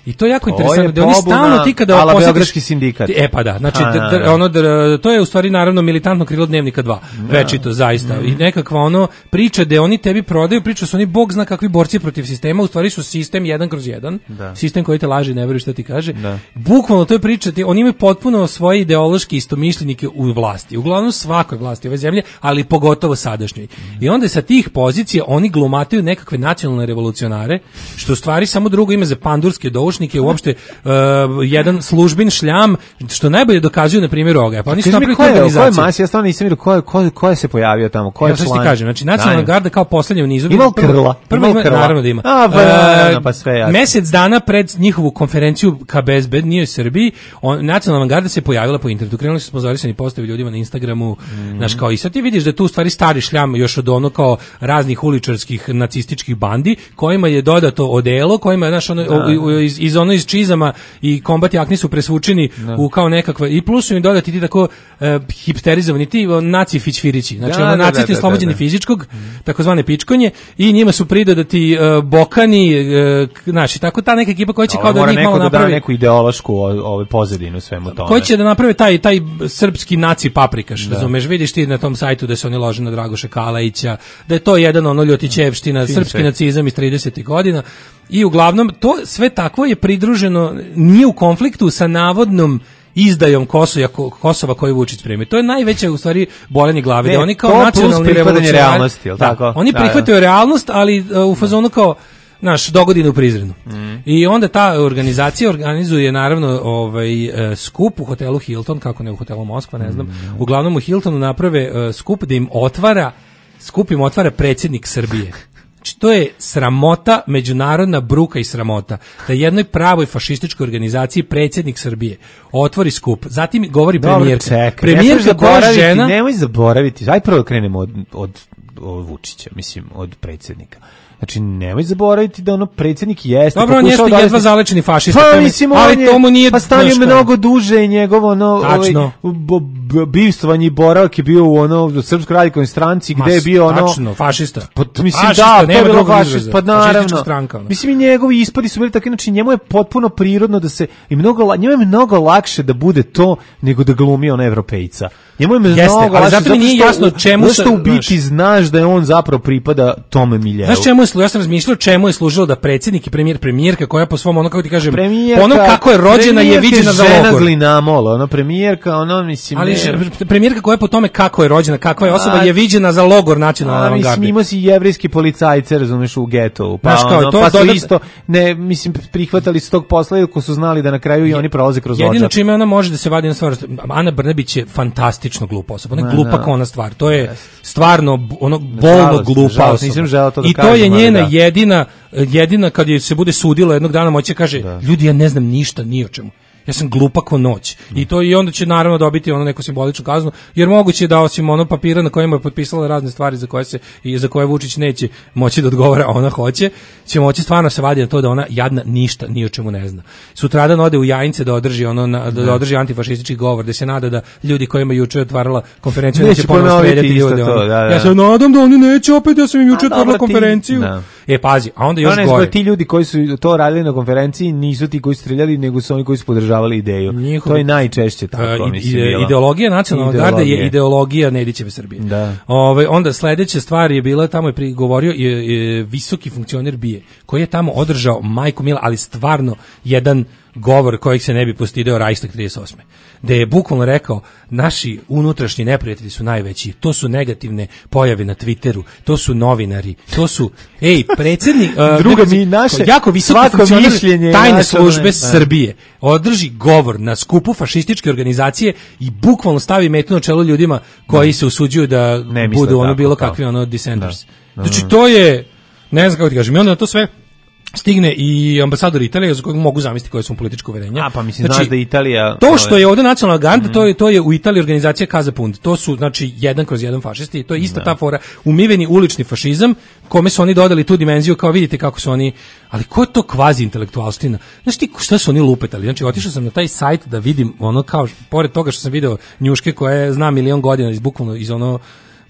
I to je jako To interesantno je da oni pobuna stalno ti kada ala posjetiš Beogradski sindikat. E pa da, znači A, d- d- da, da. ono d- to je u stvari naravno militantno krilo Dnevnika dva. Večito zaista. I nekakva ono priča da oni tebi prodaju, priča su oni bog zna kakvi borci protiv sistema, u stvari su sistem jedan kroz jedan. Da. Sistem koji te laže i ne veruje šta ti kaže. Da. Bukvalno to je priča, ti- oni imaju potpuno svoje ideološke istomišljenike u vlasti. Uglavnom svakoj vlasti ove zemlje, ali pogotovo sadašnjoj. I onda sa tih pozicija oni glumataju nekakve nacionalne revolucionare, što u stvari samo drugo ime za pandurske doušnike, uopšte uh, jedan službin šljam, što najbolje dokazuju na primjeru ovoga. Pa oni su Kaži mi, napravili ko je, ko je organizaciju. mas, ja stvarno nisam vidio ko je, ko, ko je se pojavio tamo, ko je Ja što ti član. kažem, znači nacionalna Daj. garda kao poslednja u nizu. Ima li prvo- krla? Prvo Ima li ima, krla? naravno da ima. A, pa, E, naravno, pa sve jasno. Mesec dana pred njihovu konferenciju K B S B nije u Srbiji, on, nacionalna garda se pojavila po internetu. Krenuli su sponzorisani postavi ljudima na Instagramu, Mhm. znaš, kao i sad ti vidiš da je tu u stvari stari šljam još od ono kao raznih uličarskih nacističkih bandi, kojima je dodato odelo, kojima je, znaš, ono, Da. o- o- iz, iz ono iz čizama i kombat jakni su presvučeni u kao nekakva, i plus su im dodati ti tako e, hipsterizovani ti o, naci fićfirići, znači Da, ono da, nacisti da, da, oslobođeni da. fizičkog, takozvane pičkonje, i njima su pridodati e, bokani, e, k- znaš, i tako ta neka ekipa koja će kao da mora njih malo neko da da napravi, neku ideološku o- ovaj pozadinu svemu tome. koji će da naprave taj taj srpski naci paprikaš, razumeš, vidiš ti na tom sajtu da se oni lože na Dragoša Kalajića, da je to jedan ono ljotićevština, Fin srpski sve. nacizam iz tridesetih godina, i uglavnom to sve takvo je pridruženo, nije u konfliktu sa navodnom izdajom Kosova, Kosova koju Vučić spremi. To je najveća u stvari bolenje glave, Ne, da oni kao to plus nacionalni prihvatanje revolucionari, realnosti, jel da, tako? oni Da, da. prihvataju realnost, ali uh, u fazonu kao naš dogodine u Prizrenu. Mhm. I onda ta organizacija organizuje naravno ovaj e, skup u hotelu Hilton, kako ne u hotelu Moskva, ne znam. Mhm. Uglavnom u Hiltonu naprave e, skup da im otvara skup im otvara predsjednik Srbije. Znači, to je sramota, međunarodna bruka i sramota. Da jednoj pravoj fašističkoj organizaciji predsjednik Srbije otvori skup. Zatim govori Dobro, premijerka. čekaj, ne Premijerka smiješ koja zaboraviti, žena... Nemoj zaboraviti, aj prvo krenemo od, od, od Vučića, mislim, od predsjednika. Znači, nemoj zaboraviti da ono predsjednik jeste... Dobro, on pokušao jeste da- jedva zalečeni fašista. Pa, to mi- mislim, on ali je, to mu nije... pa stanio znaš, kao- mnogo duže i njegovo ono... ovaj, Tačno. bo- b- bivstvovanje i boravak je bio u ono u Srpskoj radikalnoj stranci Ma, gde je bio ono... tačno, fašista. Pa, mislim, Fašista, da, to nema je bilo drugog fašist, izraza. pa naravno. Fašistička stranka, ono. Mislim, i njegovi ispadi su bili takvi, znači njemu je potpuno prirodno da se, i mnogo, la- njemu je mnogo lakše da bude to, nego da glumi ona evropejca. Njemu je mnogo Jeste, ali lakše, zato mi nije što- jasno čemu zato što se- u biti znaš da je on zapravo pripada tome miljeu. Znaš čemu je služilo? Ja sam razmišljao čemu je služilo da predsjednik i premijer, premijerka koja po svom ono kako ti kažem, Premijerka, po onom kako je rođena je premijerka viđena za žena logor. Glinamol, ono premijerka, ono mislim... Ali ne- š- premijerka koja je po tome kako je rođena, kakva je osoba A- je viđena za logor nacionalne A, mislim, avangarde. imao si jevrijski policajce, razumeš, u getovu. Pa, Znaš, kao, ono, to pa su dodat- isto, ne, mislim, prihvatali su tog posla iako su znali da na kraju i oni prolaze kroz Jedino odžak. čime ona može da se vadi na stvar, Ana Brnabić je fantastično glupa osoba. Ona je Ma, glupa da. kao ona stvar. To je stvarno b- ono bolno Nažalost, glupa nažalost, osoba. nisam želeo to da I to kažem, je ali njena da. jedina jedina kad je se bude sudilo jednog dana moći će kaže ljudi ja ne znam ništa ni o čemu. Ja sam glupa ko noć. I to i onda će naravno dobiti ono neku simboličnu kaznu, jer moguće je da osim ono papira na kojima je potpisala razne stvari za koje se i za koje Vučić neće moći da odgovara, a ona hoće, će moći stvarno se vadi na to da ona jadna ništa ni o čemu ne zna. Sutradan ode u Jajince da održi ono na, da, da održi antifašistički govor, da se nada da ljudi kojima je juče otvarala konferenciju Neće neće ponovo ponoviti streljati isto ljude. to, ono. da, da. Ja se nadam da oni neće opet, ja sam im juče A, otvorila dobro, ti- konferenciju. da. E pazi, a onda No, još ne, gore. ti ljudi koji su to radili na konferenciji nisu ti koji su streljali, nego su oni koji su podržavali ideju. Njihov- To je najčešće tako, Uh, mislim, ide- bilo. ideologija nacionalne garde je Ideologije. ideologija Nedićeve Srbije. Da. Ove, onda sledeća stvar je bila, tamo je prigovorio je, je visoki funkcioner BIA, koji je tamo održao majku mila, ali stvarno jedan govor kojeg se ne bi postideo Reichstag trideset osme. Da je bukvalno rekao, naši unutrašnji neprijatelji su najveći, to su negativne pojave na Twitteru, to su novinari, to su, ej, predsjednik, uh, Druga ne, mi, naše- jako visoki svako funkcioner mišljenje je tajne naše, službe ne, da. Srbije održi govor na skupu fašističke organizacije i bukvalno stavi metu na čelo ljudima koji se usuđuju da Ne misle budu ono tako, bilo kao. kakvi ono dissenters. Da. Da, Znači da. to je, ne znam kako ti kažem, i onda na to sve stigne i ambasador Italije za kojeg mogu zamisliti koje su mu političko uverenje. A, pa mislim, znaš da Italija... To što je ovde nacionalna garda, Mhm. to je to je u Italiji organizacija Casa Pound. To su znači jedan kroz jedan fašisti, to je ista ta fora, umiveni ulični fašizam, kome su oni dodali tu dimenziju, kao vidite kako su oni, ali ko je to kvazi intelektualština? Znaš ti šta su oni lupetali? Znači otišao sam na taj sajt da vidim ono kao pored toga što sam video njuške koje zna milion godina iz bukvalno iz ono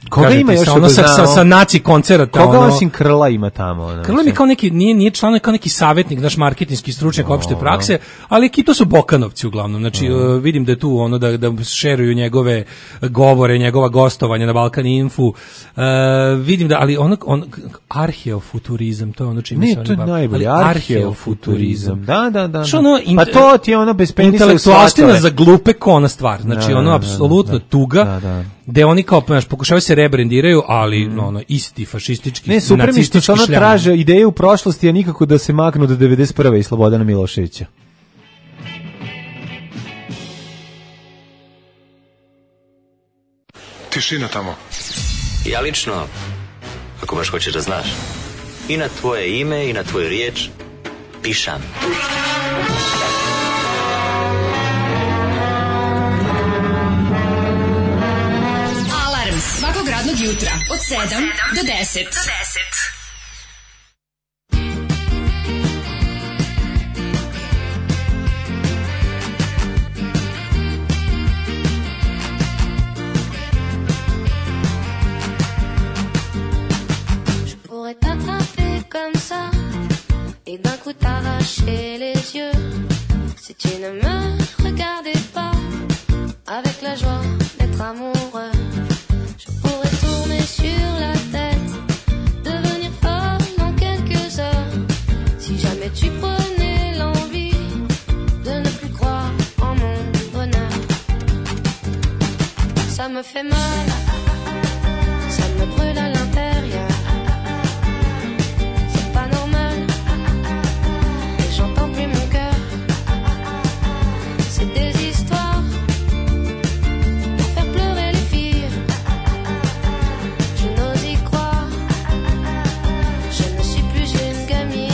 Koga ima još ono sa, sa, sa naci koncerata. Koga ono, osim Krla ima tamo? Ono, Krla mi kao neki, nije, nije član, kao neki savjetnik, naš marketinški stručnjak o, opšte prakse, ali ki to su Bokanovci uglavnom. Znači, uh, vidim da je tu ono da, da šeruju njegove govore, njegova gostovanja na Balkan Infu. Uh, vidim da, ali ono, on, arheofuturizam, to je ono čime se oni bavaju. Ne, to je najbolje, arheofuturizam. Da, da, da. Što ono, pa to ti je ono bez penisa intelektualština za glupe kona stvar. Znači, da, ono, da, apsolutno da, tuga. Da, da. Gde oni kao znaš, pokušavaju se rebrendiraju, ali mm. ono isti fašistički, ne, super mi što ono traže ideje u prošlosti, a nikako da se maknu do devedeset prve i Slobodana Miloševića. Tišina tamo. Ja lično, ako baš hoćeš da znaš, i na tvoje ime i na tvoju riječ pišam. Svakog radnog jutra od sedam do deset. Je pourrais t'attraper comme ça et d'un coup t'arracher les yeux si tu ne me regardais pas avec la joie d'être amoureux. Je pourrais tourner sur la tête, devenir folle en quelques heures, si jamais tu prenais l'envie de ne plus croire en mon bonheur. Ça me fait mal, ça me brûle à l'intérieur. C'est pas normal, et j'entends plus mon cœur. C'est des histoires pour faire pleurer les filles. Je n'ose y croire, je ne suis plus une gamine.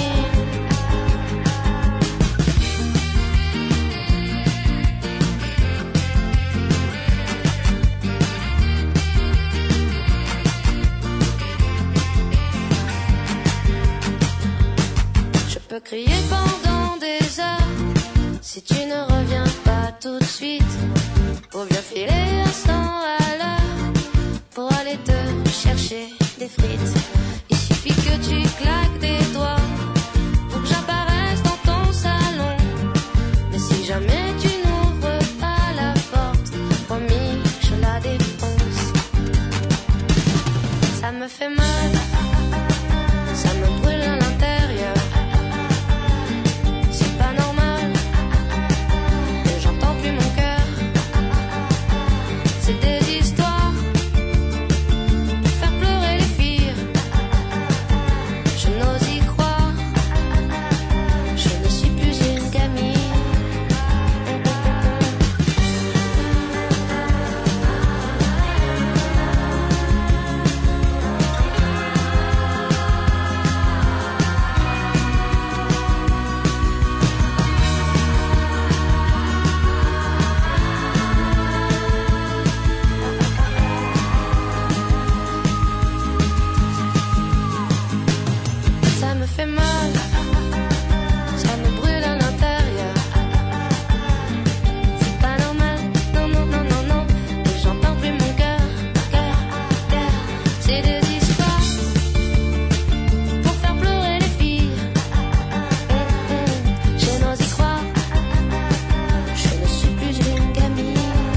Je peux crier pendant des heures si tu ne reviens pas tout de suite, pour bien filer à cent à l'heure pour aller te chercher des frites. Il suffit que tu claques des doigts pour que j'apparaisse dans ton salon. Mais si jamais tu n'ouvres pas la porte, promis, je la défonce. Ça me fait mal, ça me brûle à l'intérieur. C'est pas normal, et j'entends plus mon cœur. C'est des histoires pour faire pleurer les filles. Je n'ose y croire, je ne suis plus une gamine. Ça me fait mal, ça me brûle à l'intérieur. C'est pas normal, non, non, non, non, non. Et j'entends plus mon cœur, cœur, cœur. C'est des histoires pour faire pleurer les filles. Hum, hum. Je n'ose y croire, je ne suis plus une gamine.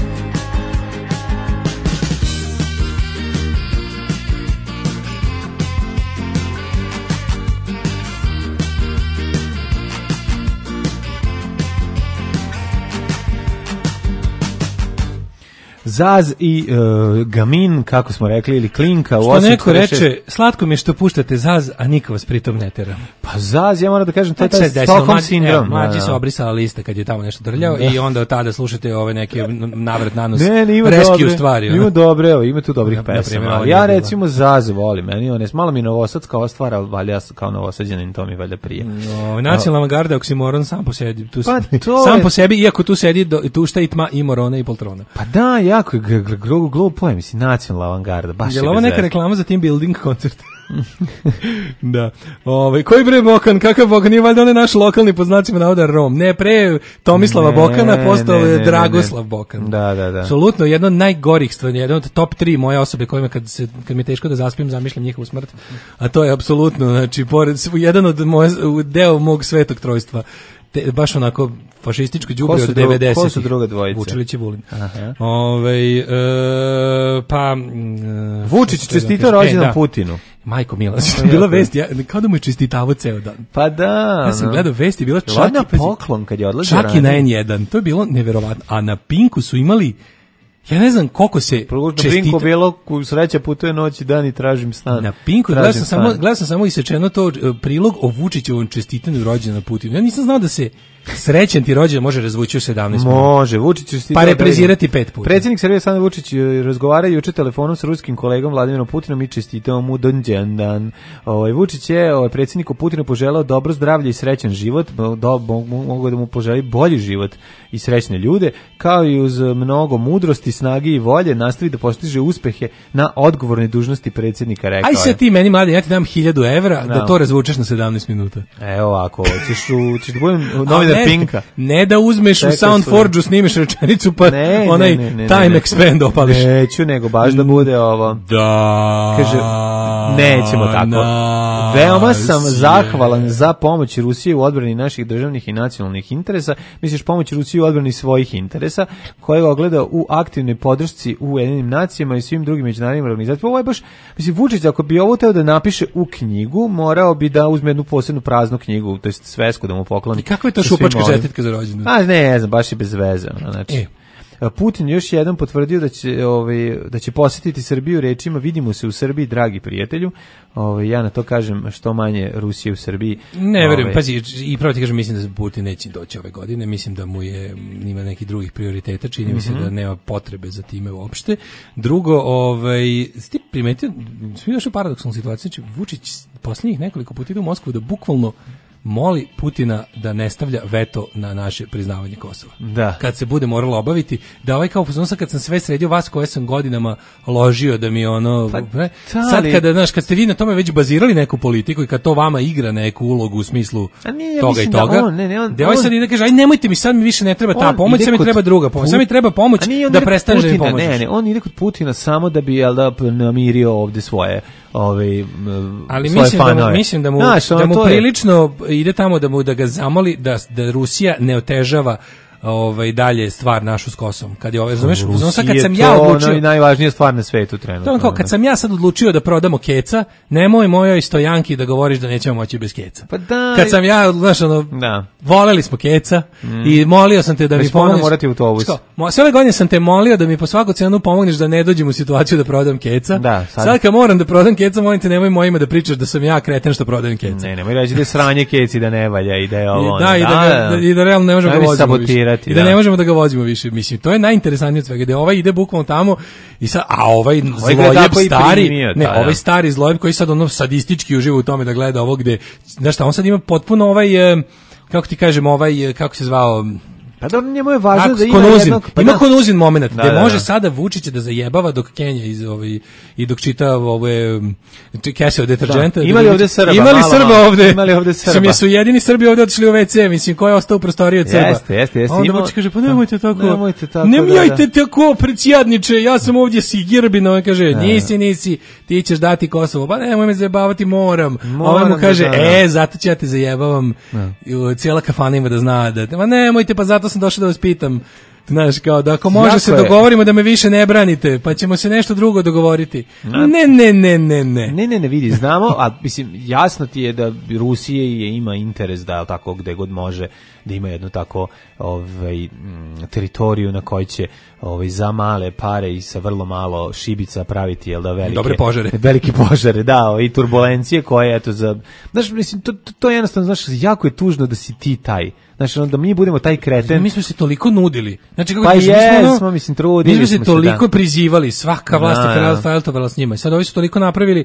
Zaz i uh, Gamin, kako smo rekli, ili Klinka. Što neko reče, slatko mi je što puštate Zaz, a niko vas pritom ne tera. Pa Zaz, ja moram da kažem, to je taj Stockholm Stockholm sindrom. Mlađi se obrisala lista kad je tamo nešto drljao i onda od tada slušate ove neke navrat nanos ne, ne, ima rescue dobre, stvari. Ima dobre, evo, ima tu dobrih Na- pesama. na primjer, Ja ovo je recimo Zaz volim, meni on je malo mi novosadska ova stvar, ali valja kao novosađanin, to mi valjda prije. No, nacionalna garda oksimoron sam po sebi, tu, Pa to sam je- po sebi, iako tu sedi do, tu šta i tma i morona i poltrona. Pa da, jako je gl- gl- gl- glupo je, mislim, nacionalna avangarda, baš je Je li ovo bez neka veze. reklama za team building koncert? Da. Ove, koji bre Bokan, kakav Bokan, nije valjda on je naš lokalni pod znacima navoda Rom. Ne, pre Tomislava Ne, Bokana postao ne, je ne, Dragoslav ne. Bokan. Da, da, da. Apsolutno, jedna od najgorih stvari, jedna od top tri moje osobe kojima kad, se, kad mi je teško da zaspim, zamišljam njihovu smrt. A to je apsolutno, znači, pored, jedan od moje, deo mog svetog trojstva. Te, baš onako fašističko đubre od devedesetih. Ko su druga dvojica? Vučilić i Vulin. Aha. Ove, e, pa... E, Vučić čestitao rođendan Putinu. Majko Mila, bila vest, ja, kao da mu je čestitavo ceo dan. Pa da. Ja sam no. gledao vesti, bila čak, na poklon kad je odlazio. Čak i na en jedan, to je bilo neverovatno. A na Pinku su imali, ja ne znam koliko se čestita... Na Pinku bilo, sreća putuje noć i dan i tražim stan. Na Pinku gledao sam, samo, gledao sam samo isečeno to prilog o Vučićevom čestitanju rođendana Putinu. Ja nisam znao da se srećan ti rođendan može razvući u sedamnaest minuta. Može, Vučić čestitao. Pa reprizirati pet puta. Predsjednik Srbije Aleksandar Vučić razgovara juče telefonom sa ruskim kolegom Vladimirom Putinom i čestitao mu rođendan. Ovaj Vučić je ovaj predsjedniku Putinu poželeo dobro zdravlje i srećan život, do, mogu da mu poželi bolji život i srećne ljude, kao i uz mnogo mudrosti, snage i volje nastavi da postiže uspehe na odgovornoj dužnosti predsjednika, rekao. Aj se ti meni mladi, ja ti dam hiljadu evra no. da to razvučeš na sedamnaest minuta. Evo ovako, ćeš u, ćeš da budem novinar Pinka. Ne da uzmeš Čekaj u Soundforge-u, snimiš rečenicu pa ne, onaj ne, ne, ne, time ne, expand opališ. Neću, nego baš da bude ovo. Da. Kaže, nećemo tako. Na, Veoma sam zahvalan za pomoć Rusije u odbrani naših državnih i nacionalnih interesa. Misliš pomoć Rusije u odbrani svojih interesa, koje ogleda u aktivnoj podršci u Ujedinjenim nacijama i svim drugim međunarodnim organizacijama. Ovo je baš, mislim, Vučić, ako bi ovo teo da napiše u knjigu, morao bi da uzme jednu posebnu praznu knjigu, to jest svesku da mu pokloni. I kakva je to šupačka čestitka za rođendan? A ne, ne znam, baš je bez veze. Znači, e. Putin još jedan potvrdio da će, ovaj, da će posjetiti Srbiju rečima vidimo se u Srbiji, dragi prijatelju. Ovaj, ja na to kažem što manje Rusije u Srbiji. Ne verujem, ovaj, pazi, i pravo ti kažem, mislim da Putin neće doći ove godine, mislim da mu je, ima nekih drugih prioriteta, čini mi mm-hmm. se da nema potrebe za time uopšte. Drugo, ovaj, ti primetio, svi došli u paradoksalnu situaciju, znači Vučić posljednjih nekoliko puta ide u Moskvu da bukvalno moli Putina da ne stavlja veto na naše priznavanje Kosova. Da. Kad se bude moralo obaviti, da ovaj kao fuzon, kad sam sve sredio vas koje sam godinama ložio da mi ono... Pa, ne, sad kada, znaš, kad ste vi na tome već bazirali neku politiku i kad to vama igra neku ulogu u smislu nije, toga i toga, da on, ne, ne, on, da ovaj sad ide kaže, aj nemojte mi, sad mi više ne treba ta pomoć, sad mi treba druga pomoć, sad mi treba pomoć da prestane da mi pomoćeš. Ne, ne, on ide kod Putina samo da bi, jel da, namirio ovde svoje... Ove, ali mislim da, mu, mislim da mu, Znaš, da mu prilično je... ide tamo da mu da ga zamoli da, da Rusija ne otežava ovaj dalje stvar našu s Kosovom. Kad je ovaj, razumeš, sad kad sam ja odlučio, ono najvažnija stvar na svetu trenutno. To kao kad sam ja sad odlučio da prodamo keca, nemoj mojoj stojanki da govoriš da nećemo moći bez keca. Pa da, kad sam ja, znaš, ono, da. voleli smo keca mm. i molio sam te da Već mi pomogneš. Morati autobus. Mo, sve ove godine sam te molio da mi po svaku cenu pomogneš da ne dođem u situaciju da prodam keca. Da, sad. sad kad moram da prodam keca, molim te nemoj mojima da pričaš da sam ja kreten što prodajem keca. Ne, nemoj reći da je sranje keci da ne valja i da je ovo. Da, i da, da, da, i da realno ne možemo da vozimo. I da ne možemo da ga vozimo više. Mislim, to je najinteresantnije od svega, da ovaj ide bukvalno tamo i sad, a ovaj zlojeb stari, primio, ne, ta, ovaj stari zlojeb koji sad ono sadistički uživa u tome da gleda ovo gde, znaš šta, on sad ima potpuno ovaj, kako ti kažem, ovaj, kako se zvao, pa dobro, njemu je važno Ako, da ima konuzin, jednog... Pa ima da. konuzin moment, da, gde da, može da. sada Vučića da zajebava dok Kenja iz, ovaj, i dok čita ove kese od deterđenta. Da. Imali ovde Srba, Imali malo, Srba malo. ovde. Imali ovde Srba. Sam jesu jedini Srbi ovde otišli u ve ce, mislim, ko je ostao u prostoriji od Srba. Jeste, jeste, jeste. Onda Vučić kaže, pa nemojte tako, nemojte tako, nemojte da, da. tako, predsjedniče, ja sam ovdje Sigirbino, on kaže, da, nisi, nisi, ti ćeš dati Kosovo, pa nemoj me zajebavati, moram. moram ovaj mu kaže, da, da, da. e, zato ću ja te zajebavam, da. cijela kafana ima da zna, da, ma nemojte, pa zato sam došao da vas pitam. Znaš, kao da ako može jako se dogovorimo da me više ne branite, pa ćemo se nešto drugo dogovoriti. Ne, ne, ne, ne, ne. Ne, ne, ne, vidi, znamo, a mislim, jasno ti je da Rusije je, ima interes da tako gde god može, da ima jednu tako ovaj, teritoriju na kojoj će ovaj, za male pare i sa vrlo malo šibica praviti, jel da, velike... Dobre požare. Velike požare, da, i turbulencije koje, eto, za... Znaš, mislim, to, to, to je jednostavno, znaš, jako je tužno da si ti taj. Znači, da mi budemo taj kreten. Mi smo se toliko nudili. Znači, kako pa kažem, jesmo, mi smo, mislim, trudili mi smo se smo toliko se, da. prizivali, svaka vlast je feltovala s njima. I sad ovi su toliko napravili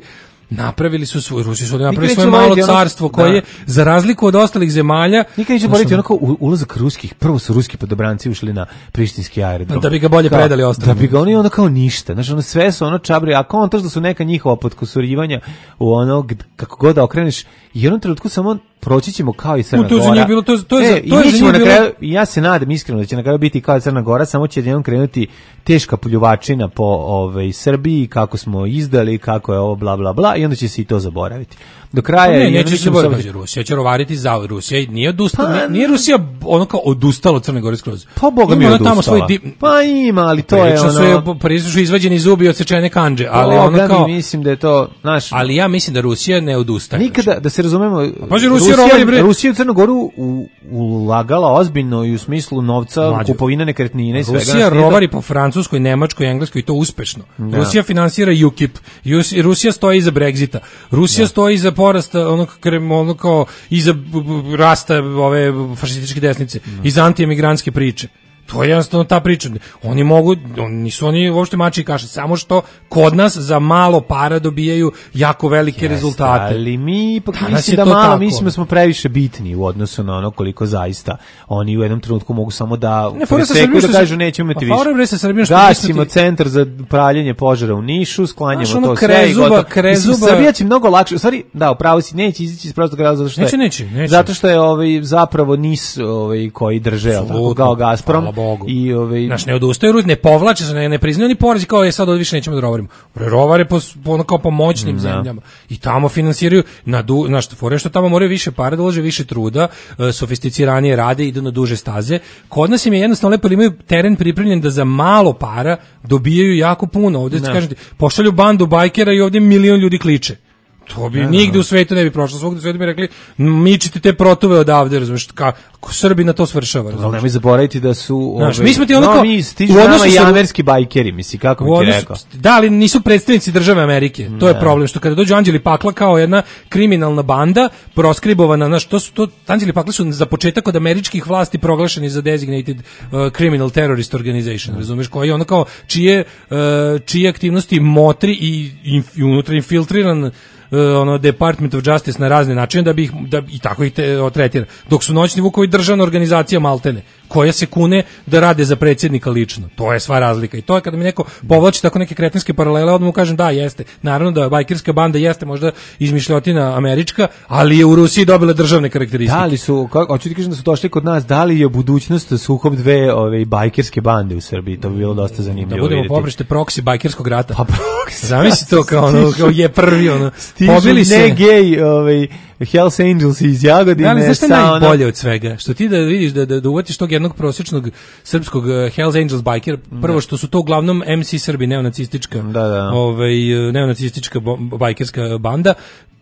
napravili su svoj, Rusi su napravili Nikad svoje neću malo voliti ono- carstvo koje, da. za razliku od ostalih zemalja, Nikad neću boriti onako u- ulazak ruskih, prvo su ruski podobranci ušli na prištinski aerodrom. Da bi ga bolje Kao- predali ostalima. Da bi ga oni onda kao ništa. Znači, ono sve su ono čabri, a kao on to što su neka njihova potkusurivanja u ono, gd- kako god da okreneš, i u jednom trenutku samo proći ćemo kao i Crna U, to je za Gora. njih bilo- to je- to je za- E, i to je mi za ćemo njih na bilo- kraju, i ja se nadam iskreno da će na kraju biti kao i Crna Gora, samo će jednom krenuti teška pljuvačina po ovaj, Srbiji, kako smo izdali, kako je ovo, bla, bla, bla, i onda će se i to zaboraviti. Do kraja... Pa ne, i onda neće mi se ćemo boriti, sad- Rusija će rovariti za Rusija nije odustala, Pa, nije, nije Rusija ono kao odustala od Crne Gore skroz. Pa Boga mi Ima je ona tamo odustala. svoj di- Pa ima, ali to je Prilično su je- ono... prilično su izvađeni zubi od sečene kandže, ali Boga ono kao mi, mislim da je to, znaš... ali ja mislim da Rusija ne odustaje. Nikada, da se razumemo, pazi, Rusija rovari, bre. Rusija u Crnu Goru u, ulagala ozbiljno i u smislu novca, Mlađo. kupovina nekretnina i svega. Rusija Znaš, nije to- rovari po Francuskoj, Nemačkoj, Engleskoj i to uspešno. Da. Rusija finansira U K I P. Jus- Rusija stoji iza Brexita. Rusija stoji iza porasta onog krem- ono kao iza b- b- rasta ove fašističke desnice, iza antiemigrantske priče. To je jednostavno ta priča. Oni mogu, oni nisu oni uopšte mači i kaše, samo što kod nas za malo para dobijaju jako velike rezultate. Ali mi ipak Danas mislim je da to malo, tako. mislim da smo previše bitni u odnosu na ono koliko zaista oni u jednom trenutku mogu samo da Ne, fora sa preseku Srbijom da što kažu se- nećemo imati pa fora, više. bre, sa Srbijom što mi smo Gasimo ti- centar za pravljenje požara u Nišu, sklanjamo Znaš, ono to sve i krezuba- gotovo. krezuba- Mislim, Srbija će mnogo lakše, u stvari, da, upravo si, neće izići iz prostog razloga zato što Neće, je, neće, neće. zato što je ovaj, zapravo NIS ovaj, koji drže, jel tako, Apsolutno, kao Gazprom. hvala Bogu. I, ovaj, Znaš, ne odustaju, Rus- ne povlače se, ne, ne priznaju ni porezi kao je sad od više nećemo da rovarimo. Rovare po, po, ono kao po moćnim Da. zemljama. I tamo finansiraju, na du, znaš, fore što tamo moraju više para, da ulože više truda, e, sofisticiranije rade, idu na duže staze. Kod nas im je jednostavno lepo, ali imaju teren pripremljen da za malo para dobijaju jako puno. Ovdje, Da. kažem ti, pošalju bandu bajkera i ovdje milion ljudi kliče. To bi Da, da, nigde da. u svetu ne bi prošlo. Svugde u svetu bi rekli, mičite te protove odavde, razumiješ, kako Srbi na to svršava, Ali razumiješ. nemoj zaboraviti da su Znaš, ovaj, mi smo ti ono no, kao- mi stižu u odnosu nama i sa- amerski bajkeri, misli, kako bi U ti odnosu- rekao. Da, ali nisu predstavnici države Amerike. To je Da. problem, što kada dođu Anđeli Pakla kao jedna kriminalna banda, proskribovana, znaš, to su to, Anđeli Pakla su za početak od američkih vlasti proglašeni za designated uh, criminal terrorist organization, razumeš, koji je ono kao čije, uh, čije aktivnosti motri i, i, i unutra infiltriran uh, ono Department of Justice na razne načine da bi ih, da i tako ih te, o, tretira. Dok su noćni vukovi državna organizacija maltene, koja se kune da rade za predsjednika lično. To je sva razlika. I to je kada mi neko povlači tako neke kretenske paralele, odmah mu kažem da, jeste. Naravno da bajkerska banda jeste možda izmišljotina američka, ali je u Rusiji dobila državne karakteristike. Da li su, kako, hoću ti kažem da su došli kod nas, da li je budućnost sukob dve ove, bajkerske bande u Srbiji, to bi bilo dosta zanimljivo Da budemo vidjeti. poprište proksi bajkerskog rata. Pa proksi. Zamisli to kao ono, kao je prvi ono. Stižu Pobili se. ne gej, ovaj, Hells Angels iz Jagodine. Da, ali znaš šta je sa ono- najbolje od svega? Što ti da vidiš da, da, da uvatiš tog jednog prosječnog srpskog uh, Hells Angels bajkera, prvo što su to uglavnom M C Srbi, neonacistička, Da, da. ovaj, uh, neonacistička bo- bajkerska banda,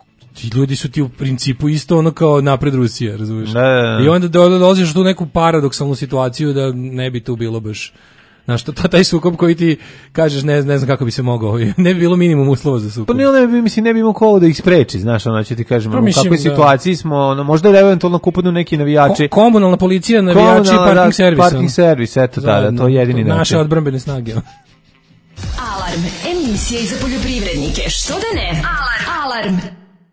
ti ljudi su ti u principu isto ono kao napred Rusija, razumiješ? Da, da, da. I onda do- dolaziš u tu neku paradoksalnu situaciju da ne bi tu bilo baš. Znaš, to, to taj sukob koji ti kažeš ne, ne znam kako bi se mogao, ne bi bilo minimum uslova za sukob. Pa ne, ne bi, mislim, ne bi imao ko da ih spreči, znaš, ono, ću ti kažem, Pa u mislim, kakvoj da. situaciji smo, ono, možda da eventualno kupadnu neki navijači. Ko- komunalna policija, navijači i Komunalna, parking da, servis. Parking ono. servis, eto, da, da, Zajedno, to je jedini način. Naše odbrambene snage. Alarm, emisija i za poljoprivrednike. Što da ne? Alarm. Alarm.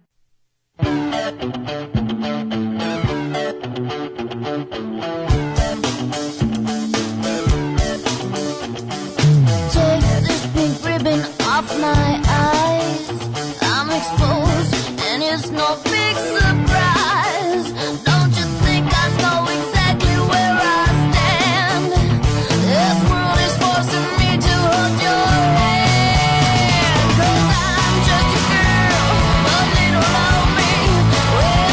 Take this pink ribbon off my eyes. I'm exposed, and it's no big surprise. Don't you think I know exactly where I stand? This world is forcing me to hold your hand. 'Cause I'm just a girl, a little lonely. Well,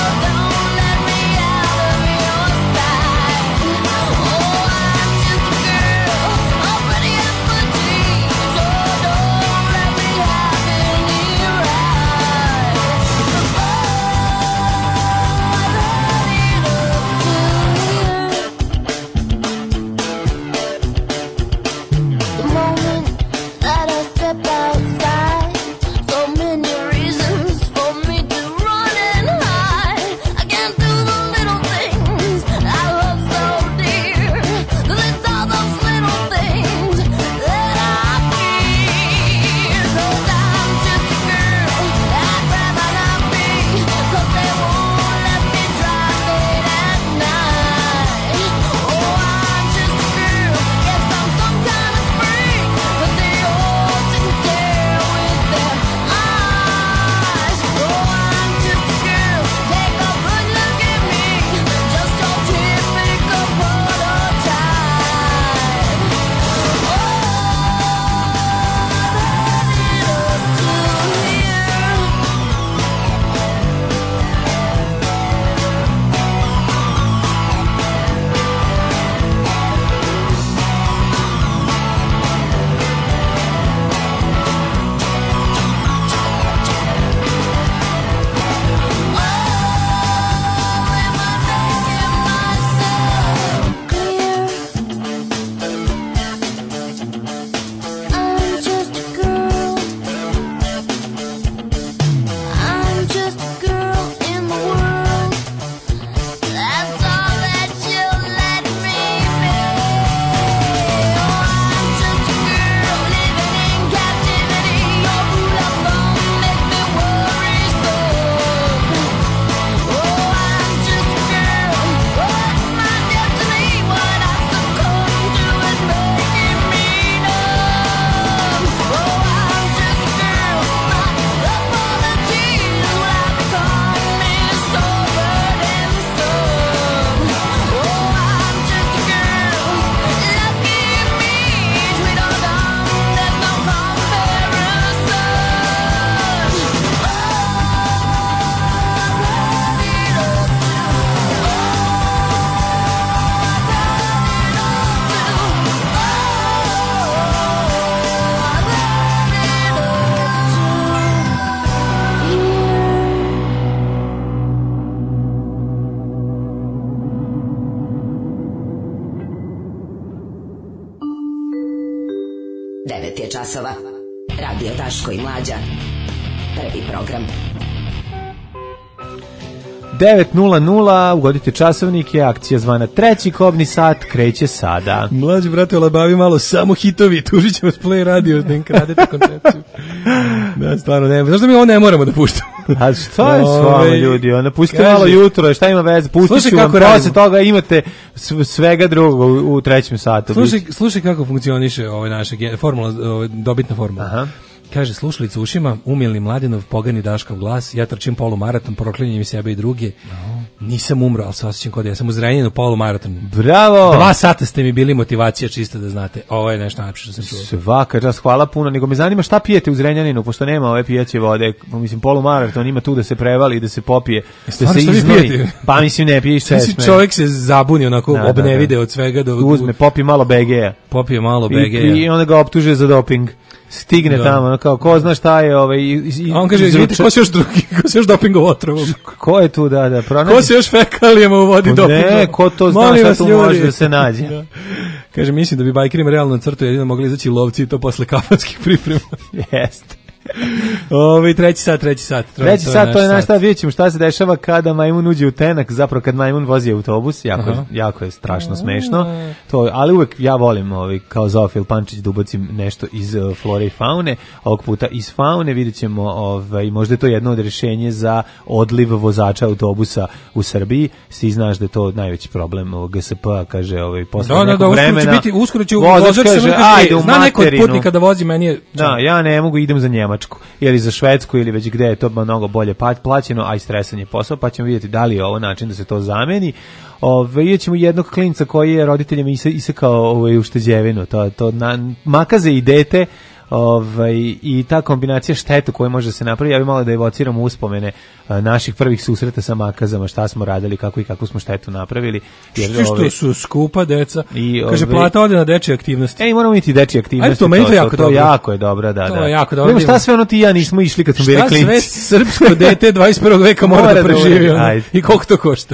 devet je časova. Radio Daško i Mlađa. Prvi program. devet nula nula, ugodite časovnik, je akcija zvana Treći kobni sat, kreće sada. Mlađi brate, olabavi malo, samo hitovi, tužit ćemo s Play Radio, da im kradete koncepciju. Da, stvarno ne, zašto mi ovo ne moramo da puštamo? A šta je s vama, ljudi? Ona pustite malo jutro, šta ima veze? Pustit ću vam, posle toga imate svega drugog u, u trećem satu. Slušaj, slušaj kako funkcioniše ovaj naša formula, ovaj, dobitna formula. Aha. Kaže, slušalica u ušima, umilni Mladenov, pogani Daškov glas, ja trčim polumaraton, proklinjem sebe i druge. No. Nisam umro, ali se osjećam kod ja sam u Zrenjaninu polumaraton. Bravo! Dva sata ste mi bili motivacija, čisto da znate. Ovo je nešto najlepše što sam čuo. Svaka čast, hvala puno. Nego me zanima šta pijete u Zrenjaninu, pošto nema ove pijaće vode. Mislim, polumaraton ima tu da se prevali, da se popije, da se iznoji. Pa mislim, ne piješ sve. Čovjek se zabuni, onako, da, obnevide da, da. Od svega. Do, uzme, popije malo B G-a. Popije malo B G-a. I, i onda ga optuže za doping. Stigne da. Tamo, kao ko zna šta je ovaj i, a on kaže izvinite, ko se još drugi, ko se još dopingov otrovom. Ko je tu da da pronađe? Ko se još fekalijama uvodi doping? Ne, ko to zna šta tu može da se nađe. Da. Kaže, mislim da bi bajkerima realno na crtu jedino mogli izaći lovci i to posle kafanskih priprema. Jeste. Ovi treći sat, treći sat. Treći to sat, to je naš sat. Vidjet ćemo šta se dešava kada majmun uđe u tenak, zapravo kad majmun vozi autobus, jako, jako je strašno smešno. To, ali uvek ja volim ovaj, kao Zofil Pančić da ubacim nešto iz uh, flore i faune, ovog puta iz faune, vidjet ćemo, ovaj, možda je to jedno od rješenja za odliv vozača autobusa u Srbiji. Svi znaš da je to najveći problem ovog G S P-a, kaže, ovaj, posle da, nekog da, vremena. Uskoro će biti, uskoro će vozač kaže, ajde u zna neko od putnika da vozi, meni je... Da, ja ne mogu, idem za Njemačku ili za Švedsku ili već gde je to mnogo bolje plaćeno, a i stresan je posao, pa ćemo vidjeti da li je ovo način da se to zameni. Ove, vidjet ćemo jednog klinca koji je roditeljima isekao ovaj, ušteđevinu, to, to na, makaze i dete, ovaj, i ta kombinacija štetu koja može se napraviti. Ja bih malo da evociramo uspomene a, naših prvih susreta sa makazama, šta smo radili, kako i kako smo štetu napravili. Jer, što ove, su skupa deca, i, kaže ove, plata ode na dečje aktivnosti. Ej, moramo imati dečje aktivnosti. Ajde, to, meni to, jako, to, to jako je dobro, da, to da. Je jako dobro. Šta sve ono ti i ja nismo išli kad smo bili klinci. Šta sve srpsko dete dvadeset prvog veka mora da preživi i koliko to košta.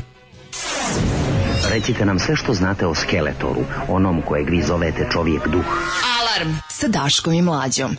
Recite nam sve što znate o Skeletoru, onom kojeg vi zovete čovjek duh. Alarm sa Daškom i Mlađom.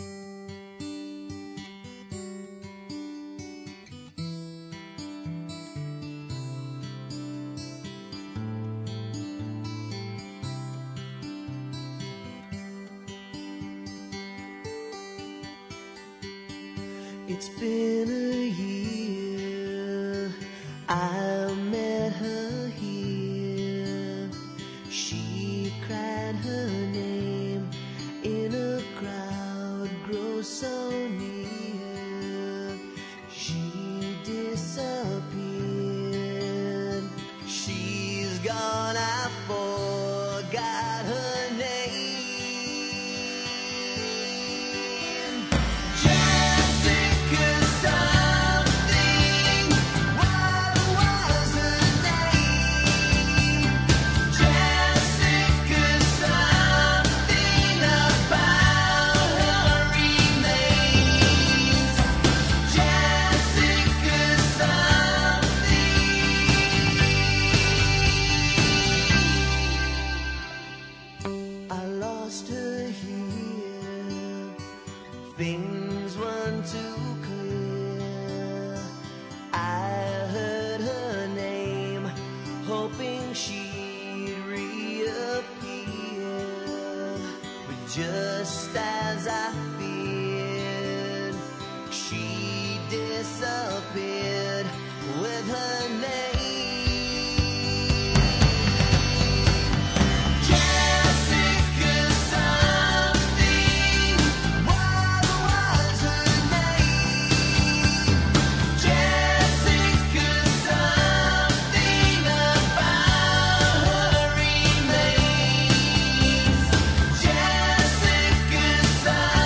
It's been a year I met her here. She cried her name in a crowd grow so near. She disappeared. She's gone, I forgot her name. Things weren't too clear. I heard her name, hoping she'd reappear. But just as I feared, she disappeared with her name. Jessica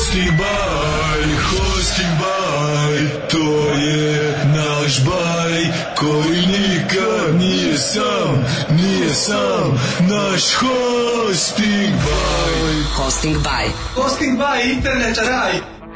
Hosting by, hosting by, to je naš baj koji nikad nije sam, nije sam, naš hosting by. Hosting by. Hosting by internet raj.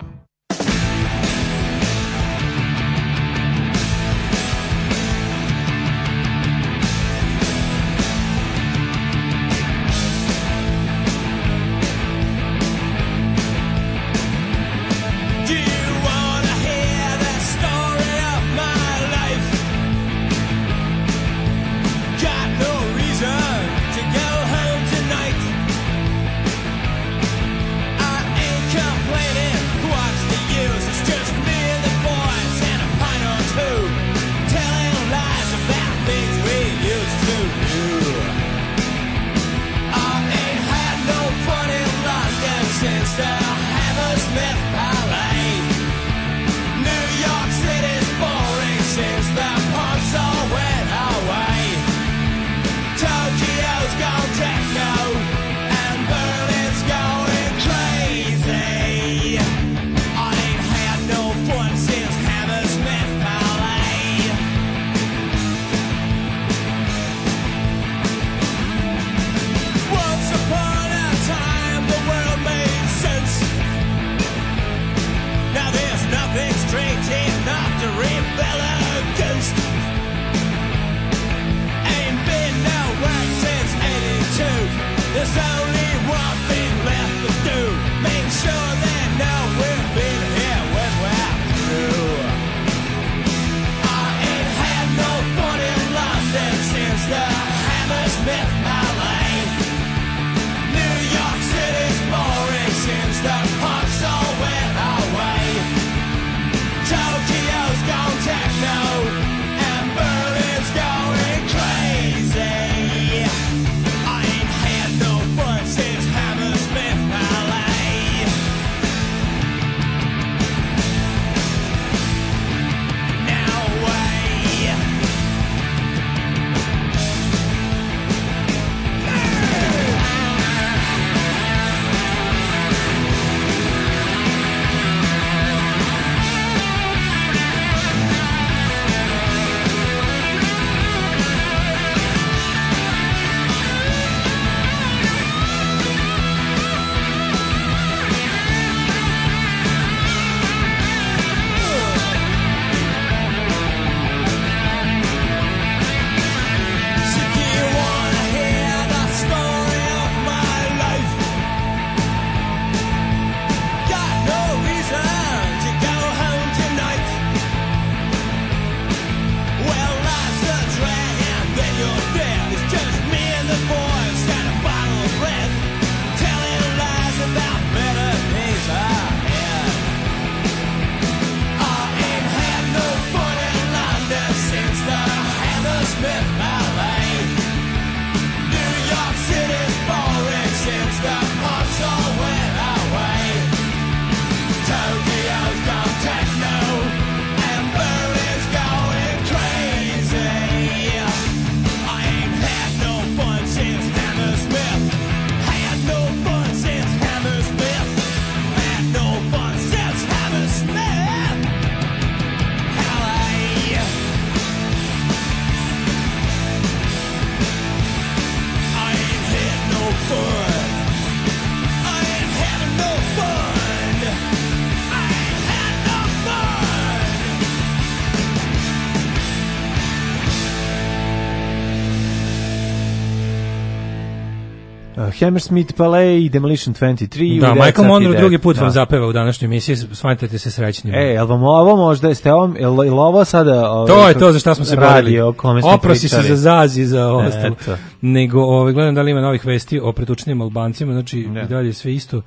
Hammersmith Palais i Demolition dvadeset tri. Da, Michael Monroe drugi put vam zapeva u današnjoj emisiji, smatrate se srećnim. E, jel vam ovo možda, jeste ovo, jel, jel ovo sada... Ovaj, to je to za šta smo se borili. Oprosi se za Zaz i za ostalo. Nego, ovaj, gledam da li ima novih vesti o pretučenim Albancima, znači i dalje sve isto.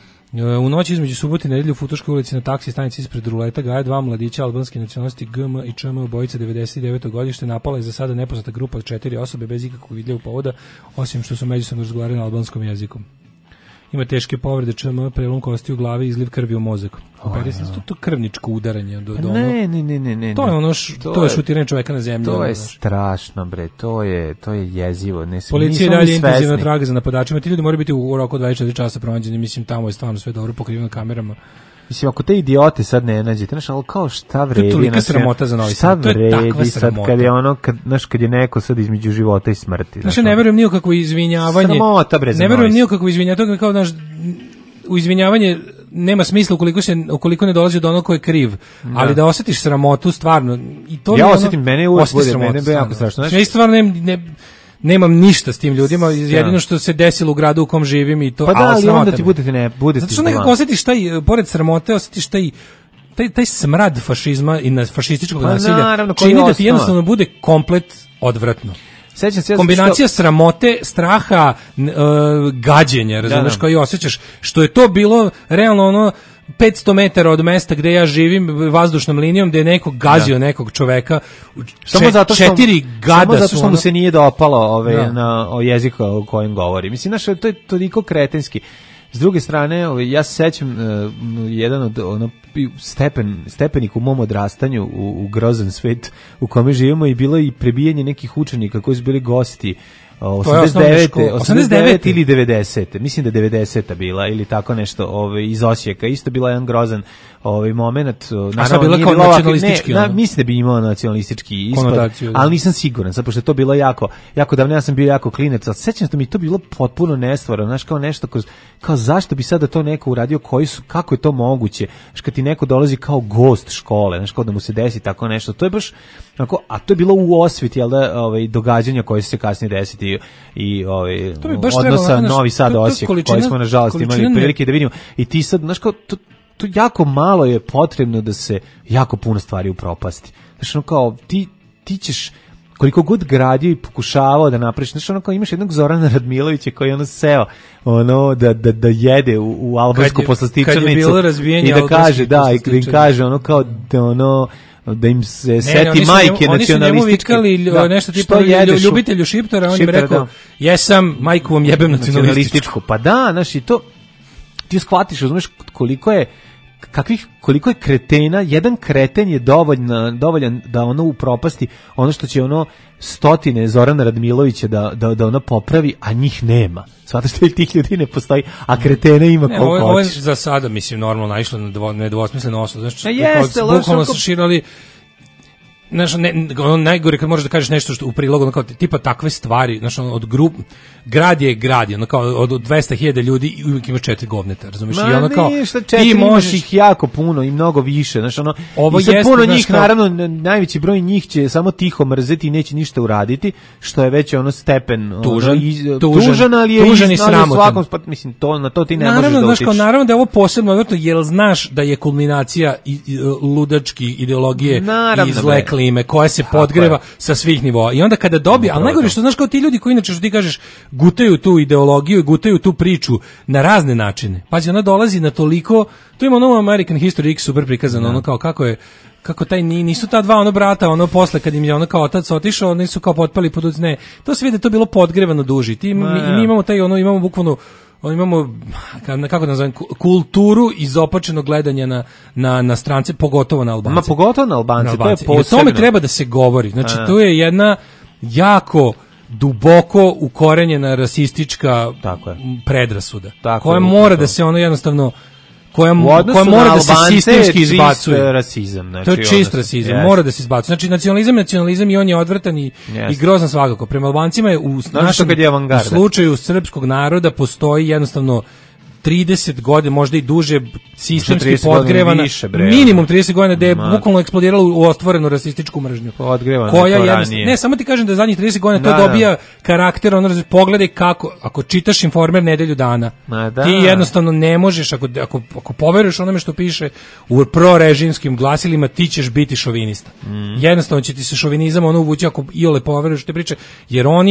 U noći između subote i nedelje u Futoškoj ulici na taksi stanici ispred ruleta gaje dva mladića albanske nacionalnosti G M i Č M obojica devedeset devetog godište. Napala je za sada nepoznata grupa od četiri osobe bez ikakvog vidljivog povoda, osim što su međusobno razgovarali na albanskom jeziku. ima teške povrede, čm, prelom kosti u glavi, izliv krvi u mozak. Operi se to, to krvničko udaranje. Do, do ono, ne, ne, ne, ne, ne. To je ono, š, to, to je šutiranje čoveka na zemlji. To ono, je znaš. strašno, bre, to je, to je jezivo. Ne, Policija je dalje intenzivno traga za napadačima, ti ljudi moraju biti u roku dvadeset četiri časa pronađeni, mislim, tamo je stvarno sve dobro pokriveno kamerama. Mislim, ako te idiote sad ne nađete, znaš, ali kao šta vredi? To je tolika sramota za Novi Sad. Šta vredi sad kad je ono, kad, znaš, kad je neko sad između života i smrti? Znaš, ne verujem nije kako izvinjavanje. Sramota, bre, za Ne verujem nije kako izvinjavanje. To je kao, znaš, u izvinjavanje nema smisla ukoliko se ukoliko ne dolazi do onog ko je kriv, da. Ali da osjetiš sramotu stvarno i to ja ono, osjetim, mene uvijek bude, mene be jako strašno. Znači, ja stvarno ne, ne nemam ništa s tim ljudima, jedino što se desilo u gradu u kom živim i to. Pa da, ali onda ti budete ne, budete. Zato što nekako osjetiš taj, pored sramote, osjetiš taj taj taj smrad fašizma i na fašističkog pa nasilja, naravno, čini da ti jednostavno bude komplet odvratno. Sećam se, kombinacija što... sramote, straha, uh, gađenja, razumeš, koji osjećaš, što je to bilo realno ono petsto metara od mesta gde ja živim vazdušnom linijom gde je neko gazio da. nekog čoveka samo Če, zato što četiri gada samo zato što ono... mu se nije dopalo ove da. na o jeziku o kojem govori. Mislim, znaš, to je toliko kretenski. S druge strane, ove, ja se sećam uh, jedan od ono stepen stepenik u mom odrastanju u, u grozan svet u kome živimo i bilo i prebijanje nekih učenika koji su bili gosti osamdeset devete ili devedesete Mislim da devedeseta bila ili tako nešto, ovaj iz Osijeka, isto bila jedan grozan ovaj momenat, naravno bila kao nacionalistički, ne, na, mislim da bi imao nacionalistički ispad, ali nisam siguran, zato što je to bilo jako jako davno, ja sam bio jako klinec, al sećam se da mi to bilo potpuno nestvarno, znaš, kao nešto kao, kao zašto bi sada to neko uradio, koji su, kako je to moguće, znaš, kad ti neko dolazi kao gost škole, znaš, kao da mu se desi tako nešto, to je baš onako, a to je bilo u osveti, jel da, ovaj događanja koje se kasnije desiti i ovaj odnosa Novi Sad Osijek, koji smo nažalost imali prilike da vidimo, i ti sad, znaš, kao to, to jako malo je potrebno da se jako puno stvari upropasti. Znaš, ono kao, ti, ti ćeš koliko god gradio i pokušavao da napraviš, znaš, ono kao imaš jednog Zorana Radmilovića koji je ono seo ono, da, da, da jede u, u albansku poslastičarnicu i da kaže, da, i da im kaže ono kao da ono da im se ne, seti ne, majke nacionalističke. Oni su njemu vikali da, nešto tipa ljubitelju šiptara, on im rekao, da. Jesam, majku vam jebem nacionalističku. Pa da, znaš, i to ti shvatiš, razumeš koliko je kakvih, koliko je kretena, jedan kreten je dovoljna, dovoljan da ono upropasti ono što će ono stotine Zorana Radmilovića da, da, da ono popravi, a njih nema. Svataš što tih ljudi ne postoji, a kretene ima koliko hoćeš. Ovo je za sada, mislim, normalno naišlo na dvo, nedvosmisleno osnovu. Znači, jeste, bukvalno se širali. Znaš, ne, ono najgore kad možeš da kažeš nešto što u prilogu, ono kao tipa takve stvari, znaš, ono, od grup, grad je grad, ono kao od dvesta hiljada ljudi i uvijek imaš četiri govneta, razumiješ? Ma, i ono kao, ništa, četiri, ti možeš ih jako puno i mnogo više, znaš, ono, ovo i sad jeste, puno njih, kao, naravno, najveći broj njih će samo tiho mrzeti i neće ništa uraditi, što je već ono stepen, tužan, ono, iz, tužan, tužan, ali je tužan i sramotan. Pa, mislim, to, na to ti ne naravno, možeš da utičeš. Znaš, kao, naravno da je ovo posebno, odvrtno, jer znaš da je kulminacija i, i, ludački ideologije naravno, i zle klime, koja se podgreva sa svih nivoa. I onda kada dobije, ali najgore što znaš, kao ti ljudi koji inače što ti kažeš gutaju tu ideologiju, gutaju tu priču na razne načine. Pazi, ona dolazi na toliko, to ima ono American History X super prikazano, ono kao kako je kako taj nisu ta dva ono brata, ono posle kad im je ono kao otac otišao, oni su kao potpali pod ne. To se vidi, to bilo podgrevano duži. Ti mi, mi imamo taj ono imamo bukvalno on imamo, kako da nazovem, kulturu izopačenog gledanja na, na, na strance, pogotovo na Albance. Ma pogotovo na Albance, na Albance. To je posebno. I o tome treba da se govori. Znači, a. to je jedna jako duboko ukorenjena rasistička predrasuda, tako koja je, mora to. da se ono jednostavno koja, koja mora da se sistemski izbacuje. Rasizam, znači, to je čist rasizam, yes. mora da se izbacuje. Znači, nacionalizam, nacionalizam i on je odvrtan i, yes. i grozan svakako. Prema Albancima je u našem u slučaju srpskog naroda postoji jednostavno trideset godina, možda i duže, sistemski podgrevana, više, minimum trideset godina da je Ma. bukvalno eksplodiralo u ostvorenu rasističku mržnju. Podgrevana koja je, ne, samo ti kažem da zadnjih trideset godina da, to dobija karakter, ono, pogledaj kako, ako čitaš Informer nedelju dana, da. ti jednostavno ne možeš, ako, ako, ako poveruješ onome što piše u prorežimskim glasilima, ti ćeš biti šovinista. Mm. Jednostavno će ti se šovinizam ono uvući ako iole poveruješ te priče, jer oni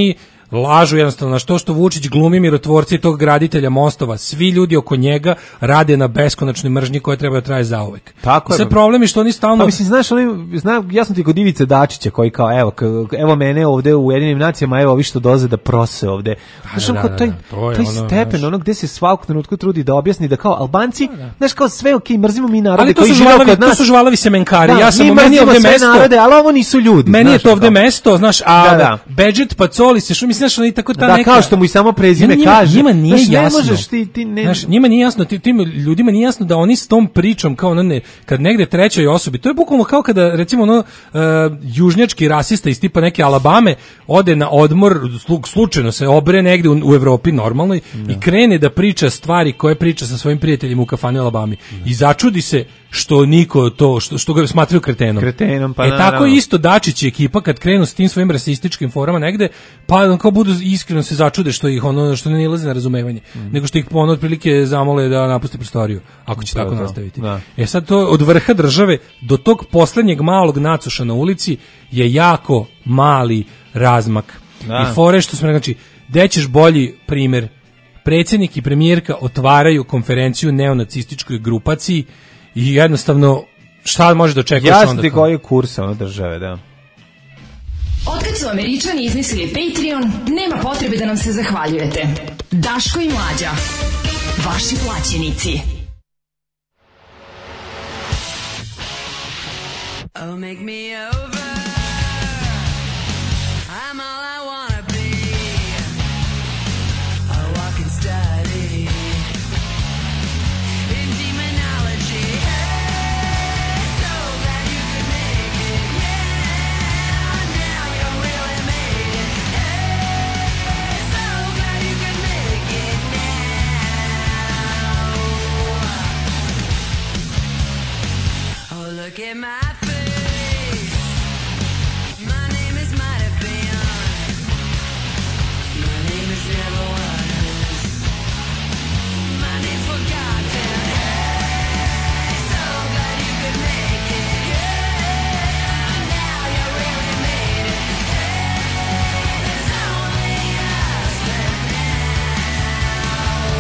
lažu jednostavno na što što Vučić glumi mirotvorci tog graditelja mostova, svi ljudi oko njega rade na beskonačnoj mržnji koja treba da traje zauvek. Tako I sad je. problem je što oni stalno... Pa mislim, znaš, oni, zna, ja sam ti kod Ivice Dačića koji kao, evo, k- evo mene ovde u Ujedinjenim nacijama, evo ovi što doze da prose ovde. Znaš, da, ono, da, kao taj, da, to je taj ono, stepen, znaš. ono gde se svakog trenutku trudi da objasni da kao Albanci, znaš, kao sve okej, mrzimo mi narode Ali to koji su žive žvalavi, kod nas. to su žvalavi semenkari. Da, ja sam mi u meni mrzimo ovde sve mesto. narode, ali ovo nisu ljudi. Meni je znaš, to ovde kao. mesto, znaš, a Da, da. Bedžet Pacoli se što mi znaš, oni tako ta Da, neka. kao što mu i samo prezime njima, kaže. Njima nije Znaš, ne jasno. možeš ti- ti ne- Znaš, njima nije jasno, ti- tim ljudima nije jasno da oni s tom pričom kao ono ne, kad negde trećoj osobi, to je bukvalno kao kada recimo ono uh, južnjački rasista iz tipa neke Alabame ode na odmor, slu- slučajno se obre negde u, u Evropi normalnoj i krene da priča stvari koje priča sa svojim prijateljima u kafani u Alabami. I začudi se što niko to, što, što ga smatraju kretenom. Kretenom, pa e, tako naravno. isto Dačić i ekipa kad krenu s tim svojim rasističkim forama negde, pa ono kao budu iskreno se začude što ih ono što ne nailaze na razumevanje, Mm. nego što ih ono otprilike zamole da napuste prostoriju, ako će Upravo tako to, nastaviti. da. E sad to od vrha države do tog poslednjeg malog nacuša na ulici je jako mali razmak. Da. I fore što smo, znači, gde ćeš bolji primer? Predsjednik i premijerka otvaraju konferenciju neonacističkoj grupaciji i jednostavno šta može da očekuješ onda? Jasno ti koji je kurs ono države, da. Otkad su Američani izmislili Patreon, nema potrebe da nam se zahvaljujete. Daško i Mlađa, vaši plaćenici. Oh, make me over. I'm all I wanna be. A walking study in demonology. Hey, so glad you could make it. Yeah, now you really made it. Hey, so glad you could make it now. Oh, look at my face. My name is might have been. My name is never was. My name's forgotten. Hey, so glad you could make it. Yeah, now you really made it. Hey, there's only us left now.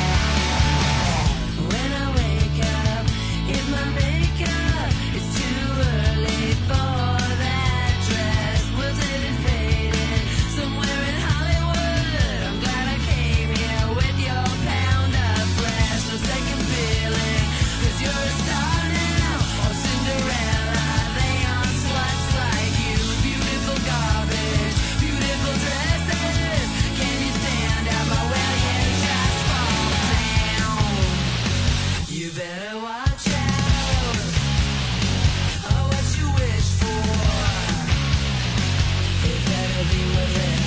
When I wake up in my makeup, it's too early for that dress. Wilted and faded, somewhere in Hollywood. I'm glad I came here with your pound of flesh. No second feeling, 'cause you're a star now. Oh, Cinderella, they aren't sluts like you. Beautiful garbage, beautiful dresses. Can you stand out, but will you just fall down? You better watch out. Oh, what you wish for. It better be worth it.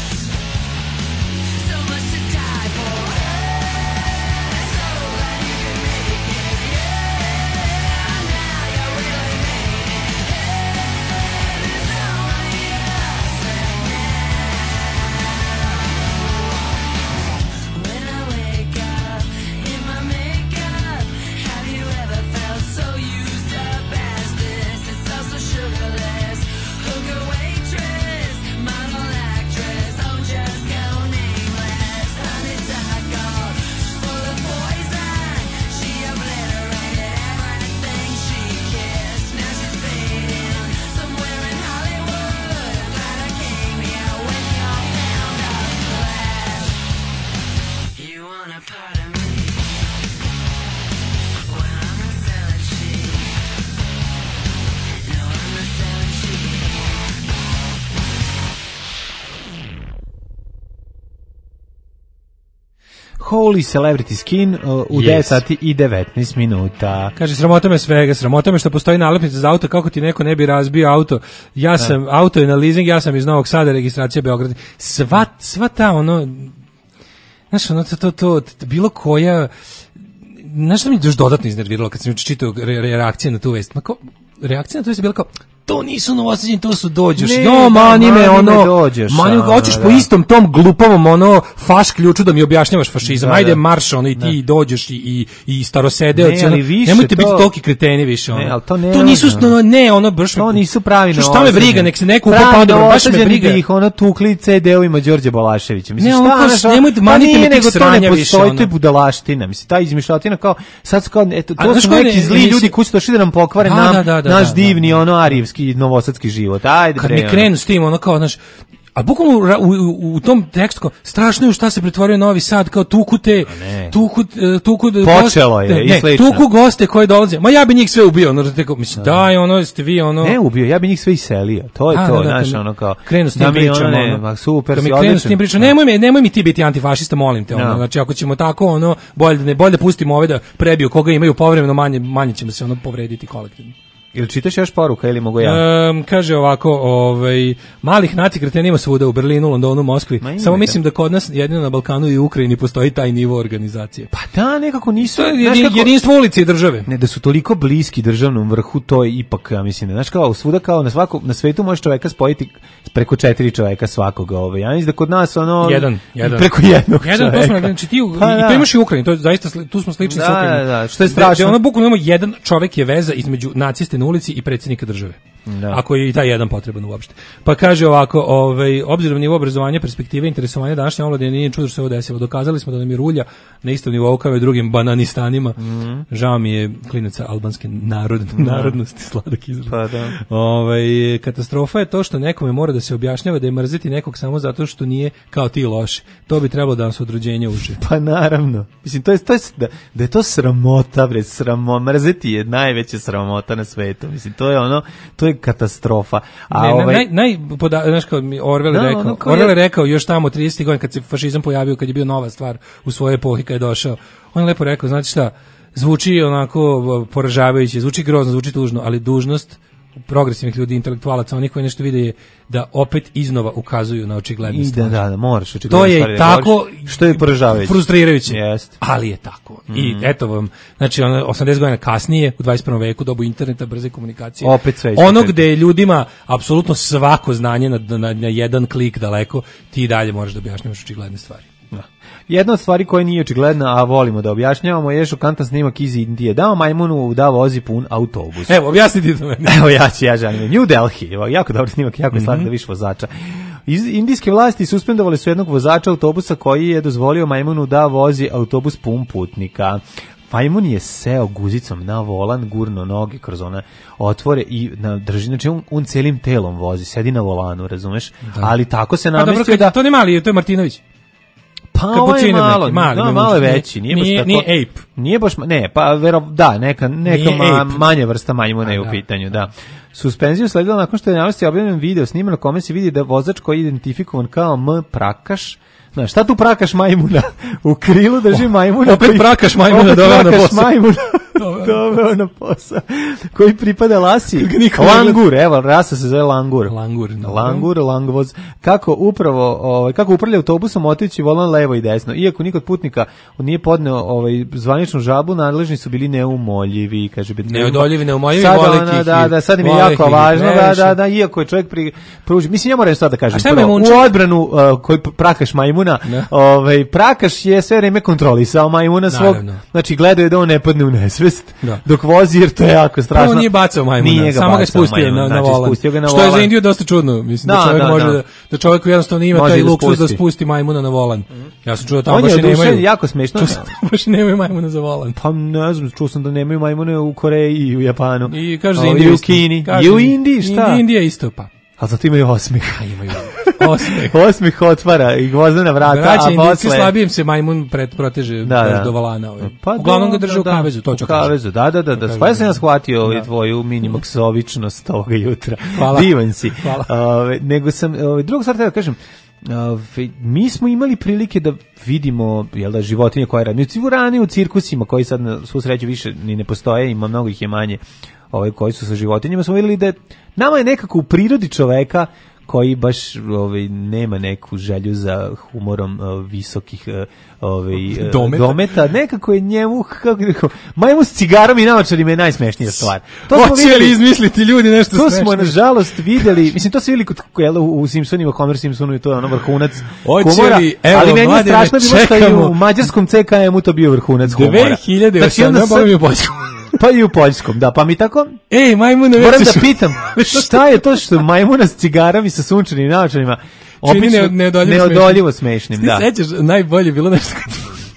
So much to die for. Hey, so glad you could make it. Yeah, now you really made it. Hey, there's only us left now. When I wake up in my makeup, have you ever felt so used up as this? It's all so sugarless. Hooker, waitress, model, actress, oh, just go nameless. Honeysuckle, she's full of poison. She obliterated everything she kissed. Now she's fading somewhere in Hollywood. I'm glad I came here with your pound of flesh. You want a part of me? Well, I'm not selling cheap. No, I'm not selling cheap. Holy Celebrity Skin uh, u Yes. devet sati i devetnaest minuta. Kaže, sramota me svega, sramota me što postoji nalepnica za auto, kako ti neko ne bi razbio auto. Ja sam, auto je na leasing, ja sam iz Novog Sada, registracija Beograd. Sva, sva ta ono, znaš, ono, to, to, to, to, bilo koja, znaš što mi je još dodatno iznerviralo kad sam juče čitao re, re, reakcije na tu vest? Ma kao, reakcija na tu vest je bila kao, to nisu Novosađani, to su dođeš. Ne, No, da, mani me, mani me ono, dođeš, mani, ono, hoćeš da. po istom tom glupovom, ono, faš ključu da mi objašnjavaš fašizam. Da, Ajde, da. marš, ono, i ti Da. dođeš i, i, i starosedeoci, Ne, ali ono, više nemojte to- biti toliki kreteni više, ono. Ne, ali to ne to nisu, može, ono. no, ne, ono, baš To nisu pravi Šta me Novosađani. briga, nek se neko Pravi upa padom, baš me Novosađani briga. bi ih ono tukli ce de-ovima Đorđe Balaševića. Mislim, Ne, šta, ono kao, znaš, ono- nemojte, pa manite nije, me tih nego to sranja ne više, postoji, ono. to je budalaština. Mislim, ta izmišljotina kao, sad su kao, eto, A to znaš su kao neki ne- zli nisi- ljudi koji su došli da nam pokvare Da, nam, da, da, da, naš da, divni, ono, arijevski, novosadski život. Ajde, Kad bre, mi ono. krenu s tim, ono kao, znaš, a bukvalno u, ra- u, u, u tom tekstu kao, strašno je u šta se pretvorio Novi Sad, kao tuku te, ne. tuku, e, tuku Počelo je, goste, i ne, slično. tuku goste koji dolaze, ma ja bi njih sve ubio, ono, tako, mislim, daj, ono, ste vi, ono, Ne ubio, ja bi njih sve iselio. To je A, to, da, da, znaš, kad mi ono kao. krenu s tim da mi pričama, ono, ne, ono, ma super, kad mi si krenu s odličan. tim pričama, nemoj, me, nemoj mi ti biti antifašista, molim te, ono, Da. znači, ako ćemo tako, ono, bolje, da ne, bolje da pustimo ove da prebiju koga imaju povremeno, manje, manje ćemo se, ono, povrediti kolektivno. Ili čitaš još poruka ili mogu ja? Um, kaže ovako, ovaj, malih naci kretena ima svuda u Berlinu, Londonu, Moskvi. Ma ima Samo da. mislim da kod nas jedino na Balkanu i u Ukrajini postoji taj nivo organizacije. Pa da, nekako nisu. To je znaš jedin- kako- jedinstvo ulice i države. Ne, da su toliko bliski državnom vrhu, to je ipak, ja mislim, znaš kao, svuda kao na svako, na svetu može čoveka spojiti preko četiri čoveka svakoga, ovaj. Ja mislim da kod nas ono Jedan, jedan. preko jednog Jedan, to čoveka. smo, znači ti, u- Pa i da. to imaš i u Ukrajini, to je zaista, sli- tu smo slični Da, sa Ukrajinom. da, da, što je Da- strašno. Da ono bukvalno imamo jedan čovek je veza između naciste na ulici i predsjednika države. Da. Ako je i taj jedan potreban uopšte. Pa kaže ovako, ovaj, obzirom na nivo obrazovanja, perspektive, interesovanja današnje omladine, nije čudo što se ovo desilo. Dokazali smo da nam je rulja na istom nivou kao i drugim bananistanima. Mhm. Žao mi je klinaca albanske narod, narodnosti, sladak izraz. Pa da. Ovaj, katastrofa je to što nekome mora da se objašnjava da je mrziti nekog samo zato što nije kao ti loš. To bi trebalo da nas od rođenja uže. Pa naravno. Mislim, to je, to je, da, da je to sramota, bre, sramo, mrzeti je najveća sramota na svetu. Mislim, to je ono, to je katastrofa. A Ne, ovaj, naj, naj, poda, znaš kao mi Orwell je Da, rekao, ono kao Orwell je je- rekao još tamo tridesetih godina kad se fašizam pojavio, kad je bio nova stvar u svojoj epohi kad je došao. On je lepo rekao, znači šta, zvuči onako poražavajuće, zvuči grozno, zvuči tužno, ali dužnost progresivnih ljudi, intelektualaca, onih koji nešto vide je da opet iznova ukazuju na očigledne i da, stvari. da, da, moraš To očigledne je stvari da tako govoriš, što je poražavajuće. frustrirajuće. Jeste. Ali je tako. I Mhm. eto vam, znači ono, osamdeset godina kasnije, u dvadeset prvom veku, dobu interneta, brze komunikacije. Opet sve isto Ono kreće. gde je ljudima apsolutno svako znanje na, na, na jedan klik daleko, ti i dalje možeš da objašnjavaš očigledne stvari. Da. Jedna od stvari koja nije očigledna, a volimo da objašnjavamo, je šokantan snimak iz Indije. Dao majmunu da vozi pun autobus. Evo, objasniti to meni. Evo ja ću, ja želim. New Delhi, evo, jako dobar snimak, jako je Mhm. slatko da više vozača. Iz, indijske vlasti suspendovali su jednog vozača autobusa koji je dozvolio majmunu da vozi autobus pun putnika. Majmun je seo guzicom na volan, gurno noge kroz one otvore i na drži, znači on, on celim telom vozi, sedi na volanu, razumeš? Ali tako se A dobro, namestio kad, da... to ne mali, to je Martinović. Pa ovo je Kapućino malo, neki, mali, da, mali, malo je nije- veći, nije, nije- baš tako. nije ape. Nije baš, ma- ne, pa vero, da, neka, neka Nije ma, ape. manja vrsta majmuna je A, u da. pitanju, da. Suspenziju sledila nakon što je navesti objavljen video sniman na kome se vidi da vozač koji je identifikovan kao M. Prakaš, znaš, šta tu prakaš majmuna? U krilu drži majmuna. opet koji- prakaš majmuna opet doveo na prakaš posao. majmuna doveo na posao. Koji pripada Lasi. niko ne Langur, evo, rasa se zove Langur. Langur, dobro. Langur, Langvoz. Kako upravo, ovaj, kako upravlja autobusom otići volan levo i desno. Iako nikod putnika nije podneo ovaj, zvaničnu žabu, nadležni su bili neumoljivi, kaže. Neodoljivi, neumoljivi, Sad vole ona, ih i- da, da, sad im je vole jako ih i važno, da, previše. da, da, iako je čovjek pri, pruži, mislim, ja moram sad da kažem, A šta je prvo, majmunčak? u odbranu uh, koji prakaš majmuna, ovaj, prakaš je sve vreme kontrolisao majmuna svog, Naravno. znači gledao je da on ne padne u nesvest, Da. dok vozi, jer to je jako strašno. Prvo nije bacao majmuna, Nije samo ga bacao spustio majmun, na, na znači, volan. spustio ga na Što je za volan. Indiju dosta čudno, mislim da, Da, čovjek da, može da. da, da čovjek jednostavno ima Može taj da luksuz da spusti. spusti majmuna na volan. Ja sam čuo da tamo On baš je i nemaju. oduševljen, jako smešno. Čuo sam da baš i nemaju majmuna za volan. Pa ne znam, čuo sam da nemaju majmune u Koreji i u Japanu. I kaže za O, Indiju i u isto. Kini. Kaže, I u Indiji, šta? Indija isto, pa. A zato imaju osmih. A imaju osmeh. Osmih otvara i gvozdena vrata, Braća a Indijci posle... slabijem se majmun pred proteže Da, baš da. do volana. Ovaj. Pa Uglavnom ga dobro, drže u da, kavezu, to ću u kažem. kavezu, da, da, da, da. kažem, Pa ja sam da. ja shvatio ovaj Da. tvoju minimaksovičnost ovoga jutra. Hvala. Divan si. Hvala. Ove, nego sam, ove, drugo stvar treba da kažem, ove, mi smo imali prilike da vidimo, jel da, životinje koje radi. U rani u cirkusima koji sad na svu sreću više ni ne postoje, ima mnogo ih je manje, ovaj koji su sa životinjama, smo vidjeli da je- nama je nekako u prirodi čoveka koji baš ovaj, nema neku želju za humorom uh, visokih uh, ovaj, uh, Dometa. dometa. Nekako je njemu, kako bih rekao, majmu s cigarom i naočarima je najsmešnija stvar. To smo Hoće li videli, izmisliti ljudi nešto to smešno? smo nažalost videli, mislim to se videli kod, jel, u Simpsonima, Homer Simpsonu i to je ono vrhunac Hoće humora, li, evo, ali meni je mladene, strašno bilo što je čekamo. u mađarskom C K M-u to bio vrhunac humora. dve hiljade Znači, onda osam, sad- ja u Poljskom. Pa i u poljskom, da, pa mi tako... Ej, majmune, Moram već da pitam, šta je to što majmuna s cigarom i sa sunčanim naočarima Čini obično ne- neodoljivo neodoljivo smešnim, Ti da. sećaš, najbolje je bilo nešto kad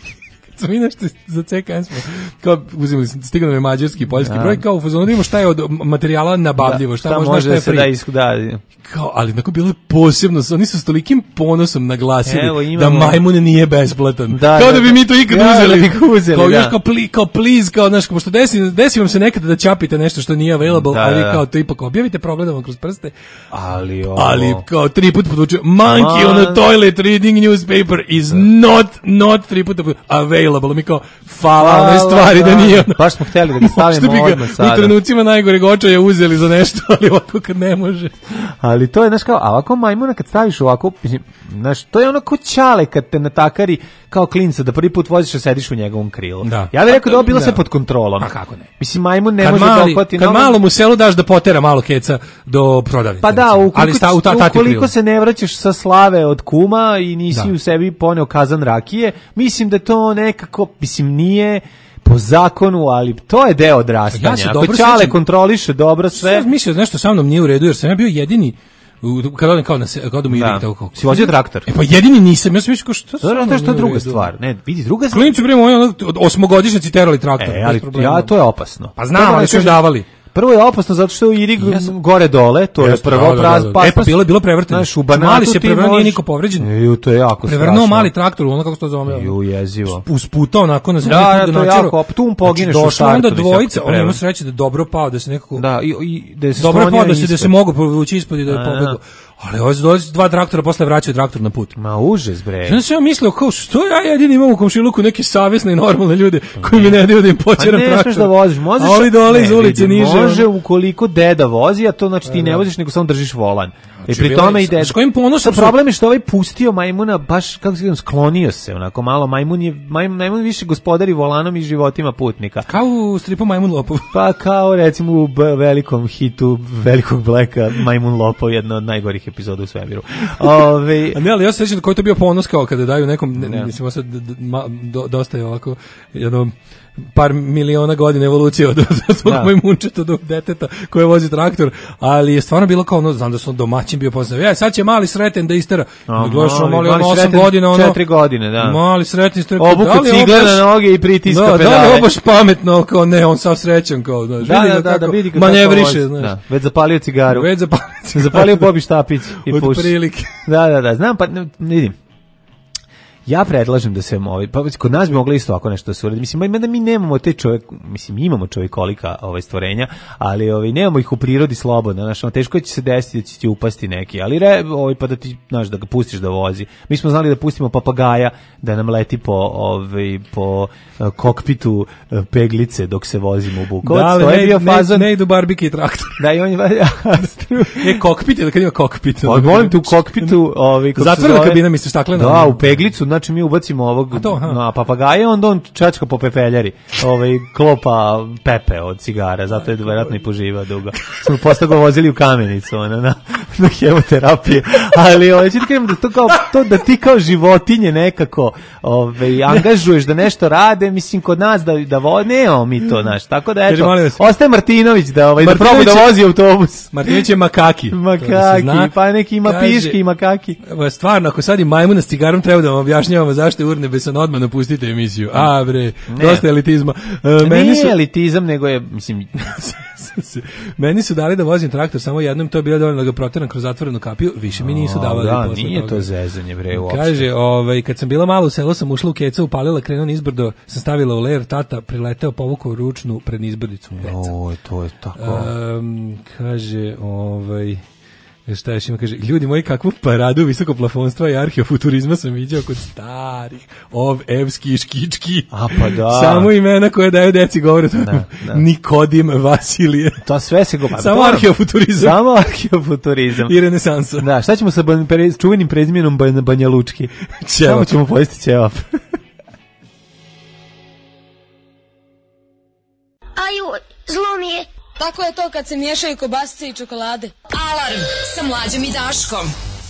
kad smo mi nešto za C K M smo, kao uzimali, stigao nam je mađarski i poljski Da. broj, kao u fazonu da imamo šta je od materijala nabavljivo, Da, šta, šta može, može šta je da se free. da isku- da. Kao, ali onako bilo je posebno, oni su s tolikim ponosom naglasili Evo, da imamo- majmun nije besplatan. Da, kao da, da, bi da. mi to ikad Ja, uzeli. da bi ga uzeli, kao, da. još kao, pli, kao please, kao, znaš, kao, pošto desi, desi vam se nekada da ćapite nešto što nije available, Da, ali da. kao to ipak objavite, progledamo kroz prste, Ali ovo... ali kao tri puta podvučio, monkey on a Man. toilet reading newspaper is not, not tri puta podvučio, available. Mi kao, hvala onoj stvari da nije ono. Baš smo hteli da ga Možda stavimo bi ga odmah u sada. trenucima najgoreg očaja uzeli za nešto, ali ovako kad ne može. Ali to je, znaš, kao, a ovako majmuna kad staviš ovako, mislim, znaš, to je ono ko ćale kad te natakari kao klinca da prvi put voziš a sediš u njegovom krilu. Da. Ja bih rekao da je ovo bilo Da. sve pod kontrolom. A kako ne? Mislim, majmun ne Kad, može mali, dohvati kad noga- malom u selu daš da potera malo keca do prodavnice. Pa da, recimo. ukoliko, ali sta, u ta, tati ukoliko krilu. se ne vraćaš sa slave od kuma i nisi Da. u sebi poneo kazan rakije, mislim da to nekako, mislim, nije po zakonu, ali to je deo odrastanja. Ja se Ako dobro ćale sećam- kontroliše dobro sve... Sve mislio, nešto sa mnom nije u redu, jer sam ja bio jedini u- kad odem kao na se, kad odem u Da. Irig, tako kao. Si vozio traktor? E pa jedini nisam, ja sam mislio kao što To je, sa to je što mnom je nije u druga redu? stvar. Ne, vidi, druga stvar. Klinci bre moji ono, od osmogodišnjaci terali traktor. E, bez ali problema. ja, to je opasno. Pa znam, To ali moram su još kažem, davali. Prvo je opasno zato što je u Irig gore dole, to je Jeste, prvo da, da, praz, da, da. E, pa bilo je bilo prevrteno. Znaš, u Banatu Mali se ti prevrnuo, nije možeš- niko povređen. Ju, to je jako Prevrnuo strašno. mali traktor, ono kako se to zove. Ju, jezivo. Usputa onako na zemlju. Da, tu da, to je načelo. jako, op- tu mu pogineš Znači, u došla startu, onda mislim, dvojica, ako te on ima prevrne. sreće da je dobro pao, da se nekako... Da, i, i da se Dobro je pao, sklonio da se, da se ispod. mogu povući ispod i da je A, pobegao. Ali ovo se dolazi dva traktora, posle vraćaju traktor na put. Ma užas, bre. Ja sam ja mislio, kao, što ja jedini imam u komšiluku neke savjesne i normalne ljude koji mi ne daju da im Pa počeram ne traktor. smeš da voziš, možeš. A ovi dole Ne, iz ulice vidi, niže. Može ono. ukoliko deda vozi, a to znači ti ne voziš, nego samo držiš volan. I pri bilo je- tome i deda. s kojim ponosom Sad su- problem je što ovaj pustio majmuna, baš, kako se kažem, sklonio se, onako malo. Majmun je, majmun, majmun više gospodari volanom i životima putnika. Kao u stripu Majmun Lopov. Pa kao recimo u b- velikom hitu velikog Blacka Majmun Lopov, jedna od najgorih epizoda u svemiru. Ove, A ne, ali ja se sjećam da koji je to bio ponos kao kada daju nekom, ne, ne. mislim, sad d- d- ma, do, dosta je ovako, jedno par miliona godina evolucije od, od tog Da. majmunčeta do deteta koje vozi traktor, ali je stvarno bilo kao ono, znam da su domaćin bio poznao, ja, sad će mali Sreten da istera, A, da gledaš ono, mali- mali, mali ono, osam Sreten, godina, ono, četiri godine, da. mali Sreten istera, Obuka cigle na noge i pritiska da, pedale. Da, li je ovo baš pametno, kao ne, on sav srećan, kao, znaš, Da, vidi da, ga da, da, kako vidi kako manevriše, vozi. znaš. Da, već zapalio cigaru. Već zapalio cigaru. Zapalio Bobi štapić i Od puši. prilike. Da, da, da, znam, pa ne, vidim. Ja predlažem da se ovaj pa kod nas bi moglo isto ovako nešto da se uradi. Mislim, da mi nemamo te čovjek, mislim imamo čovjekolika ovaj stvorenja, ali ovaj nemamo ih u prirodi slobodno, znači ono, teško će se desiti da će ti upasti neki, ali re, ovaj pa da ti znaš da ga pustiš da vozi. Mi smo znali da pustimo papagaja da nam leti po ovaj po uh, kokpitu uh, peglice dok se vozimo u Bukovac. Da, ali to je ne, bio ne, fazon. ne idu barbike i traktor. Da, i on je E, kokpit je, da kad ima kokpit. Pa molim te u kokpitu, ovaj kako se Zatvorena zove- kabina, misliš, staklena? Da, u peglicu, znači mi ubacimo ovog A to, aha. na papagaja, onda on čačka po pepeljari, ovaj klopa pepe od cigara, zato je verovatno i poživa dugo. Smo posle ga vozili u Kamenicu, ona na na hemoterapije. Ali ovaj ću ti kažem da to kao to da ti kao životinje nekako ovaj angažuješ da nešto rade, mislim kod nas da da vo, nemamo mi to, znaš. Tako da Kaže, eto. molim vas. Ostaje Martinović da ovaj da Martinović proba da je- vozi autobus. Martinović je makaki. To da se Makaki, zna. pa neki ima Kaže, piški i makaki. evo, stvarno, ako sad i majmuna s cigarom treba da vam objašnjavamo zašto je urnebesan, odmah napustite emisiju. A bre, dosta elitizma. E, meni Nije su, elitizam, nego je, mislim, meni su dali da vozim traktor samo jednom, to je bilo dovoljno da ga proteram kroz zatvorenu kapiju, više mi nisu davali. da, posle nije toga. to zezanje, bre, uopšte. Kaže, ovaj, kad sam bila malo u selu, sam ušla u keca, upalila, krenula nizbrdo, sam stavila u ler, tata prileteo, povukao ručnu pred nizbrdicu. O, to je tako. Um, kaže, ovaj, Šta još ima, kaže, ljudi moji, kakvu paradu visokoplafonstva i arheofuturizma sam vidio kod starih ov, evski, škički. A pa da. Samo imena koje daju deci govore. Da, da. Nikodim, Vasilije. To sve se govori. Samo arheofuturizam. Samo arheofuturizam. I renesansa. Da, šta ćemo sa ban, pre, čuvenim prezimjenom ban, Banja Lučki? Samo ćemo pojesti ćevap. Aju, zlo mi je. Tako je to kad se miješaju kobasice i čokolade. Alarm sa Mlađom i Daškom.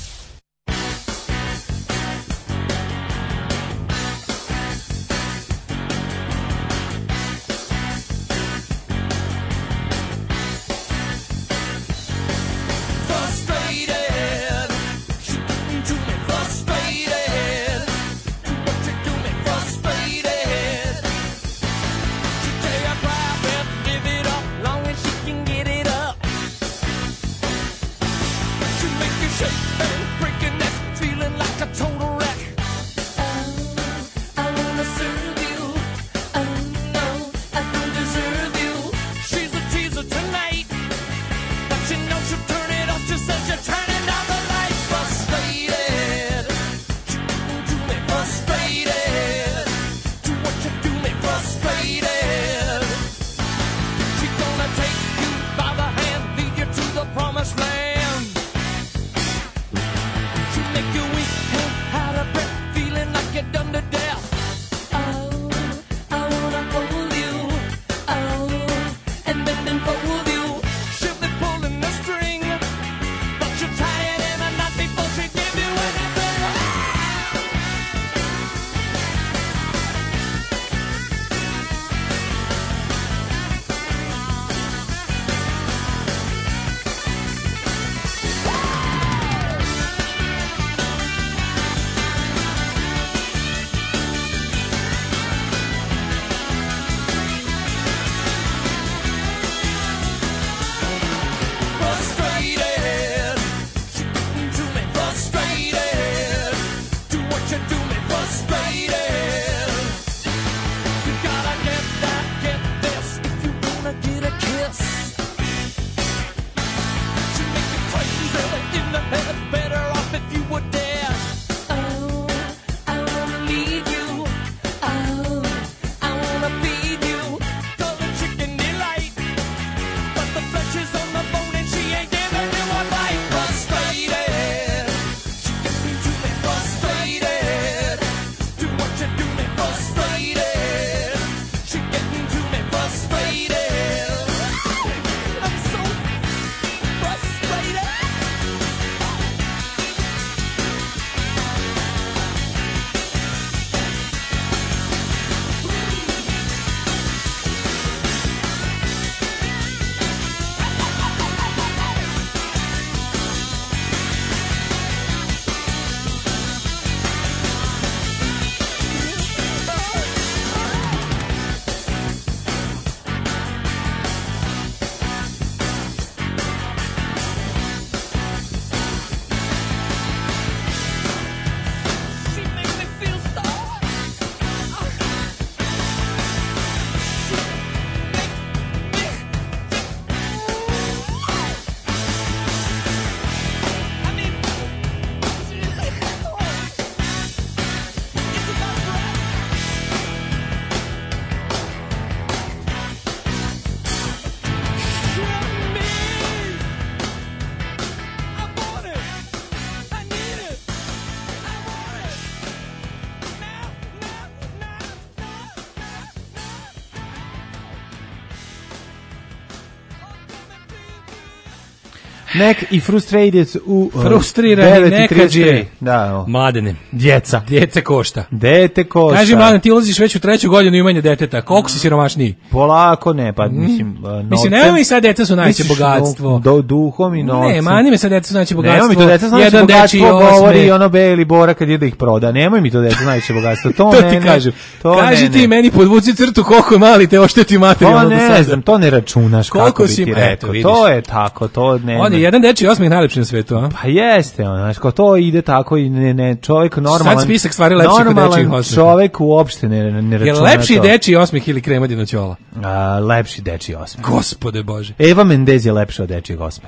Nek i Frustrated u Frustrirani nekađe. Da, o. Mladene. Djeca. Djece košta. Dete košta. Kaži, Mladen, ti ulaziš već u treću godinu imanja deteta. Koliko si siromašniji? Polako ne, pa mislim... Mm. Uh, mislim, nema mi sad deca su najveće bogatstvo. Do, duhom i novcem. Ne, mani me sad deca su najveće bogatstvo. Nema mi to deca su najveće bogatstvo, govori ono Beli Bora kad je da ih proda. Nemoj mi to deca najveće bogatstvo. To, to ne, ti kažem. To Kaži ne, ti ne. meni, podvuci crtu koliko je mali te ošteti materijalno do sada. To ne znam, to ne računaš koliko kako bi si, ti rekao. To je tako, to ne... On je jedan dečiji osmeh najlepši na svetu, a? Pa jeste, on, znači, ko to ide tako i ne, ne, čovjek normalan... Sad spisak stvari lepših od dečijih osmeha. Čovjek uopšte ne, ne računa to. Je lepši dečiji osmeh ili krema dinoćola? A, lepši dečiji osmeh. Gospode Bože. Eva Mendez je lepša od dečijeg osmeha.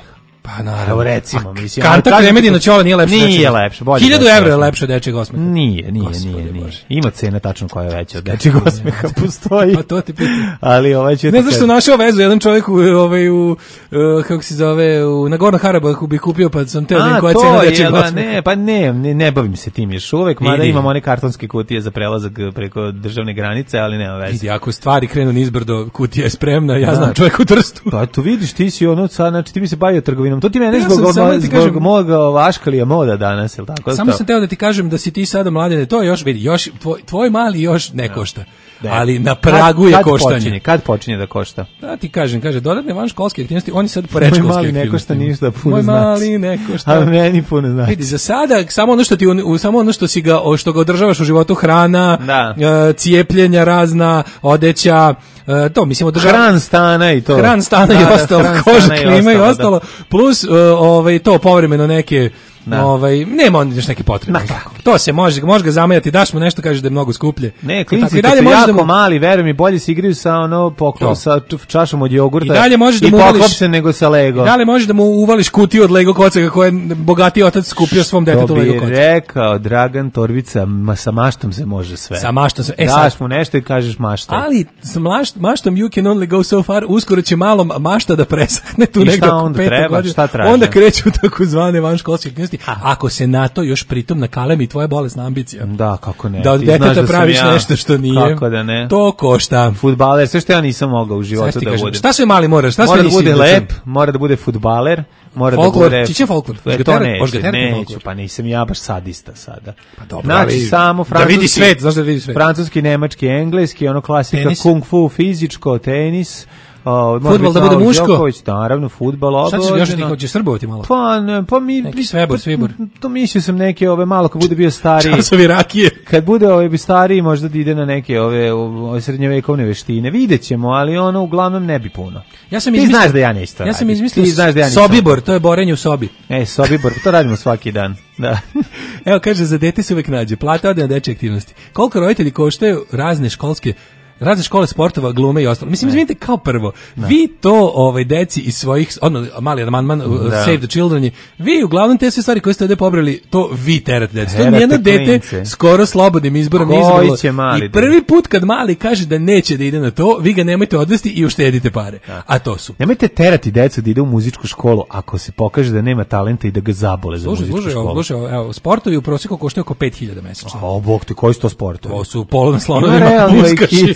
Pa naravno. Evo recimo, mislim. Kanta Kremedino Ćola nije lepše. Nije lepše, bolje. hiljadu evra je lepše od dečijeg osmeha. Nije, nije, nije, nije. Ima cena tačno koja je veća od dečijeg osmeha, postoji. Pa to ti pitam. Ali ovaj će... Ne znaš što našao vezu, jedan čovjek u, ovaj, u, uh, kako se zove, u Nagorno Karabahu bi kupio, pa sam teo da im koja je cena dečijeg osmeha. Ne, pa ne, ne, ne bavim se tim još uvek, mada imam one kartonske kutije za prelazak preko državne granice, ali nema veze. Vidi, ako stvari krenu nizbrdo, kutija je spremna, ja znam čovjek u Trstu. Pa tu vidiš, ti si ono, sad, znači ti bi se bavio trgovinom, to ti mene ja zbog, zbog, zbog moga vaškalija moda danas, jel tako? Samo sam teo da ti kažem da si ti sada mladene, to još, vidi, još, tvoj, tvoj mali još ne košta. Da. Ali na pragu kad, je kad koštanje. Počinje, kad počinje da košta? Da ti kažem, kaže, dodatne vanškolske aktivnosti, oni sad predškolske aktivnosti. Moj mali ne košta ništa, puno znači. Moj mali ne košta. A meni puno znači. Vidi, za sada, samo ono što ti, u, samo ono što si ga, što ga održavaš u životu, hrana, uh, cijepljenja razna, odeća, uh, to, mislim, održava... Hran stana i to. Hran stana da, i ostalo, koža, klima i ostalo, da. Plus, uh, ovaj, to, povremeno neke... Da. Ovaj nema on još neki potrebe. To se može, može ga zamajati, daš mu nešto, kažeš da je mnogo skuplje. Ne, klinci dalje su jako da mu... mali, verujem mi, bolje se igraju sa ono poklon sa čašom od jogurta. I dalje možeš da mu uvališ nego sa Lego. I dalje možeš da mu uvališ kutiju od Lego kocaka koje je bogatiji otac skupio svom detetu Lego kocaka. To bi rekao Dragan Torbica, ma sa maštom se može sve. Sa maštom se. E, daš mu nešto i kažeš mašta. Ali sa maštom you can only go so far. Uskoro će malo mašta da presahne tu negde oko pete godine. Onda kreću takozvane vanškolske aktivnosti. Ako se na to još pritom nakalemi tvoja bolesna ambicija. Da, kako ne. Da od deteta praviš ja, nešto što nije. Kako da ne. To košta. Fudbaler, sve što ja nisam mogao u životu da budem. Šta sve mali moraš? Šta mora sve da bude lep, mora da bude fudbaler, mora folklor, da bude... Čiće folklor. E, to neću, neću, pa nisam ja baš sadista sada. Pa dobro, znači, ali, samo francuski, da vidi svet, znaš da vidi svet. Francuski, nemački, engleski, ono klasika, tenis. Kung fu, fizičko, tenis... Oh, fudbal da bude muško. Đoković, naravno, fudbal obavezno. Šta ćeš još da hoćeš srbovati malo? Pa, ne, pa mi... Neki svebor, svibor. To mislio sam neke ove malo, kad bude bio stariji. Časovi rakije. Kad bude ovaj bi stariji, možda da ide na neke ove, ove srednjevekovne veštine. Vidjet ćemo, ali ono uglavnom ne bi puno. Ja sam Ti izmislio, znaš da ja neću to Ja sam izmislio da ja sobibor, to je borenje u sobi. E, sobibor, to radimo svaki dan. Da. Evo, kaže, za dete se uvek nađe. Plata ode na dečje aktivnosti. Koliko roditelji koštaju razne školske razne škole sportova, glume i ostalo. Mislim, izvinite, kao prvo, da. Vi to ovaj deci iz svojih, ono, mali amandman, Save the Children, vi uglavnom te sve stvari koje ste ovdje pobrali, to vi terate deci. To nijedno dete skoro slobodnim izborom izbralo. I prvi put kad mali kaže da neće da ide na to, vi ga nemojte odvesti i uštedite pare. Da. A to su. Nemojte terati decu da ide u muzičku školu ako se pokaže da nema talenta i da ga zabole za služi, muzičku služi, školu. Slušaj, evo, sportovi u prosjeku koštaju oko pet hiljada mesečno. A, bog ti, koji su to sportovi? To su polo na slonovima, uskaši.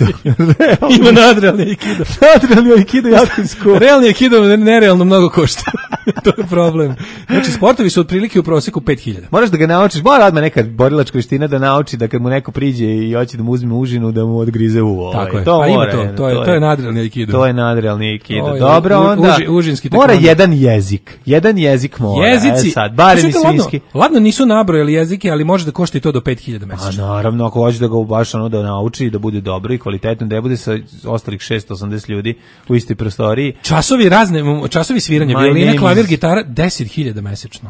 Ima nadrealni aikido. Nadrealni aikido jako skupo. Realni aikido nerealno mnogo košta. To je problem. Znači, sportovi su otprilike u prosjeku pet hiljada. Moraš da ga naučiš, mora odmah neka borilačka veština da nauči da kad mu neko priđe i hoće da mu uzme užinu, da mu odgrize uvo. Tako je, to pa mora, ima to, to je, to je nadrealni aikido. To je nadrealni aikido. O, dobro, onda uži, užinski mora jedan jezik. Jedan jezik mora. Jezici, e, sad, barem i svinjski. Ladno, ladno nisu nabrojali jezike, ali može da košta i to do pet hiljada mesečno. A naravno, ako hoće da ga baš ono da nauči i da bude dobro i kvalitetno, da ne bude sa ostalih šesto osamdeset ljudi u istoj prostoriji. Časovi razne, časovi sviranja, violina, klavir, gitara, deset hiljada mesečno.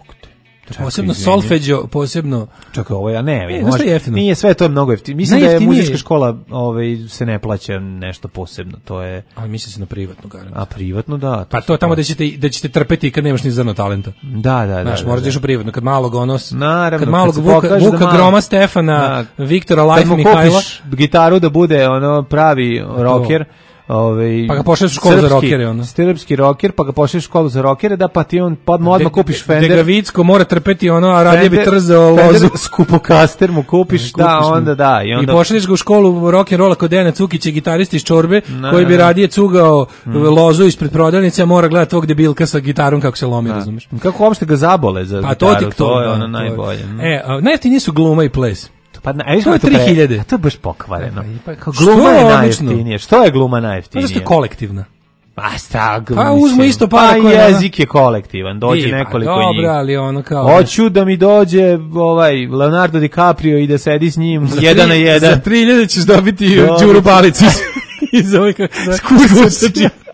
Čekaj, posebno solfeđo, posebno... Čekaj, ovo ja ne, e, može, nije sve to mnogo jeftinije. Mislim da je muzička škola ovaj, se ne plaća nešto posebno, to je... Ali misli se na privatnu garantu. A privatno, da. To pa to tamo da ćete, da ćete trpeti kad nemaš ni zrno talenta. Da, da, da. Znaš, da, moraš da, da. u privatno, kad malog onos... Naravno, kad malog kad Vuka, Vuka da malo, Groma, Stefana, da, Viktora, Life, Mihajla... Kad mu kupiš gitaru da bude ono pravi rocker... Ove, pa ga pošalješ u školu srpski, za rokere, ono. Srpski roker, pa ga pošalješ u školu za rokere, da pa ti on podmo odmah kupiš Fender. Dega Vicko mora trpeti ono, a radije bi trzao vozu. Skupokaster mu kupiš, da, da onda da. I, onda... I pošalješ ga u školu rock and rolla kod Dejana Cukića, gitarist iz Čorbe, no, koji bi radije cugao mm. lozu ispred prodavnice, a mora gledati tvog debilka sa gitarom kako se lomi, razumeš. Kako uopšte ga zabole za pa gitaru, to, to, to je da, ono najbolje. E, najjeftiniji su gluma i ples. Pa na, to je tri hiljade. To je baš pokvareno. Pa, gluma je najjeftinije. Što je gluma najjeftinije? Zato što je kolektivna. Pa sta, pa uzmu isto para pa koja jezik je kolektivan, dođe I, nekoliko pa, njih. Dobro, ali ono kao... Hoću da mi dođe ovaj Leonardo DiCaprio i da sedi s njim za jedan tri, na jedan. Za tri hiljade ćeš dobiti Đuru Balicu iz ovoj kako se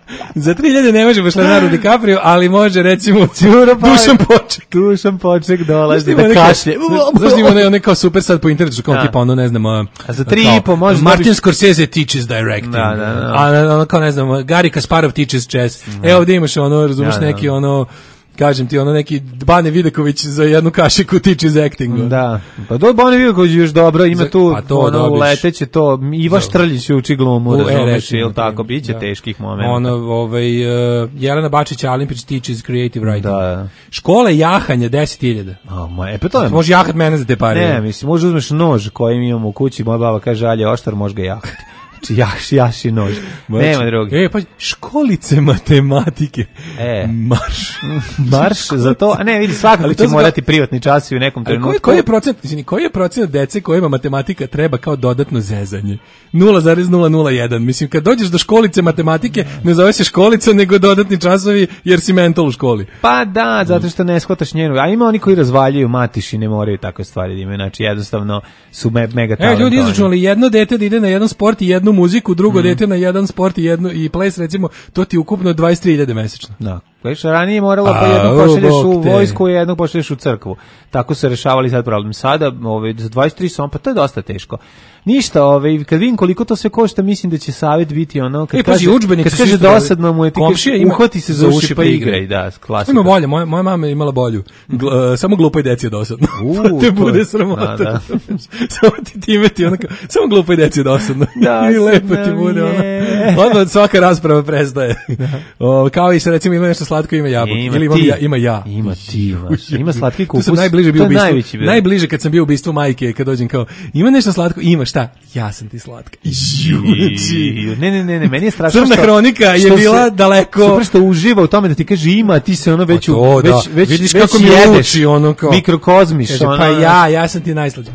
Za tri hiljade ne može baš Leonardo DiCaprio, ali može recimo Dušan Poček. Dušan Poček dolazi Znaš da ima kašlje. neka- Znaš da ima onaj- onaj kao super sad po internetu, kao Da. tipa ono, ne znam, a, A za tri kao, i po može Martin dobiš- Scorsese teaches directing. Da, da, da. A ono kao, ne znam, Gary Kasparov teaches chess. E, ovdje imaš ono, razumeš, Da, da. neki ono, kažem ti, ono neki Bane Vidaković za jednu kašiku teaches acting. Da. Pa do Bone Vidaković još dobro, ima Za- tu pa to ono dobiš. leteće to, Iva Štrljić uči glumu, U, e, razumeš, recimo, ili tako, to, biće da. teških momenta. Ono, ovaj, uh, Jelena Bačić-Alimpić teaches creative writing. Da. Škole jahanja, deset hiljada. A, ma, e, pa to je... Može jahat mene za te pare. Ne, mislim, možda uzmeš nož koji mi imamo u kući, moja baba kaže, alje oštar, može ga jahati. Znači, jaš, jaši nož. Nema drugi. E, pa školice matematike. E. Marš. Marš za to, a ne, vidi, svakako Ali to će za- morati privatni časi u nekom Ali trenutku. koji, koji je procent, izvini, koji je procent dece kojima matematika treba kao dodatno zezanje? nula zarez nula nula jedan. Mislim, kad dođeš do školice matematike, ne zove se školica, nego dodatni časovi, jer si mental u školi. Pa da, zato što ne shvataš njenu. A ima oni koji razvaljuju matiš i ne moraju takve stvari da imaju. Znači, jednostavno su me, mega E, talentovani. ljudi izračunali jedno dete da ide na jedan sport i jednu muziku, drugo dete na jedan sport i jednu i ples, recimo, to ti ukupno dvadeset tri hiljade mesečno. Da. Već ranije moralo pa A, jednog o, pošalješ u bog te. vojsku i jednog pošalješ u crkvu. Tako se rešavali sad problem. Sada, ovaj, za dvadeset tri sam, pa to je dosta teško. Ništa, ovaj, kad vidim koliko to sve košta, mislim da će savjet biti ono, kad E, pazi, kaže, udžbenici kad su kaže isto dobri. dosadno mu je, ti Komšija kaže, ima- uhvati se za uši pa igraj, da, klasika. Ima bolje, moja, moja mama je imala bolju. Gl- uh, samo glupoj deci je dosadno. U, Pa te to bude je- sramota. da, da. samo ti time ti onako, samo glupoj deci je dosadno. I lepo ti bude ono. Odmah svaka rasprava prestaje. O, kao i se recimo ima nešto slatko, ima jabuke. Ima Ili imam ti. ja, ima ja. Ima ti, imaš. Ima slatki Tu kupus. sam najbliže bio To je ubistvu. najveći bio. Najbliže kad sam bio u ubistvu majke, kad dođem kao, ima nešto slatko, ima šta? Ja sam ti slatka. Ju, znači, Ne, ne, ne, ne, meni je strašno Crna što- hronika je što bila se- daleko. Super što uživa u tome da ti kaže ima, a ti se ono već, Pa u- to, već, da. već, Vidiš već kako mi jedeš, uči, ono kao- mikrokozmiš. Kaže, ono, pa ja, ja sam ti najslađi.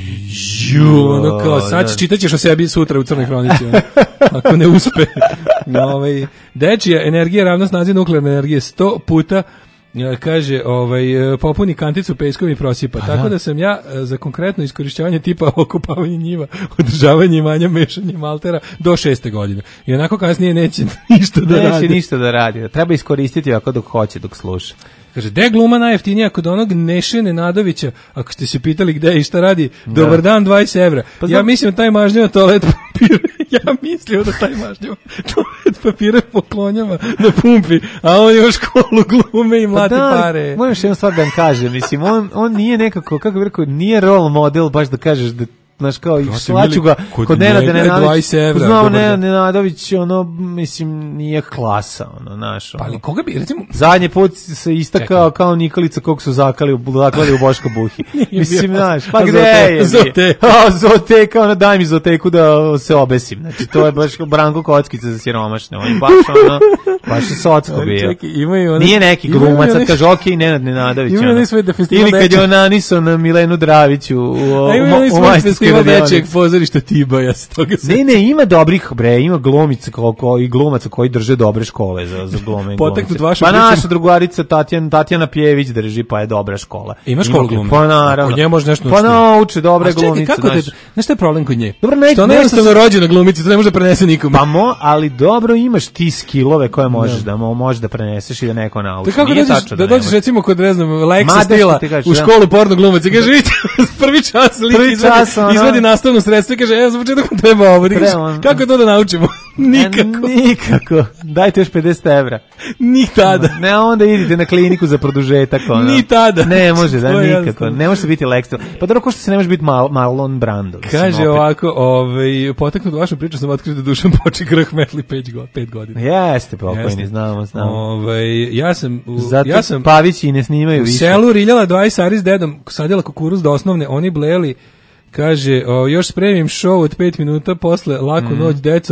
Ju, ono kao, sad da. čitaćeš o sebi sutra u Crnoj hronici, ono, ako ne uspe. No, ovaj, dečija energija ravna snazi nuklearne energije sto puta, e, kaže, ovaj, e, popuni kanticu peskom i prosipa. Tako da. da. sam ja e, za konkretno iskorišćavanje tipa okupavanje njiva, održavanje imanja, mešanje maltera do šeste godine. I onako kasnije neće ništa da Neće radi. ništa da radi. Treba iskoristiti ovako dok hoće, dok sluša. Kaže, gde je gluma najjeftinija kod onog Neše Nenadovića, ako ste se pitali gde i šta radi, dobar dan, dvadeset evra. Pa Ja znam- mislim taj mažnjava toalet papir, ja mislio da taj mažnjava toalet papire poklonjava na pumpi, a on ima školu glume i mlati Pa da, pare. moram još jednu stvar da vam kažem. Mislim, on, on nije nekako, kako bih rekao, nije role model, baš da kažeš da znaš kao, i Prosim, slaću ga kod kod Nenada njega je Nenadović. dvadeset evra, Znao dobar ne, dan. Nenadović, ono, mislim, nije klasa, ono, znaš. Pa ono. ali koga bi, recimo, Zadnji put se istakao Čekaj. kao Nikolica kog su zakali, u- zaklali u Boško Buhi. Mislim, bio. znaš, pa A gde Zote- je? Zoteka. A, Zoteka, ono, daj mi Zoteku da se obesim. Znači, to je baš Branko Kockica za siromašne. On je baš, ono, baš je socko bio. čekaj, imaju one- Nije neki imaju glumac, one- sad kaže, okej, Nenad Nenadović. Imaju ono. onaj svoj da festival Ili kad je dečeg- on nanisao na Milenu Draviću u, u, a ima onaj u svoj majstorskoj festival radionici. dečijeg pozorišta Tiba, ja se toga Ne, ne, ima dobrih, bre, ima glumica ko, ko, i glumaca koji drže dobre škole za, za glume i Potaknut glumice. vašom Pa pričom- naša drugarica Tatjana, Tatjana Pjević drži, pa je dobra škola. Ima školu glume. Pa naravno. Kod nje može nešto Pa naučiti. nauče dobre A čekaj, glumice. kako te, znaš. znaš šta je problem kod nje? Dobro, ne- što ona ne- je jednostavno rođena glumica, to ne može da prenese nikome. Pa mo, ali dobro imaš ti skillove koje možeš da, mo, možeš da preneseš i da neko nauči. To kako Nije dođeš, tačno da ne dođeš može. recimo kod, ne znam, Lexa Ma, da Stila što ti kažeš, u da. školu porno glumaca i kaže, vidite, prvi čas lik Prvi izvedi, čas, ono- izvedi nastavno sredstvo i kaže, evo za početak vam treba ovo. Ti kažeš, Treba, ono- kako to da naučimo? Nikako. E, nikako. Dajte još pedeset evra. Ni tada. Ne, onda idite na kliniku za produžetak. Ono. Ni tada. Ne može, da, To je nikako. jednostavno. Ne može se biti Lex. Pa dobro, ko što se ne može biti Mal, Marlon Brando. mislim, Kaže opet. ovako, ovaj, potaknut vašu priču sam otkrio da Dušan Poček rahmetli pet go, pet godina. Jeste, pokojni, Jeste. znamo, znamo. Ovaj, ja sam, u, Zato ja sam Pavići i ne snimaju u više. selu riljala dvadeset ari s dedom, sadila kukuruz do osnovne, oni bleli, kaže, o, još spremim show od pet minuta, posle laku Mhm. noć, deco,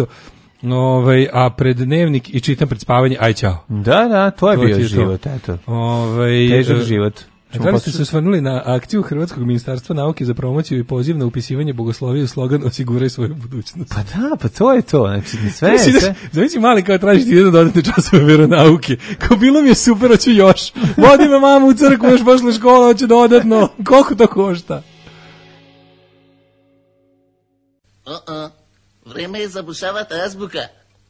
ovaj, a pred dnevnik i čitam pred spavanje, aj čao. Da, da, to je To ti bio je to. život, eto. Ovaj, Težak e, život. A Ćemo da li ste poslušati? se osvrnuli na akciju Hrvatskog ministarstva nauke za promociju i poziv na upisivanje bogoslovije u slogan osiguraj svoju budućnost? Pa da, pa to je to. Znači, sve, Znači, da- sve. Zavisi mali kao tražiti jedan dodatni časove veronauke. Kao bilo mi je super, hoću još. Vodi me mama u crkvu, još posle škola, hoću dodatno. Koliko to košta? Uh-uh. Vreme je zabušavati azbuka.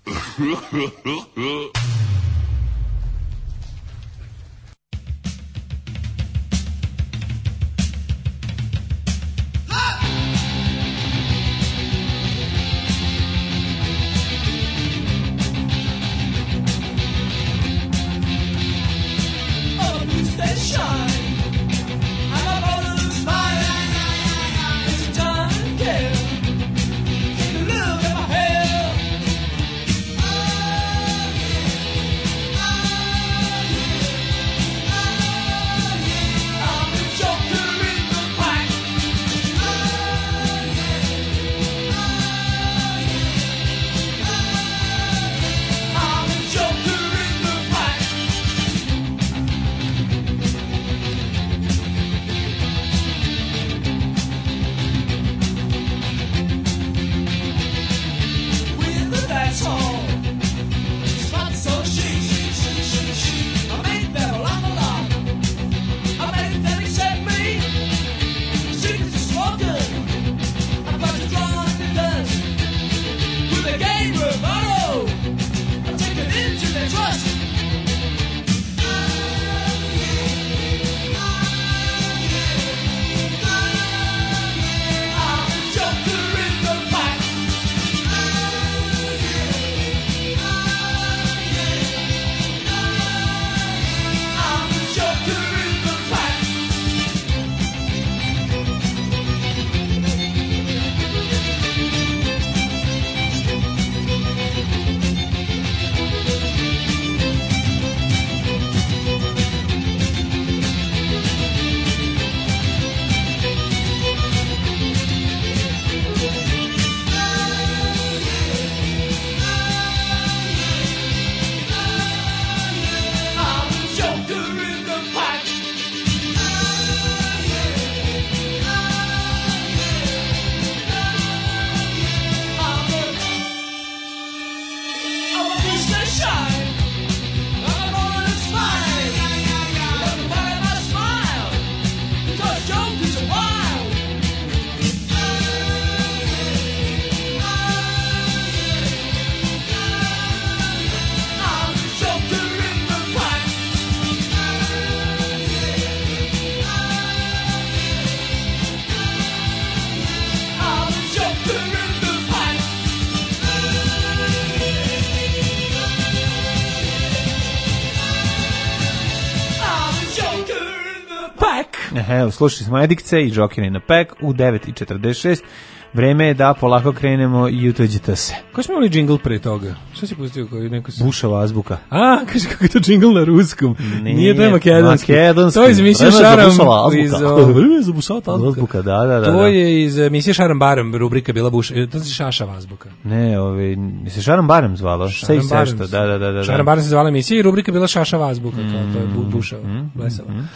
Evo, slušali smo Edikce i Joker in a Pack u devet i četrdeset šest. Vreme je da polako krenemo i utođite se. Ko smo imali džingl pre toga? Šta si pustio? Koji neko si... Bušava azbuka. A, kaže kako je to džingl na ruskom. Nije, Nije to je makedonski. makedonski. To je iz emisije Šaram. Iz, Vreme za bušava azbuka, da, da, da. To je iz emisije Šaram Baram, rubrika bila buša. To se Šašava azbuka. Ne, ovi, se Šaram Baram zvalo. Sve i sve što, da, da, da, da. Šaram Baram se zvala emisija i rubrika bila Šašava azbuka, kao to je bu, bušava, mm, blesava. Mm,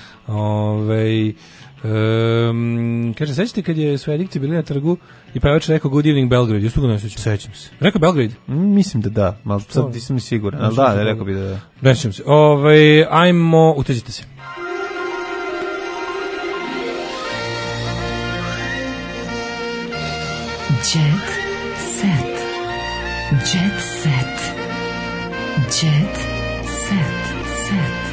Ove, um, kaže, sećate kad je su Edikci bili na trgu i pevač rekao Good Evening Belgrade, jeste ga ne sećam? Sećam se. Rekao Belgrade? Mm, mislim da da, malo sad nisam mi siguran, ali da, da, rekao bi da da. Ne sećam se. Ove, ajmo, uteđite se. Jet set. Jet set. Jet set. Set.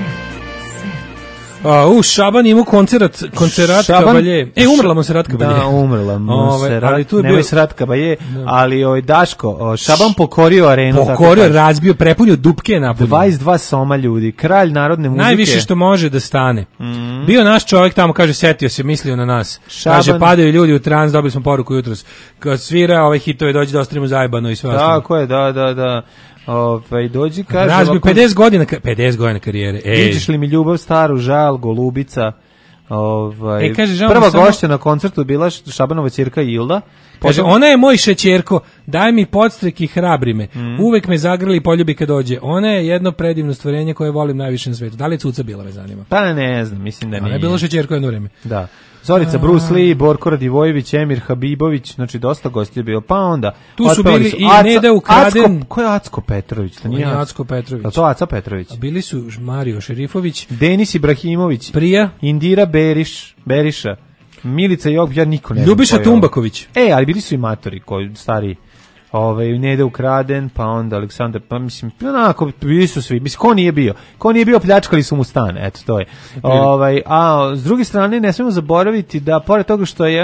A, u, Šaban imao koncert, koncerat Kabalje. E, umrla Monserrat Kabalje. Da, umrla Monserrat. Ali tu je bio Monserrat Kabalje, ali ovaj Daško, Šaban pokorio arenu. Pokorio, razbio, prepunio dupke napolju. dvadeset dva soma ljudi, kralj narodne muzike. Najviše što može da stane. Mm. Bio naš čovjek tamo, kaže, setio se, mislio na nas. Šaban... Kaže, padaju ljudi u trans, dobili smo poruku jutros. Kad svira ove hitove, dođe da ostavimo zajebano i sve ostalo. Tako je, da, da, da. Ovaj dođi kaže razbio ovako, pedeset godina pedeset godina karijere. Ej, vidiš li mi ljubav staru, žal, Golubica. Ovaj e, kaže, prva samo... gošća na koncertu bila Šabanova ćerka Ilda. Kaže, ona je moj šećerko, daj mi podstrek i hrabri me. Mm. Uvek me zagrli i poljubi kad dođe. Ona je jedno predivno stvorenje koje volim najviše na svetu. Da li je cuca bila, me zanima? Pa ne znam, mislim da nije. Ona je bila šećerko jedno vreme. Da. Zorica A... Bruce Lee, Borko Radivojević, Emir Habibović, znači dosta gostija bio. Pa onda tu su bili su i Aca, Neda Ukraden. Acko, ko je Acko Petrović? To nije Acko Petrović. A to Aca Petrović. A bili su Mario Šerifović, Denis Ibrahimović, Prija, Indira Beriš, Beriša, Milica Jok, ja niko ne znam. Ljubiša Tumbaković. E, ali bili su i matori koji stari ovaj, Neda ukraden, pa onda Aleksandar, pa mislim, onako, bili su svi, mislim, ko nije bio? Ko nije bio, pljačkali su mu stan, eto, to je. Ovaj, a s druge strane, ne smemo zaboraviti da, pored toga što je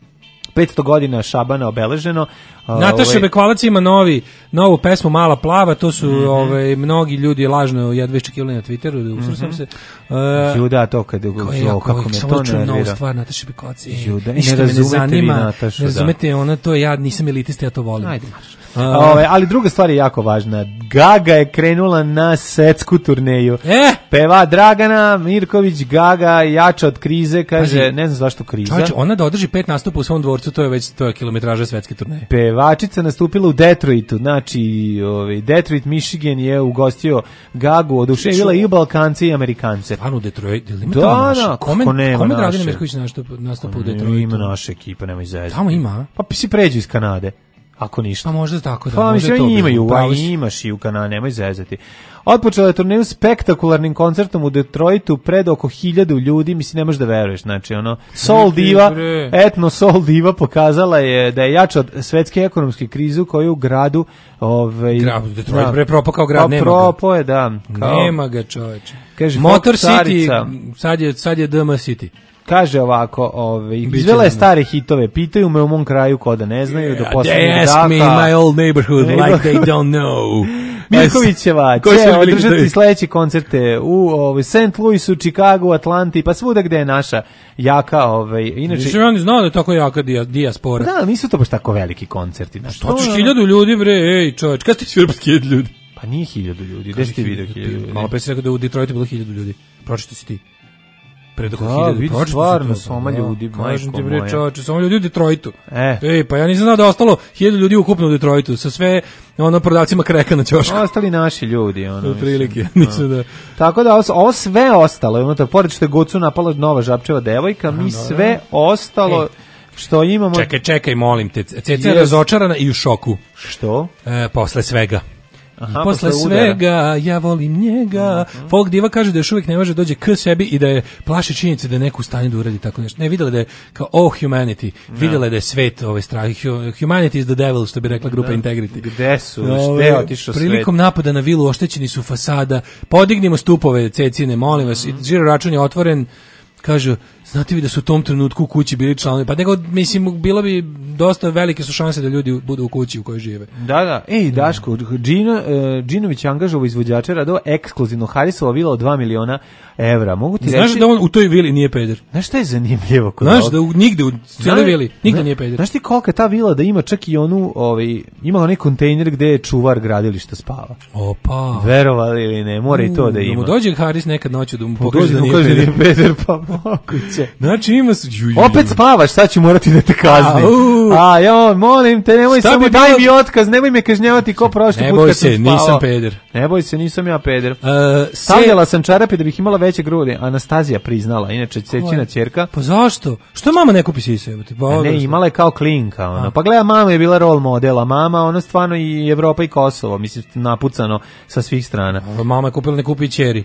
petsto godina Šabana obeleženo. Nataša ovaj, Bekvalac ima novi, novu pesmu Mala plava, to su mm-hmm. ovaj, mnogi ljudi lažno jedva iščekivali na Twitteru, usro sam se. Uh, Juda, to kad je jako, kako me to nervira. Novu stvar Nataša Bekvalac. Juda, i ne razumete vi Natašu. Ne razumete, ona to je, ja nisam elitista, ja to volim. Ajde, marš. Uh, Ove, ali druga stvar je jako važna. Gaga je krenula na svetsku turneju. E? Peva Dragana Mirković, Gaga jača od krize, kaže, Pazi, ne znam zašto kriza. Čovječ, ona da održi pet nastupa u svom dvorcu, to je već to je kilometraža svetske turneje. Pevačica nastupila u Detroitu, znači ovaj, Detroit, Michigan je ugostio Gagu, oduševila i Balkance i Amerikance. Stvarno u Detroit, ili ima da, tamo naše? Da, kome, nema kome naše? Dragana Mirković nastupa, nastupa u Detroitu? Ima naša ekipa, nemoj zezati. Tamo ima? Pa si pređu iz Kanade. Ako ništa. Pa možda tako da. Pa možda mislim, to imaju, bilo, a imaš i u Kanadi, nemoj zezati. Otpočela je turneju spektakularnim koncertom u Detroitu pred oko hiljadu ljudi, mislim, ne možeš da veruješ, znači, ono, Soul Diva, etno Soul Diva pokazala je da je jača od svetske ekonomske krize koju u gradu, ovaj, grad, Detroit, da, bre, propao kao grad, pa nema propo je, da. Kao, nema ga, čoveče. Kaže, Motor City, sad je, sad je D M City. Kaže ovako, ovaj, izvela je stare hitove, pitaju me u mom kraju ko da ne znaju, do poslednjeg daha. They ask me in my old neighborhood like they don't know. Mirkovićeva će održati sledeće koncerte u ovaj, Saint Louisu, Chicagu, Atlanti, pa svuda gde je naša jaka, ovaj, inače... Nisam ja ni znao da je tako jaka dijaspora. Da, nisu to baš tako veliki koncerti. Što ćeš hiljadu ljudi, bre, ej, čoveč, kada ste svirali pod hiljadu ljudi? Pa nije hiljadu ljudi, gde si ti vidio hiljadu ljudi? Malo pre si rekao da u Detroitu bilo hiljadu ljudi. Pročito si ti. Pred oko da, hiljadu. vidi stvarno, soma ljudi, majko ti, bre, moja. čoveče, soma ljudi u Detroitu. E. Ej, pa ja nisam znao da je ostalo hiljadu ljudi ukupno u Detroitu, sa sve ono prodavcima kreka na ćošku. Ostali naši ljudi, ono. U prilike, nisu da. Tako da, ovo, ovo sve ostalo, unutar, pored što je Gocu napala nova žabčeva devojka, mi sve ostalo... Što imamo... Čekaj, čekaj, molim te. Ceca je razočarana i u šoku. Što? E, posle svega. Aha, posle svega, ja volim njega. Uh-huh. Folk diva kaže da još uvijek ne može dođe k sebi i da je plaši činjenice da je neko u stanju da uradi tako nešto. Ne, videla da je kao oh humanity, no. Videla da je svet ovaj strah. Humanity is the devil, što bi rekla grupa no. Integrity. Gde su? Gde je otišao svet? Prilikom napada na vilu oštećeni su fasada. Podignimo stupove Cecine, molim vas. Mm-hmm. Žiro račun je otvoren. Kažu, znate vi da su u tom trenutku u kući bili članovi, pa nego, mislim, bilo bi dosta velike su šanse da ljudi budu u kući u kojoj žive. Da, da. Ej, Daško, Džino, uh, Džinović angažovao izvođača radova ekskluzivno Harisova vila od dva miliona evra. Mogu ti znaš reći... Znaš da on u toj vili nije peder? Znaš šta je zanimljivo? Kod znaš da u, nigde u cijeloj vili, nigde nije peder. Znaš ti kolika je ta vila da ima čak i onu, ovaj, ima onaj kontejner gde je čuvar gradilišta spava? Opa. Verovali ili ne, mora i to da ima. Da mu dođe Haris nekad noću da mu pokaže da nije peder. Da mu kaže da nije peder, pa moguće. Znači ima su... Opet spavaš, sad ću morati da te kaznim. A, a jo, molim te, nemoj šta samo bi daj mi otkaz, nemoj me kažnjavati ko prošli put kad sam spavao. Ne boj se, nisam peder. Ne boj se, nisam ja peder. Uh, Stavljala sam čarape da bih imala veće grudi. Anastazija priznala, inače Cecina ćerka. Pa zašto? Što mama ne kupi sise? Pa ne, imala je kao klinka. Ono. Pa gleda, mama je bila role modela. Mama, ono stvarno i Evropa i Kosovo. Mislim, napucano sa svih strana. Mama je kupila, ne kupi i ćeri.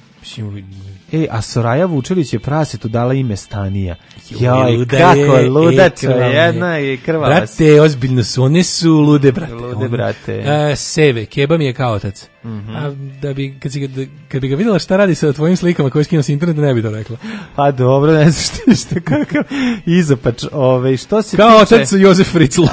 E, a Soraja Vučelić je prasetu dala ime Stanija. Joj, kako je ludača, jedna i krvava. Brate, ozbiljno su, one su lude, brate. Lude, brate. A, seve, Keba mi je kao otac. Mm-hmm. A da bi, kad, si, da, kad bi ga vidjela šta radi sa tvojim slikama koje skinuo s interneta, ne bi to rekla. Pa dobro, ne znaš što, što kakav izopač. Ove, što se kao tiče... otac Jozef Fritzl.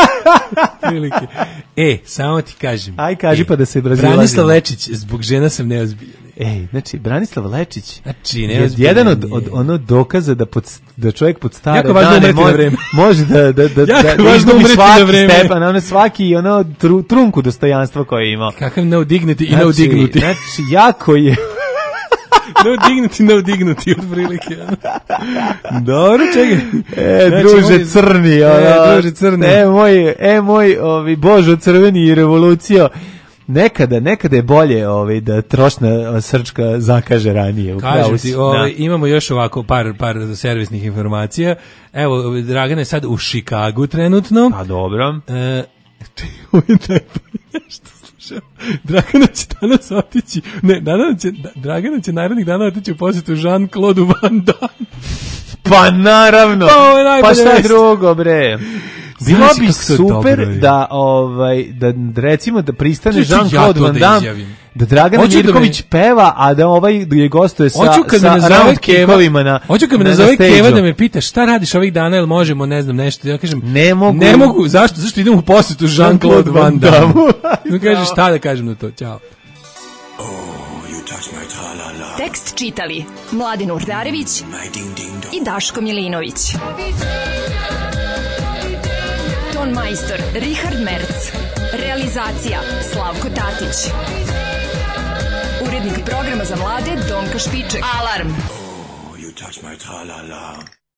E, samo ti kažem. Aj, kaži e, pa da se brazilazimo. Branislav Lečić, zbog žena sam neozbiljan. Ej, znači, Branislav Lečić znači, je jedan od, od ono dokaza da, pod, da čovjek pod stare jako dane može, vreme. može da, da, da, da, da izgubi svaki stepan, ono svaki ono tru, trunku dostojanstva koje je imao. Kakav no dignity i znači, no dignuti. Znači, jako je... no dignity, no dignity, od prilike. Dobro, čekaj. E, znači, druže moj, crni. Ono, e, druže crni. E, moj, e, moj ovi, Božo crveni i revolucijo. Nekada, nekada je bolje ovaj, da trošna srčka zakaže ranije. Kažem ti, ovaj, imamo još ovako par, par servisnih informacija. Evo, Dragana je sad u Chicagu trenutno. Pa dobro. E, ovo je najbolje što slušam. Dragana će danas otići, ne, danas će, Dragana će narednih dana otići u posjetu Jean-Claude Van Damme. Pa naravno, pa, pa šta drugo bre. Bilo Znaš bi kako to super dobro je. da ovaj da recimo da pristane Čuj, ću ja Jean-Claude to Van da Damme, izjavim. da Dragana Hoću da Mirković peva, a da ovaj je gostuje sa Hoću kad me sa nazove round Keva, kickovima na. hoću kad me na- na nazove stage-u. Keva da me pita šta radiš ovih dana, jel možemo, ne znam, nešto. Ja kažem, Ne mogu. ne mogu, zašto? Zašto idem u posetu Jean-Claude Van Damme? No kaže šta da kažem na to, ćao. Tekst čitali Mladin Urdarević i Daško Milinović. Ton majstor Richard Merc. Realizacija Slavko Tatić. Urednik programa za mlade Donka Špiček. Alarm! You touch my tra-la-la.